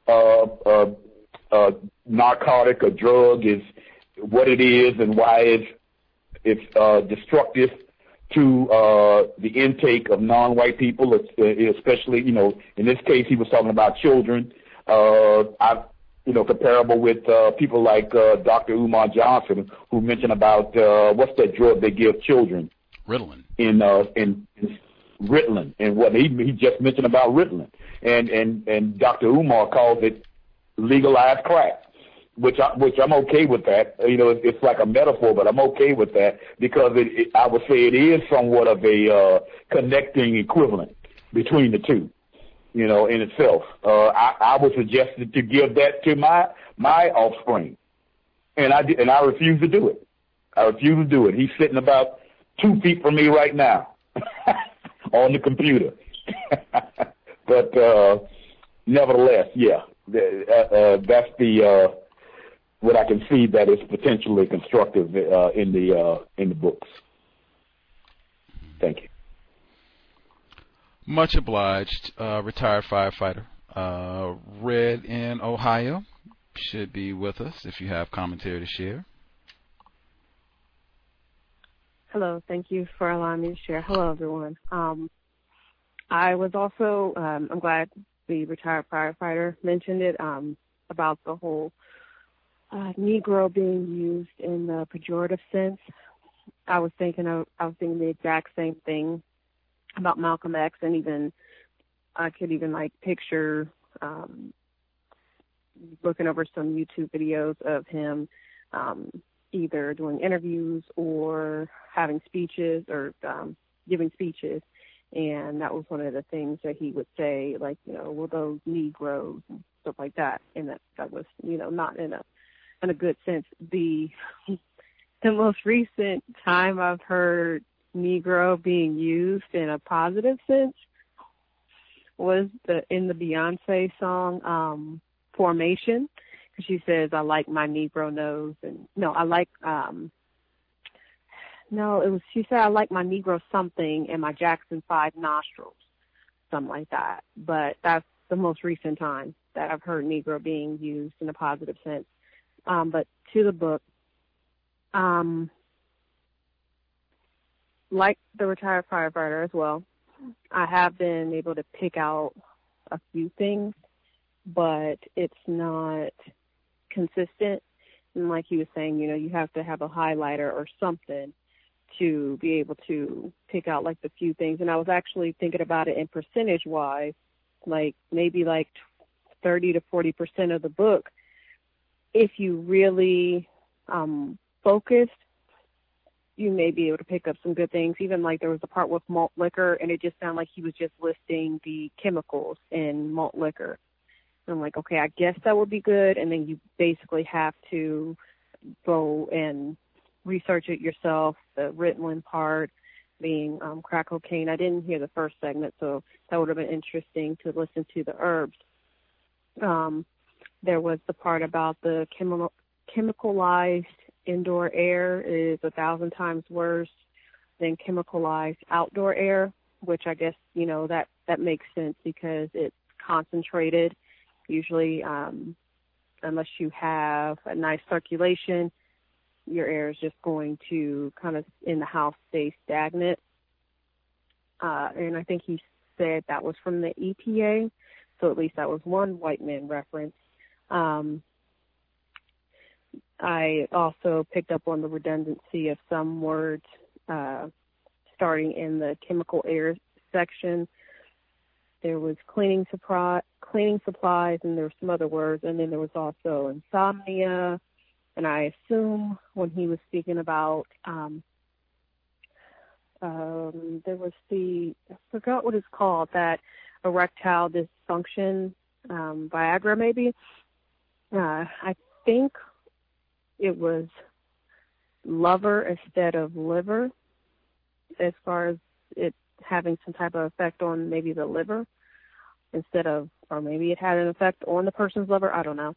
narcotic or drug is, what it is, and why it's destructive to the intake of non-white people, especially, in this case he was talking about children. Comparable with people like Dr. Umar Johnson, who mentioned about what's that drug they give children? Ritalin. In Ritalin, and what he just mentioned about Ritalin, and Dr. Umar calls it legalized crack, which I'm okay with that. It's like a metaphor, but I'm okay with that because I would say it is somewhat of a connecting equivalent between the two, in itself. I would suggest to give that to my offspring, and I refuse to do it. I refuse to do it. He's sitting about 2 feet from me right now on the computer. But nevertheless, yeah, that's the what I can see that is potentially constructive in the books. Thank you. Much obliged. Retired firefighter. Red in Ohio should be with us if you have commentary to share. Hello. Thank you for allowing me to share. Hello, everyone. I was also, I'm glad the retired firefighter mentioned it, about the whole Negro being used in the pejorative sense. I was thinking the exact same thing about Malcolm X, and even I could even picture looking over some YouTube videos of him either doing interviews or having speeches or giving speeches, and that was one of the things that he would say, well, those Negroes and stuff like that, and that was not in a good sense. The most recent time I've heard Negro being used in a positive sense was in the Beyonce song Formation, because she says, I like my Negro nose, and she said I like my Negro something and my Jackson 5 nostrils, something like that. But that's the most recent time that I've heard Negro being used in a positive sense. But to the book, like the retired firefighter as well, I have been able to pick out a few things, but it's not consistent. And like he was saying, you have to have a highlighter or something to be able to pick out like the few things. And I was actually thinking about it in percentage-wise, like maybe like 30 to 40% of the book. If you really focused, you may be able to pick up some good things. Even like there was a part with malt liquor, and it just sounded like he was just listing the chemicals in malt liquor. And I'm like, okay, I guess that would be good. And then you basically have to go and research it yourself, the Ritalin part being crack cocaine. I didn't hear the first segment, so that would have been interesting to listen to the herbs. There was the part about the chemicalized indoor air is 1,000 times worse than chemicalized outdoor air, which I guess, that makes sense because it's concentrated. Usually, unless you have a nice circulation, your air is just going to kind of in the house stay stagnant. And I think he said that was from the EPA, so at least that was one white man reference. I also picked up on the redundancy of some words starting in the chemical air section. There was cleaning supplies, and there were some other words, and then there was also insomnia. And I assume when he was speaking about, there was I forgot what it's called, that erectile dysfunction, Viagra maybe. I think it was lover instead of liver, as far as it having some type of effect on maybe the liver instead of, or maybe it had an effect on the person's liver. I don't know.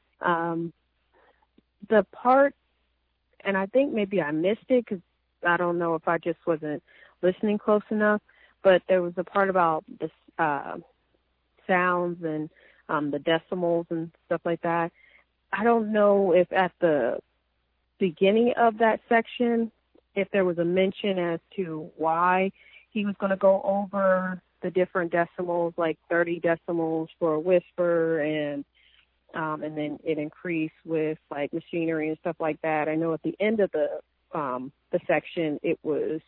The part, and I think maybe I missed it because I don't know if I just wasn't listening close enough, but there was a part about the sounds and the decimals and stuff like that. I don't know if at the beginning of that section, if there was a mention as to why he was going to go over the different decimals, like 30 decimals for a whisper, and then it increased with like machinery and stuff like that. I know at the end of the section, it was,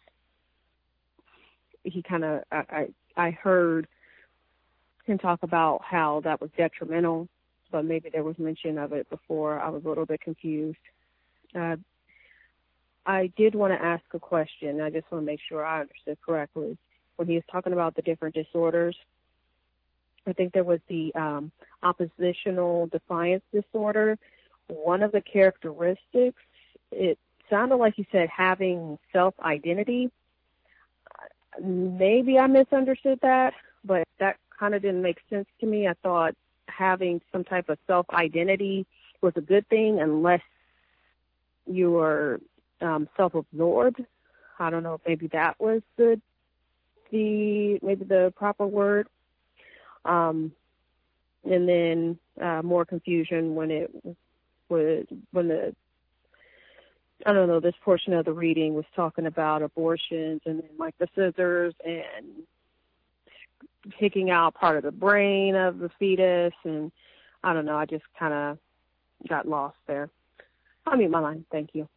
he kind of, I heard him talk about how that was detrimental, but maybe there was mention of it before. I was a little bit confused. I did want to ask a question. I just want to make sure I understood correctly. When he was talking about the different disorders, I think there was the oppositional defiance disorder. One of the characteristics, it sounded like he said having self-identity. Maybe I misunderstood that, but that kind of didn't make sense to me. I thought having some type of self-identity was a good thing unless you were self-absorbed. I don't know if maybe that was the proper word. And then more confusion when this portion of the reading was talking about abortions and then like the scissors and picking out part of the brain of the fetus, and I don't know, I just kind of got lost there. I'll mute my line. Thank you.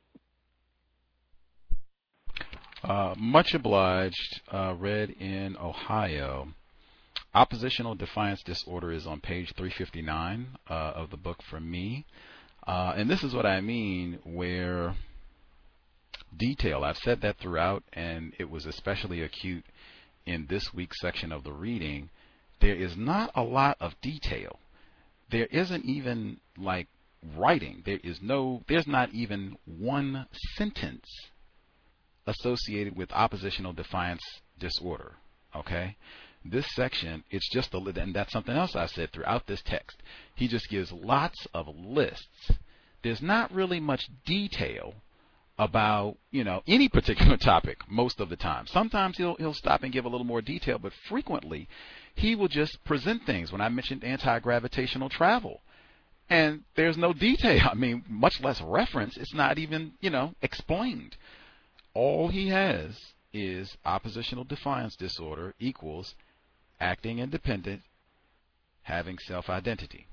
Much obliged. Read in Ohio. Oppositional defiance disorder is on page 359 of the book for me. And this is what I mean, where detail, I've said that throughout, and it was especially acute in this week's section of the reading. There is not a lot of detail. There isn't even like writing. There's not even one sentence associated with oppositional defiance disorder. Okay? This section, it's just and that's something else I said throughout this text. He just gives lots of lists. There's not really much detail about, any particular topic most of the time. Sometimes he'll stop and give a little more detail, but frequently he will just present things. When I mentioned anti-gravitational travel, and there's no detail, much less reference. It's not even, explained. All he has is oppositional defiance disorder equals acting independent, having self-identity.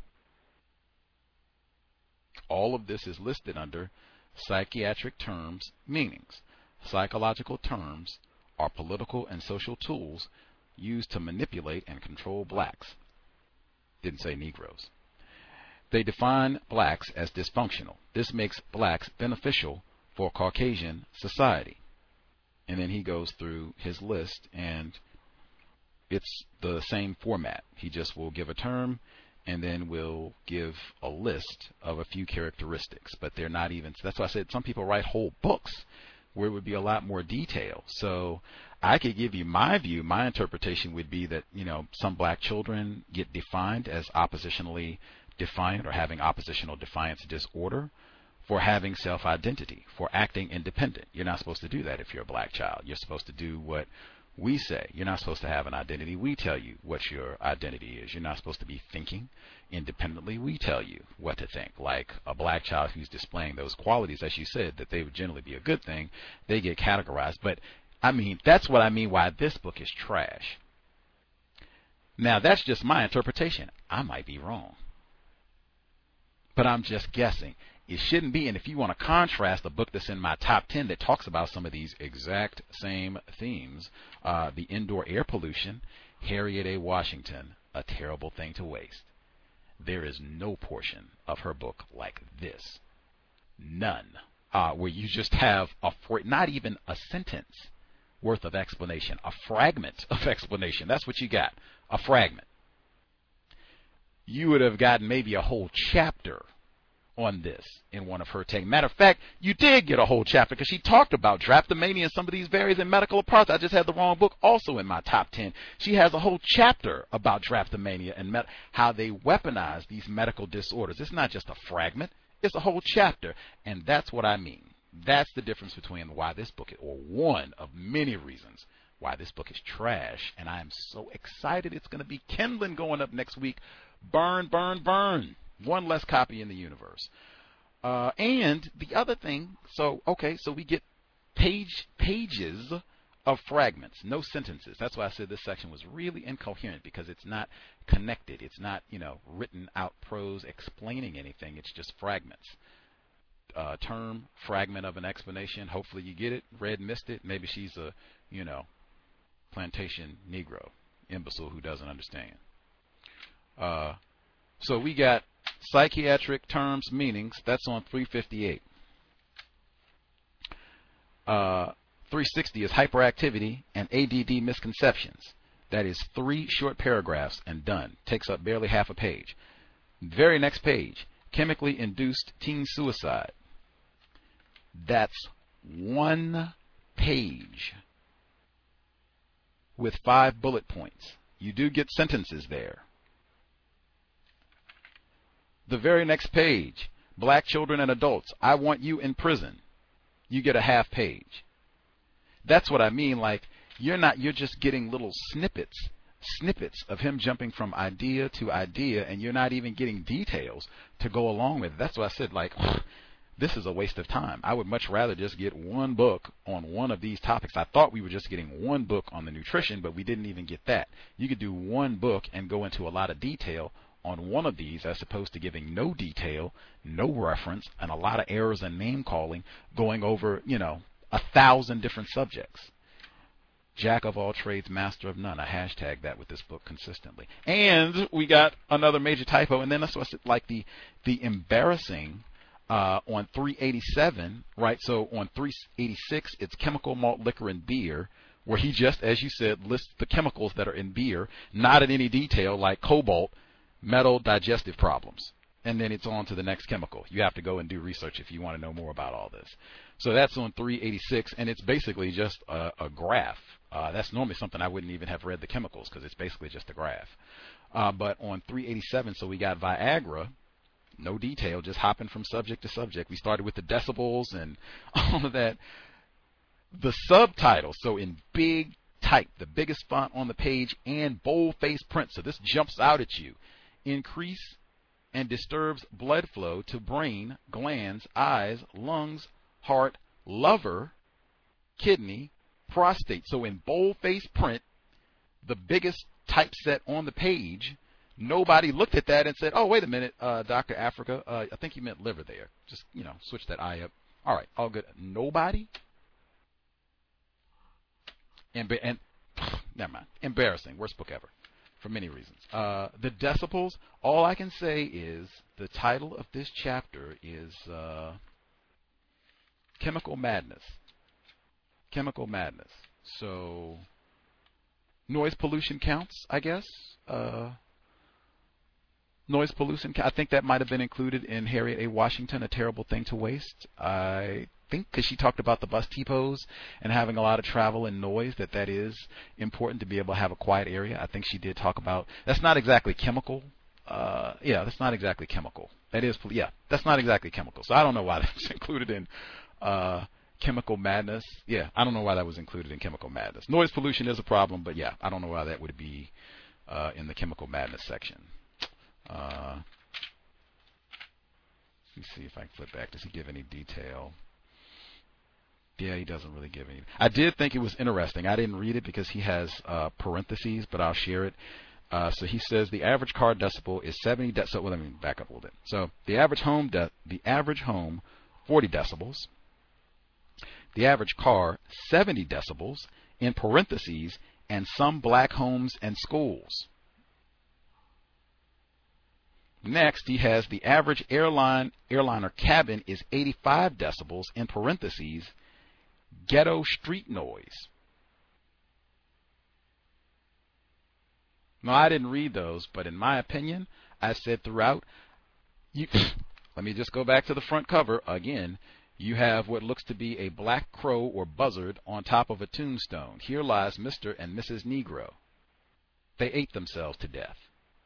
All of this is listed under psychiatric terms, meanings. Psychological terms are political and social tools used to manipulate and control blacks. Didn't say Negroes. They define blacks as dysfunctional. This makes blacks beneficial for Caucasian society. And then he goes through his list, and it's the same format. He just will give a term and then will give a list of a few characteristics, but they're not even, that's why I said some people write whole books where it would be a lot more detail. So I could give you my view. My interpretation would be that, some black children get defined as oppositionally defiant or having oppositional defiance disorder for having self-identity, for acting independent. You're not supposed to do that if you're a black child. You're supposed to do what we say. You're not supposed to have an identity. We tell you what your identity is. You're not supposed to be thinking independently. We tell you what to think. Like a black child who's displaying those qualities, as you said, that they would generally be a good thing, they get categorized. But, that's what I mean why this book is trash. Now, that's just my interpretation. I might be wrong, but I'm just guessing. It shouldn't be. And if you want to contrast a book that's in my top 10 that talks about some of these exact same themes, the indoor air pollution, Harriet A. Washington, A Terrible Thing to Waste. There is no portion of her book like this. None. Where you just have not even a sentence worth of explanation, a fragment of explanation. That's what you got, a fragment. You would have gotten maybe a whole chapter on this in one of her takes. Matter of fact, you did get a whole chapter because she talked about drapetomania and some of these varies in medical apartheid. I just had the wrong book also in my top 10. She has a whole chapter about drapetomania and how they weaponize these medical disorders. It's not just a fragment. It's a whole chapter. And that's what I mean. That's the difference between why this book, or one of many reasons why this book is trash. And I am so excited. It's going to be Kindling going up next week. Burn, burn, burn. One less copy in the universe. And the other thing, so we get pages of fragments, no sentences. That's why I said this section was really incoherent, because it's not connected. It's not, written out prose explaining anything. It's just fragments. Term, fragment of an explanation. Hopefully you get it. Red missed it. Maybe she's a, plantation Negro, imbecile who doesn't understand. So we got psychiatric terms, meanings. That's on 358. 360 is hyperactivity and ADD misconceptions. That is 3 short paragraphs and done. Takes up barely half a page. Very next page, chemically induced teen suicide. That's 1 page with 5 bullet points. You do get sentences there. The very next page, black children and adults, I want you in prison. You get a half page. That's what I mean. Like, you're just getting little snippets of him jumping from idea to idea, and you're not even getting details to go along with it. That's why I said, like, this is a waste of time. I would much rather just get one book on one of these topics. I thought we were just getting one book on the nutrition, but we didn't even get that. You could do one book and go into a lot of detail on one of these, as opposed to giving no detail, no reference, and a lot of errors and name calling, going over, 1,000 different subjects. Jack of all trades, master of none. I hashtag that with this book consistently. And we got another major typo, and then that's what's like the embarrassing on 387, right? So on 386, it's chemical, malt, liquor, and beer, where he just, as you said, lists the chemicals that are in beer, not in any detail, like cobalt, metal, digestive problems. And then it's on to the next chemical. You have to go and do research if you want to know more about all this. So that's on 386, and it's basically just a graph. That's normally something I wouldn't even have read the chemicals, because it's basically just a graph. But on 387, so we got Viagra, no detail, just hopping from subject to subject. We started with the decibels and all of that. The subtitles, so in big type, the biggest font on the page, and bold-faced print, so this jumps out at you. Increase and disturbs blood flow to brain, glands, eyes, lungs, heart, liver, kidney, prostate. So in bold-faced print, the biggest typeset on the page, nobody looked at that and said, oh, wait a minute, Dr. Africa, I think you meant liver there. Just, switch that I up. All right, all good. Nobody? And never mind. Embarrassing. Worst book ever. For many reasons. The decibels, all I can say is the title of this chapter is Chemical Madness. Chemical Madness. So, noise pollution counts, I guess. Noise pollution, I think that might have been included in Harriet A. Washington, A Terrible Thing to Waste. I think because she talked about the bus depots and having a lot of travel and noise, that is important to be able to have a quiet area. I think she did talk about, that's not exactly chemical. That's not exactly chemical. That's not exactly chemical. So I don't know why that's included in Chemical Madness. Yeah, I don't know why that was included in Chemical Madness. Noise pollution is a problem, but I don't know why that would be in the Chemical Madness section. Let me see if I can flip back. Does he give any detail? Yeah, he doesn't really give any. I did think it was interesting. I didn't read it because he has parentheses, but I'll share it. So he says the average car decibel is 70 decibels. So let me back up a little bit. So the average home 40 decibels. The average car 70 decibels in parentheses, and some black homes and schools. Next, he has the average airliner cabin is 85 decibels in parentheses, ghetto street noise. No, I didn't read those, but in my opinion, I said throughout, let me just go back to the front cover again. You have what looks to be a black crow or buzzard on top of a tombstone. Here lies Mr. and Mrs. Negro. They ate themselves to death.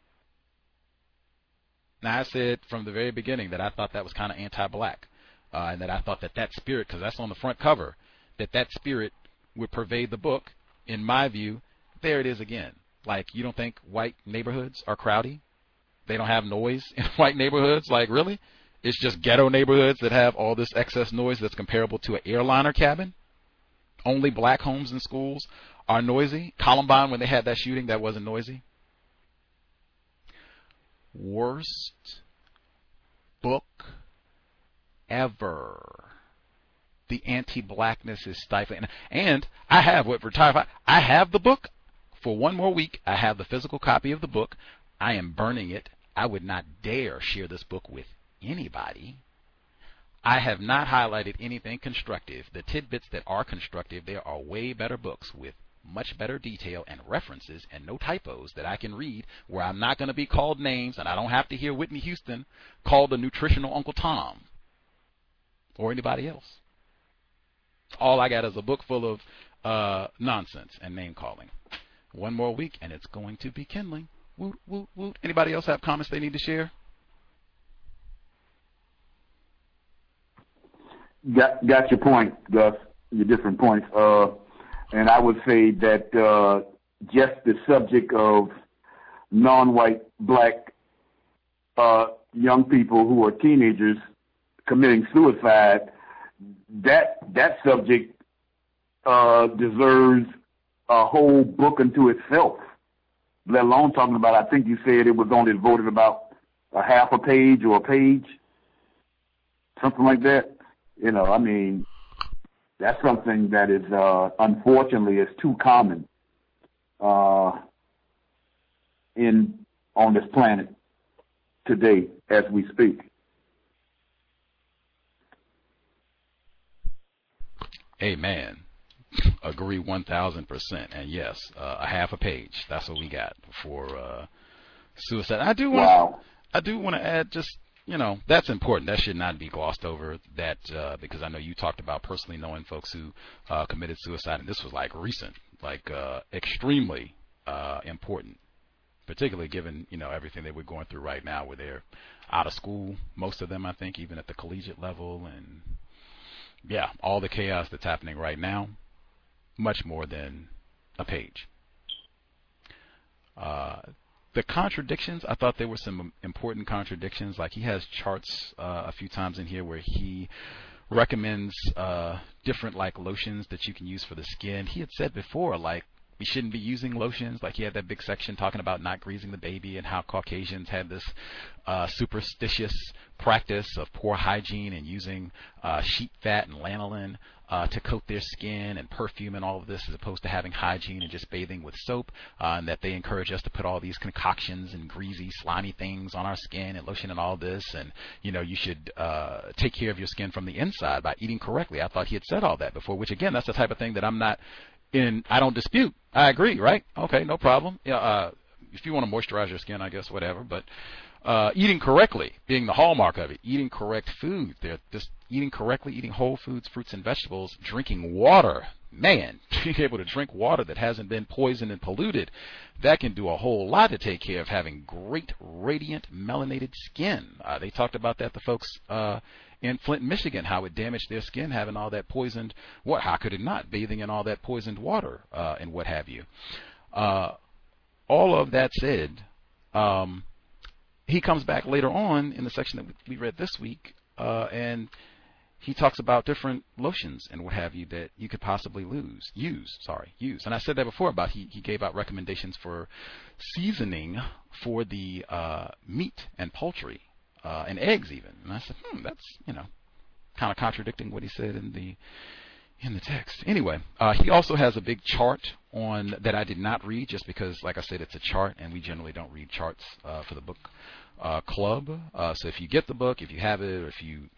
Now, I said from the very beginning that I thought that was kind of anti-black, and that I thought that spirit, because that's on the front cover, that spirit would pervade the book. In my view, there it is again. Like, you don't think white neighborhoods are crowdy? They don't have noise in white neighborhoods? Like, really? It's just ghetto neighborhoods that have all this excess noise that's comparable to an airliner cabin? Only black homes and schools are noisy? Columbine, when they had that shooting, that wasn't noisy? Worst book ever. The anti-blackness is stifling. And I have I have the book for one more week. I have the physical copy of the book. I am burning it. I would not dare share this book with anybody. I have not highlighted anything constructive. The tidbits that are constructive, there are way better books with much better detail and references and no typos that I can read, where I'm not going to be called names and I don't have to hear Whitney Houston called a nutritional Uncle Tom or anybody else. All I got is a book full of nonsense and name calling. One more week and it's going to be kindling. Woot, woot, woot. Anybody else have comments they need to share? Got your point, Gus, your different points. And I would say that just the subject of non-white black young people who are teenagers committing suicide, that subject deserves a whole book unto itself, let alone talking about, I think you said it was only devoted about a half a page or a page, something like that. I mean, that's something that is, unfortunately, is too common on this planet today as we speak. Amen. Agree 1,000%. And yes, a half a page. That's what we got for suicide. I do want to add just, that's important. That should not be glossed over. That because I know you talked about personally knowing folks who committed suicide, and this was like recent, like extremely important, particularly given everything that we're going through right now, where they're out of school, most of them, I think, even at the collegiate level, and yeah, all the chaos that's happening right now, much more than a page. The contradictions, I thought there were some important contradictions. Like, he has charts a few times in here where he recommends different like lotions that you can use for the skin. He had said before, like, we shouldn't be using lotions. Like, he had that big section talking about not greasing the baby and how Caucasians had this superstitious practice of poor hygiene and using sheep fat and lanolin to coat their skin, and perfume and all of this, as opposed to having hygiene and just bathing with soap, and that they encourage us to put all these concoctions and greasy, slimy things on our skin and lotion and all this, and, you know, you should take care of your skin from the inside by eating correctly. I thought he had said all that before, which, again, that's the type of thing that I don't dispute. I agree, right? Okay, no problem. If you want to moisturize your skin, I guess, whatever, but eating correctly being the hallmark of it. Eating correct food. They're just eating correctly, eating whole foods, fruits and vegetables, drinking water. Man, being able to drink water that hasn't been poisoned and polluted, that can do a whole lot to take care of having great, radiant, melanated skin. They talked about that, the folks in Flint, Michigan, how it damaged their skin having all that poisoned water. How could it not? Bathing in all that poisoned water and what have you. All of that said, he comes back later on in the section that we read this week, and he talks about different lotions and what have you that you could possibly use. And I said that before about he gave out recommendations for seasoning for the meat and poultry and eggs even. And I said, that's, kind of contradicting what he said in the text. Anyway, he also has a big chart on that I did not read, just because, like I said, it's a chart, and we generally don't read charts for the book club. So if you get the book, if you have it, or if you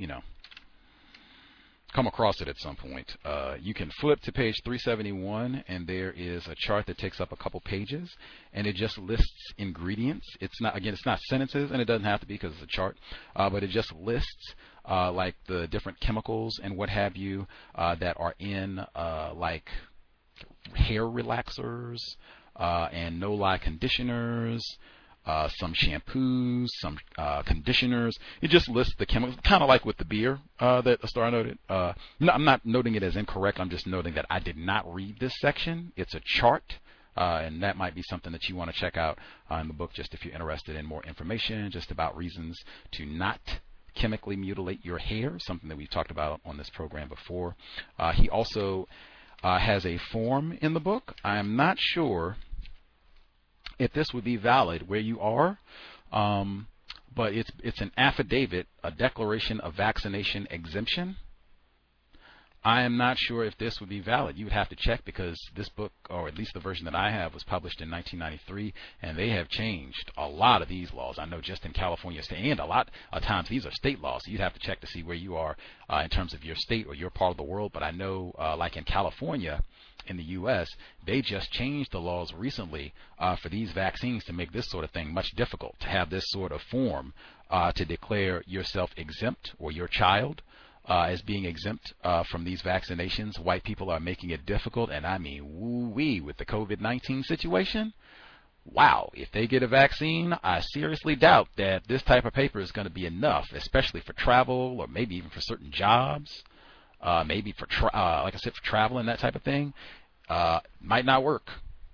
come across it at some point, you can flip to page 371, and there is a chart that takes up a couple pages, and it just lists ingredients. It's not sentences, and it doesn't have to be because it's a chart, but it just lists like the different chemicals and what have you that are in like hair relaxers and no-lie conditioners, some shampoos, some conditioners. It just lists the chemicals, kind of like with the beer that Astar noted. No, I'm not noting it as incorrect. I'm just noting that I did not read this section. It's a chart, and that might be something that you want to check out in the book, just if you're interested in more information, just about reasons to not chemically mutilate your hair, something that we've talked about on this program before. He also has a form in the book. I am not sure if this would be valid where you are, but it's an affidavit, a declaration of vaccination exemption. I am not sure if this would be valid. You would have to check, because this book, or at least the version that I have, was published in 1993, and they have changed a lot of these laws. I know just in California, and a lot of times these are state laws, so you'd have to check to see where you are in terms of your state or your part of the world. But I know, like in California, in the U.S., they just changed the laws recently for these vaccines to make this sort of thing much difficult, to have this sort of form to declare yourself exempt, or your child as being exempt from these vaccinations. White people are making it difficult, and I mean, woo-wee, with the COVID-19 situation. Wow, if they get a vaccine, I seriously doubt that this type of paper is going to be enough, especially for travel, or maybe even for certain jobs, maybe for, like I said, for travel and that type of thing. Might not work.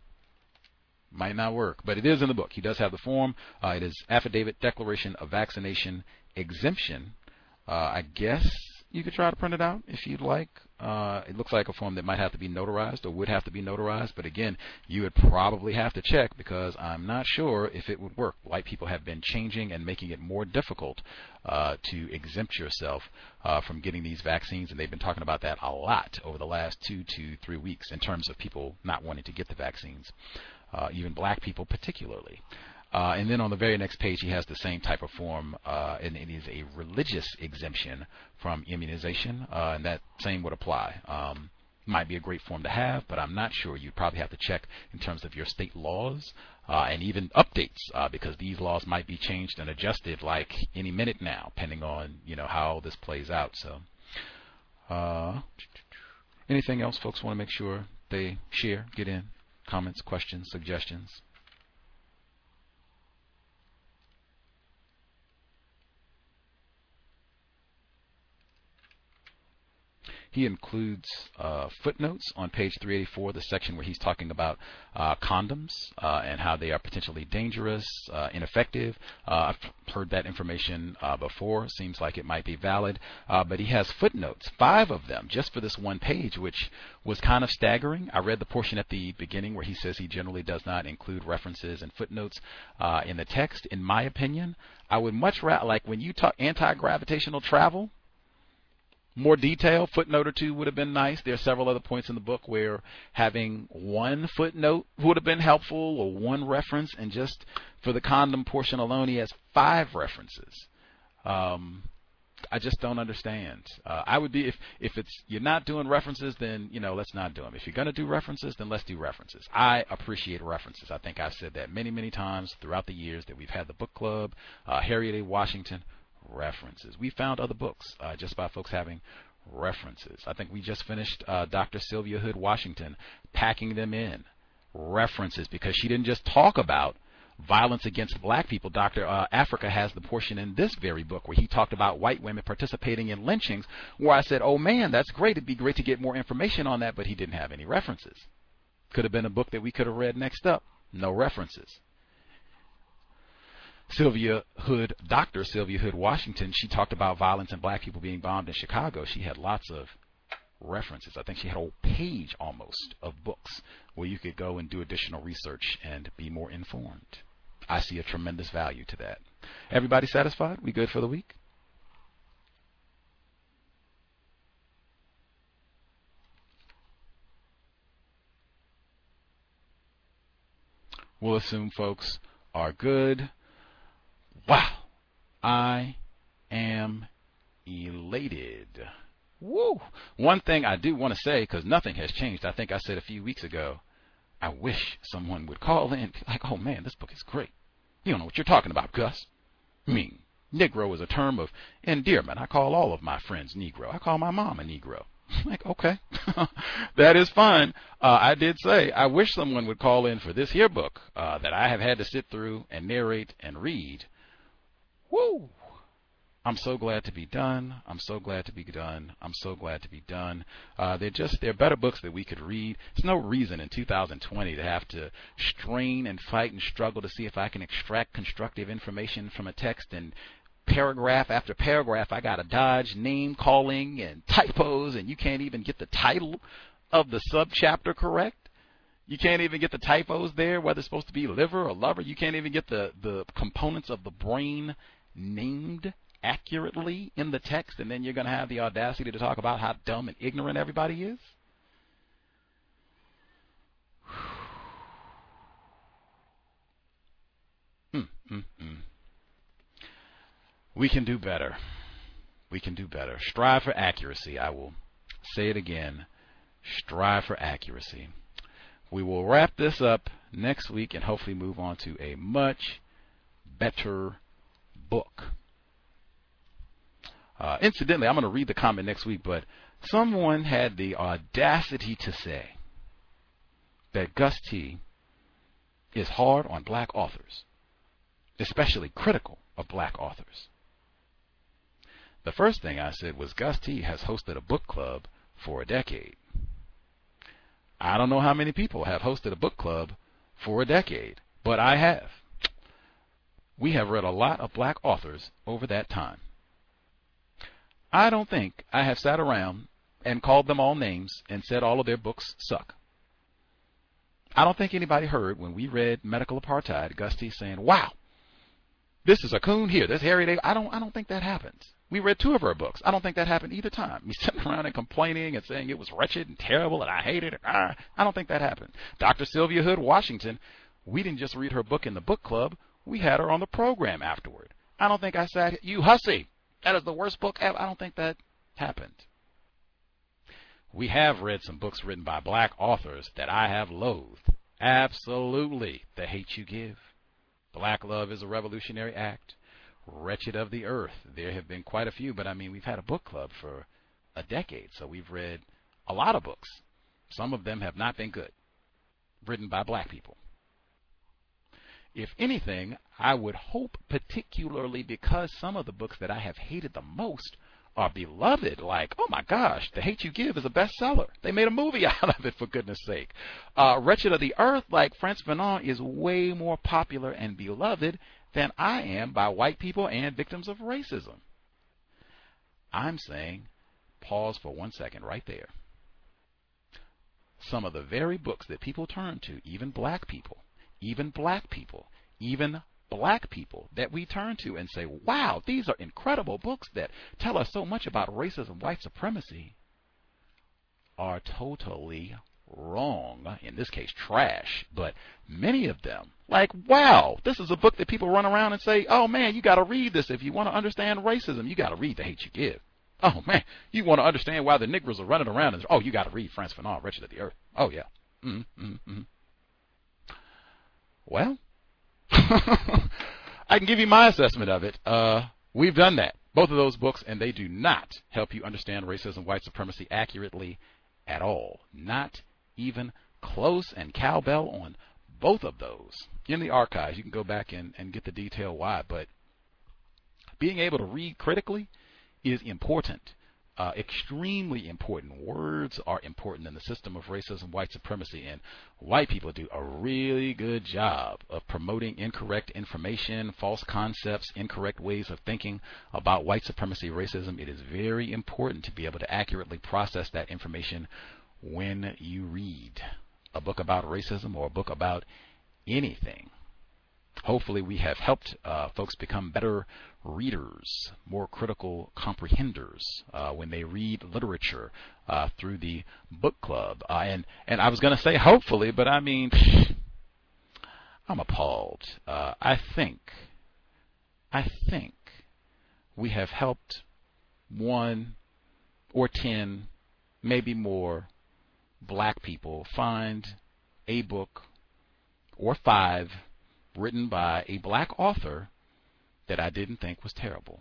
But it is in the book. He does have the form. It is Affidavit Declaration of Vaccination Exemption. I guess you could try to print it out if you'd like. It looks like a form that might have to be notarized, or would have to be notarized, but again, you would probably have to check, because I'm not sure if it would work. White people have been changing and making it more difficult to exempt yourself from getting these vaccines, and they've been talking about that a lot over the last 2 to 3 weeks in terms of people not wanting to get the vaccines, even black people particularly. And then on the very next page, he has the same type of form, and it is a religious exemption from immunization, and that same would apply. Might be a great form to have, but I'm not sure. You'd probably have to check in terms of your state laws and even updates, because these laws might be changed and adjusted like any minute now, depending on how this plays out. So, anything else folks want to make sure they share, get in, comments, questions, suggestions? he includes footnotes on page 384, the section where he's talking about condoms and how they are potentially dangerous, ineffective. I've heard that information before. Seems like it might be valid. But he has footnotes, 5 of them, just for this one page, which was kind of staggering. I read the portion at the beginning where he says he generally does not include references and footnotes in the text. In my opinion, I would much rather, like when you talk anti-gravitational travel, more detail, footnote or 2 would have been nice. There are several other points in the book where having one footnote would have been helpful, or one reference, and just for the condom portion alone, he has 5 references. I just don't understand. I would be, if it's you're not doing references, then let's not do them. If you're going to do references, then let's do references. I appreciate references. I think I've said that many, many times throughout the years that we've had the book club. Harriet A. Washington, references. We found other books just by folks having references. I think we just finished Dr. Sylvia Hood Washington, Packing Them In, references, because she didn't just talk about violence against black people. Dr. Africa has the portion in this very book where he talked about white women participating in lynchings, where I said, oh man, that's great. It'd be great to get more information on that, but he didn't have any references. Could have been a book that we could have read next up. No references. Dr. Sylvia Hood Washington, she talked about violence and black people being bombed in Chicago. She had lots of references. I think she had a whole page almost of books where you could go and do additional research and be more informed. I see a tremendous value to that. Everybody satisfied? We good for the week? We'll assume folks are good. Wow, I am elated. Woo! One thing I do want to say, because nothing has changed, I think I said a few weeks ago, I wish someone would call in and be like, oh man, this book is great. You don't know what you're talking about, Gus. I mean, Negro is a term of endearment. I call all of my friends Negro. I call my mom a Negro. Like, okay, that is fine. I did say I wish someone would call in for this here book that I have had to sit through and narrate and read. Woo! I'm so glad to be done. I'm so glad to be done. I'm so glad to be done. They're better books that we could read. There's no reason in 2020 to have to strain and fight and struggle to see if I can extract constructive information from a text, and paragraph after paragraph I got to dodge name calling and typos, and you can't even get the title of the subchapter correct. You can't even get the typos there, whether it's supposed to be liver or lover. You can't even get the components of the brain named accurately in the text, and then you're going to have the audacity to talk about how dumb and ignorant everybody is. We can do better. We can do better. Strive for accuracy. I will say it again. Strive for accuracy. We will wrap this up next week and hopefully move on to a much better book. Incidentally, I'm going to read the comment next week, but someone had the audacity to say that Gus T is hard on black authors, especially critical of black authors. The first thing I said was Gus T has hosted a book club for a decade. I don't know how many people have hosted a book club for a decade, but I have. We have read a lot of black authors over that time. I don't think I have sat around and called them all names and said all of their books suck. I don't think anybody heard when we read Medical Apartheid, Gus T saying, wow, this is a coon here, this Harry Day. I don't think that happens. We read 2 of her books. I don't think that happened either time. We sitting around and complaining and saying it was wretched and terrible and I hated it. I don't think that happened. Dr. Sylvia Hood Washington, we didn't just read her book in the book club. We had her on the program afterward. I don't think I sat, you hussy, that is the worst book ever. I don't think that happened. We have read some books written by black authors that I have loathed. Absolutely. The Hate You Give. Black Love is a Revolutionary Act. Wretched of the Earth. There have been quite a few, but I mean, we've had a book club for a decade, so we've read a lot of books. Some of them have not been good, written by black people. If anything, I would hope, particularly because some of the books that I have hated the most are beloved. Like, oh my gosh, The Hate U Give is a bestseller. They made a movie out of it, for goodness sake. Wretched of the Earth, like Frantz Fanon, is way more popular and beloved than I am by white people and victims of racism. I'm saying, pause for 1 second right there. Some of the very books that people turn to, even black people, even black people, even black people that we turn to and say, wow, these are incredible books that tell us so much about racism, white supremacy, are totally wrong. In this case, trash. But many of them, like, wow, this is a book that people run around and say, oh man, you got to read this if you want to understand racism. You got to read The Hate U Give. Oh man, you want to understand why the Negroes are running around and, oh, you got to read Frantz Fanon, Wretched of the Earth. Oh yeah. Well, I can give you my assessment of it. We've done that, both of those books, and they do not help you understand racism, white supremacy accurately at all. Not even close. And cowbell on both of those. In the archives, you can go back and get the detail why. But being able to read critically is important. Extremely important. Words are important in the system of racism, white supremacy, and white people do a really good job of promoting incorrect information, false concepts, incorrect ways of thinking about white supremacy, racism. It is very important to be able to accurately process that information when you read a book about racism or a book about anything. Hopefully we have helped folks become better readers, more critical comprehenders when they read literature through the book club. And I was going to say hopefully, but I mean, I'm appalled. I think we have helped 1 or 10, maybe more, black people find a book or 5 written by a black author that I didn't think was terrible.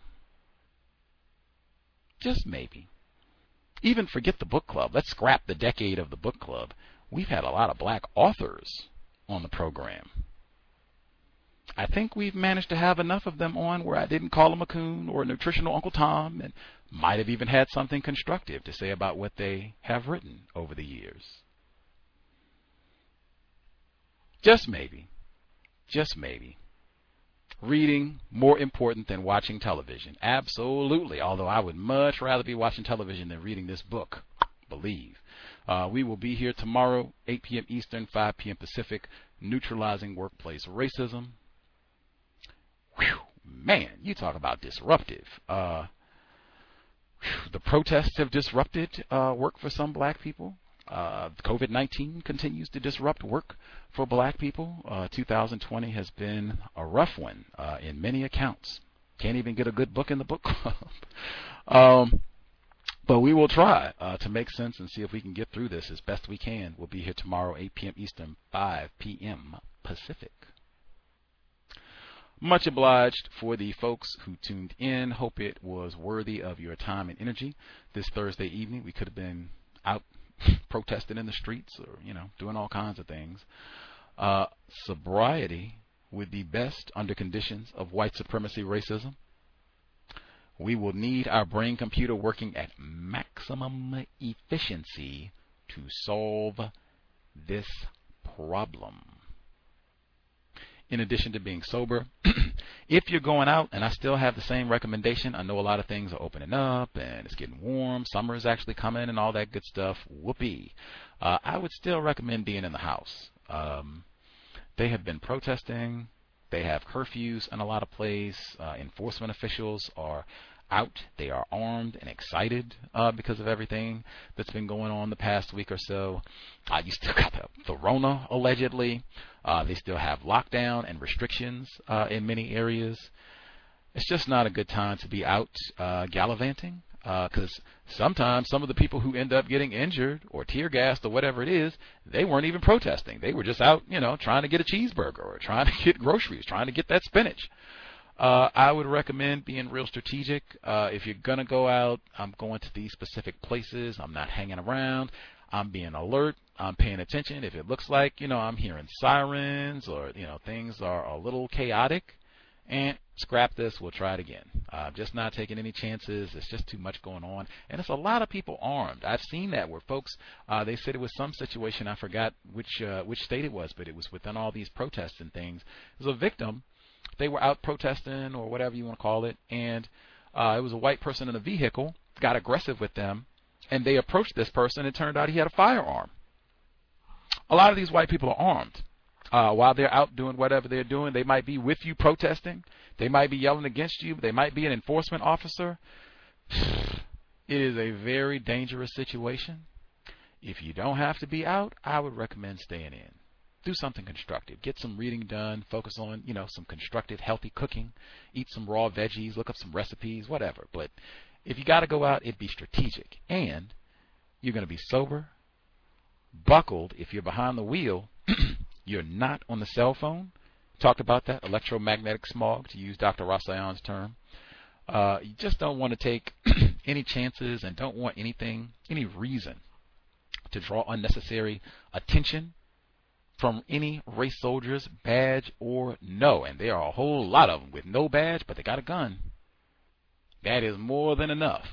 Just maybe. Even forget the book club. Let's scrap the decade of the book club. We've had a lot of black authors on the program. I think we've managed to have enough of them on where I didn't call them a coon or a nutritional Uncle Tom, and might have even had something constructive to say about what they have written over the years. Just maybe. Just maybe. Reading more important than watching television. Absolutely. Although I would much rather be watching television than reading this book. Believe. We will be here tomorrow, 8 p.m. Eastern, 5 p.m. Pacific, neutralizing workplace racism. Whew, man, you talk about disruptive. The protests have disrupted work for some black people. COVID-19 continues to disrupt work for black people. 2020 has been a rough one in many accounts. Can't even get a good book in the book club. But we will try to make sense and see if we can get through this as best we can. We'll be here tomorrow, 8 p.m. Eastern, 5 p.m. Pacific. Much obliged for the folks who tuned in. Hope it was worthy of your time and energy. This Thursday evening, we could have been out protesting in the streets or, doing all kinds of things. Sobriety would be best under conditions of white supremacy racism. We will need our brain computer working at maximum efficiency to solve this problem. In addition to being sober, if you're going out, and I still have the same recommendation, I know a lot of things are opening up and it's getting warm, summer is actually coming and all that good stuff, whoopee. I would still recommend being in the house. They have been protesting. They have curfews in a lot of places. Enforcement officials are out. They are armed and excited because of everything that's been going on the past week or so. You still got the Rona, allegedly. They still have lockdown and restrictions in many areas. It's just not a good time to be out gallivanting, because sometimes some of the people who end up getting injured or tear gassed or whatever it is, they weren't even protesting. They were just out, trying to get a cheeseburger or trying to get groceries, trying to get that spinach. I would recommend being real strategic. If you're going to go out, I'm going to these specific places. I'm not hanging around. I'm being alert. I'm paying attention. If it looks like, I'm hearing sirens or, things are a little chaotic, and scrap this, we'll try it again. Just not taking any chances. There's just too much going on. And it's a lot of people armed. I've seen that where folks, they said it was some situation, I forgot which state it was, but it was within all these protests and things. It was a victim. They were out protesting or whatever you want to call it, and it was a white person in a vehicle, got aggressive with them, and they approached this person. It turned out he had a firearm. A lot of these white people are armed. While they're out doing whatever they're doing, they might be with you protesting. They might be yelling against you. They might be an enforcement officer. It is a very dangerous situation. If you don't have to be out, I would recommend staying in. Do something constructive. Get some reading done. Focus on, some constructive, healthy cooking. Eat some raw veggies. Look up some recipes, whatever. But if you got to go out, it'd be strategic. And you're going to be sober, buckled if you're behind the wheel. You're not on the cell phone. Talked about that, electromagnetic smog, to use Dr. Rasayan's term. You just don't want to take any chances and don't want any reason to draw unnecessary attention from any race soldiers, badge or no. And there are a whole lot of them with no badge, but they got a gun. That is more than enough.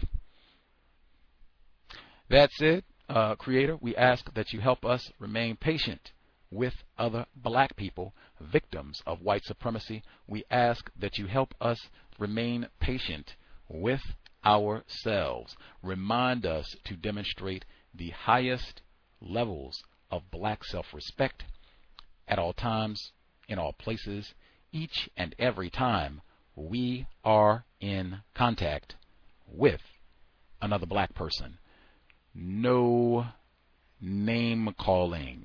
That's it, Creator. We ask that you help us remain patient with other black people, victims of white supremacy. We ask that you help us remain patient with ourselves. Remind us to demonstrate the highest levels of black self-respect at all times, in all places, each and every time we are in contact with another black person. No name calling.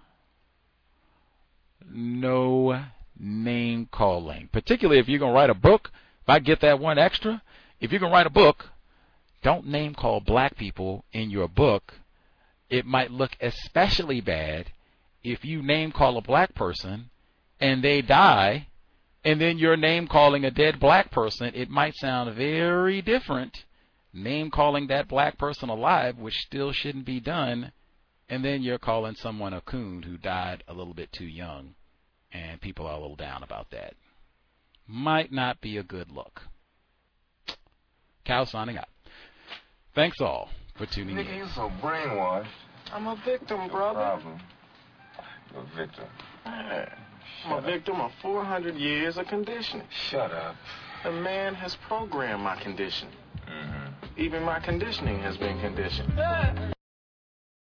No name calling. Particularly if you're going to write a book. If I get that one extra, if you're going to write a book, don't name call black people in your book. It might look especially bad if you name call a black person and they die, and then you're name calling a dead black person. It might sound very different name calling that black person alive, which still shouldn't be done, and then you're calling someone a coon who died a little bit too young, and people are a little down about that. Might not be a good look. Cal signing out. Thanks all for tuning in. Nigga, you so brainwashed. I'm a victim, brother. No problem. You're a victim. Yeah. I'm a victim of 400 years of conditioning. Shut up. The man has programmed my condition. Mm-hmm. Even my conditioning has been conditioned.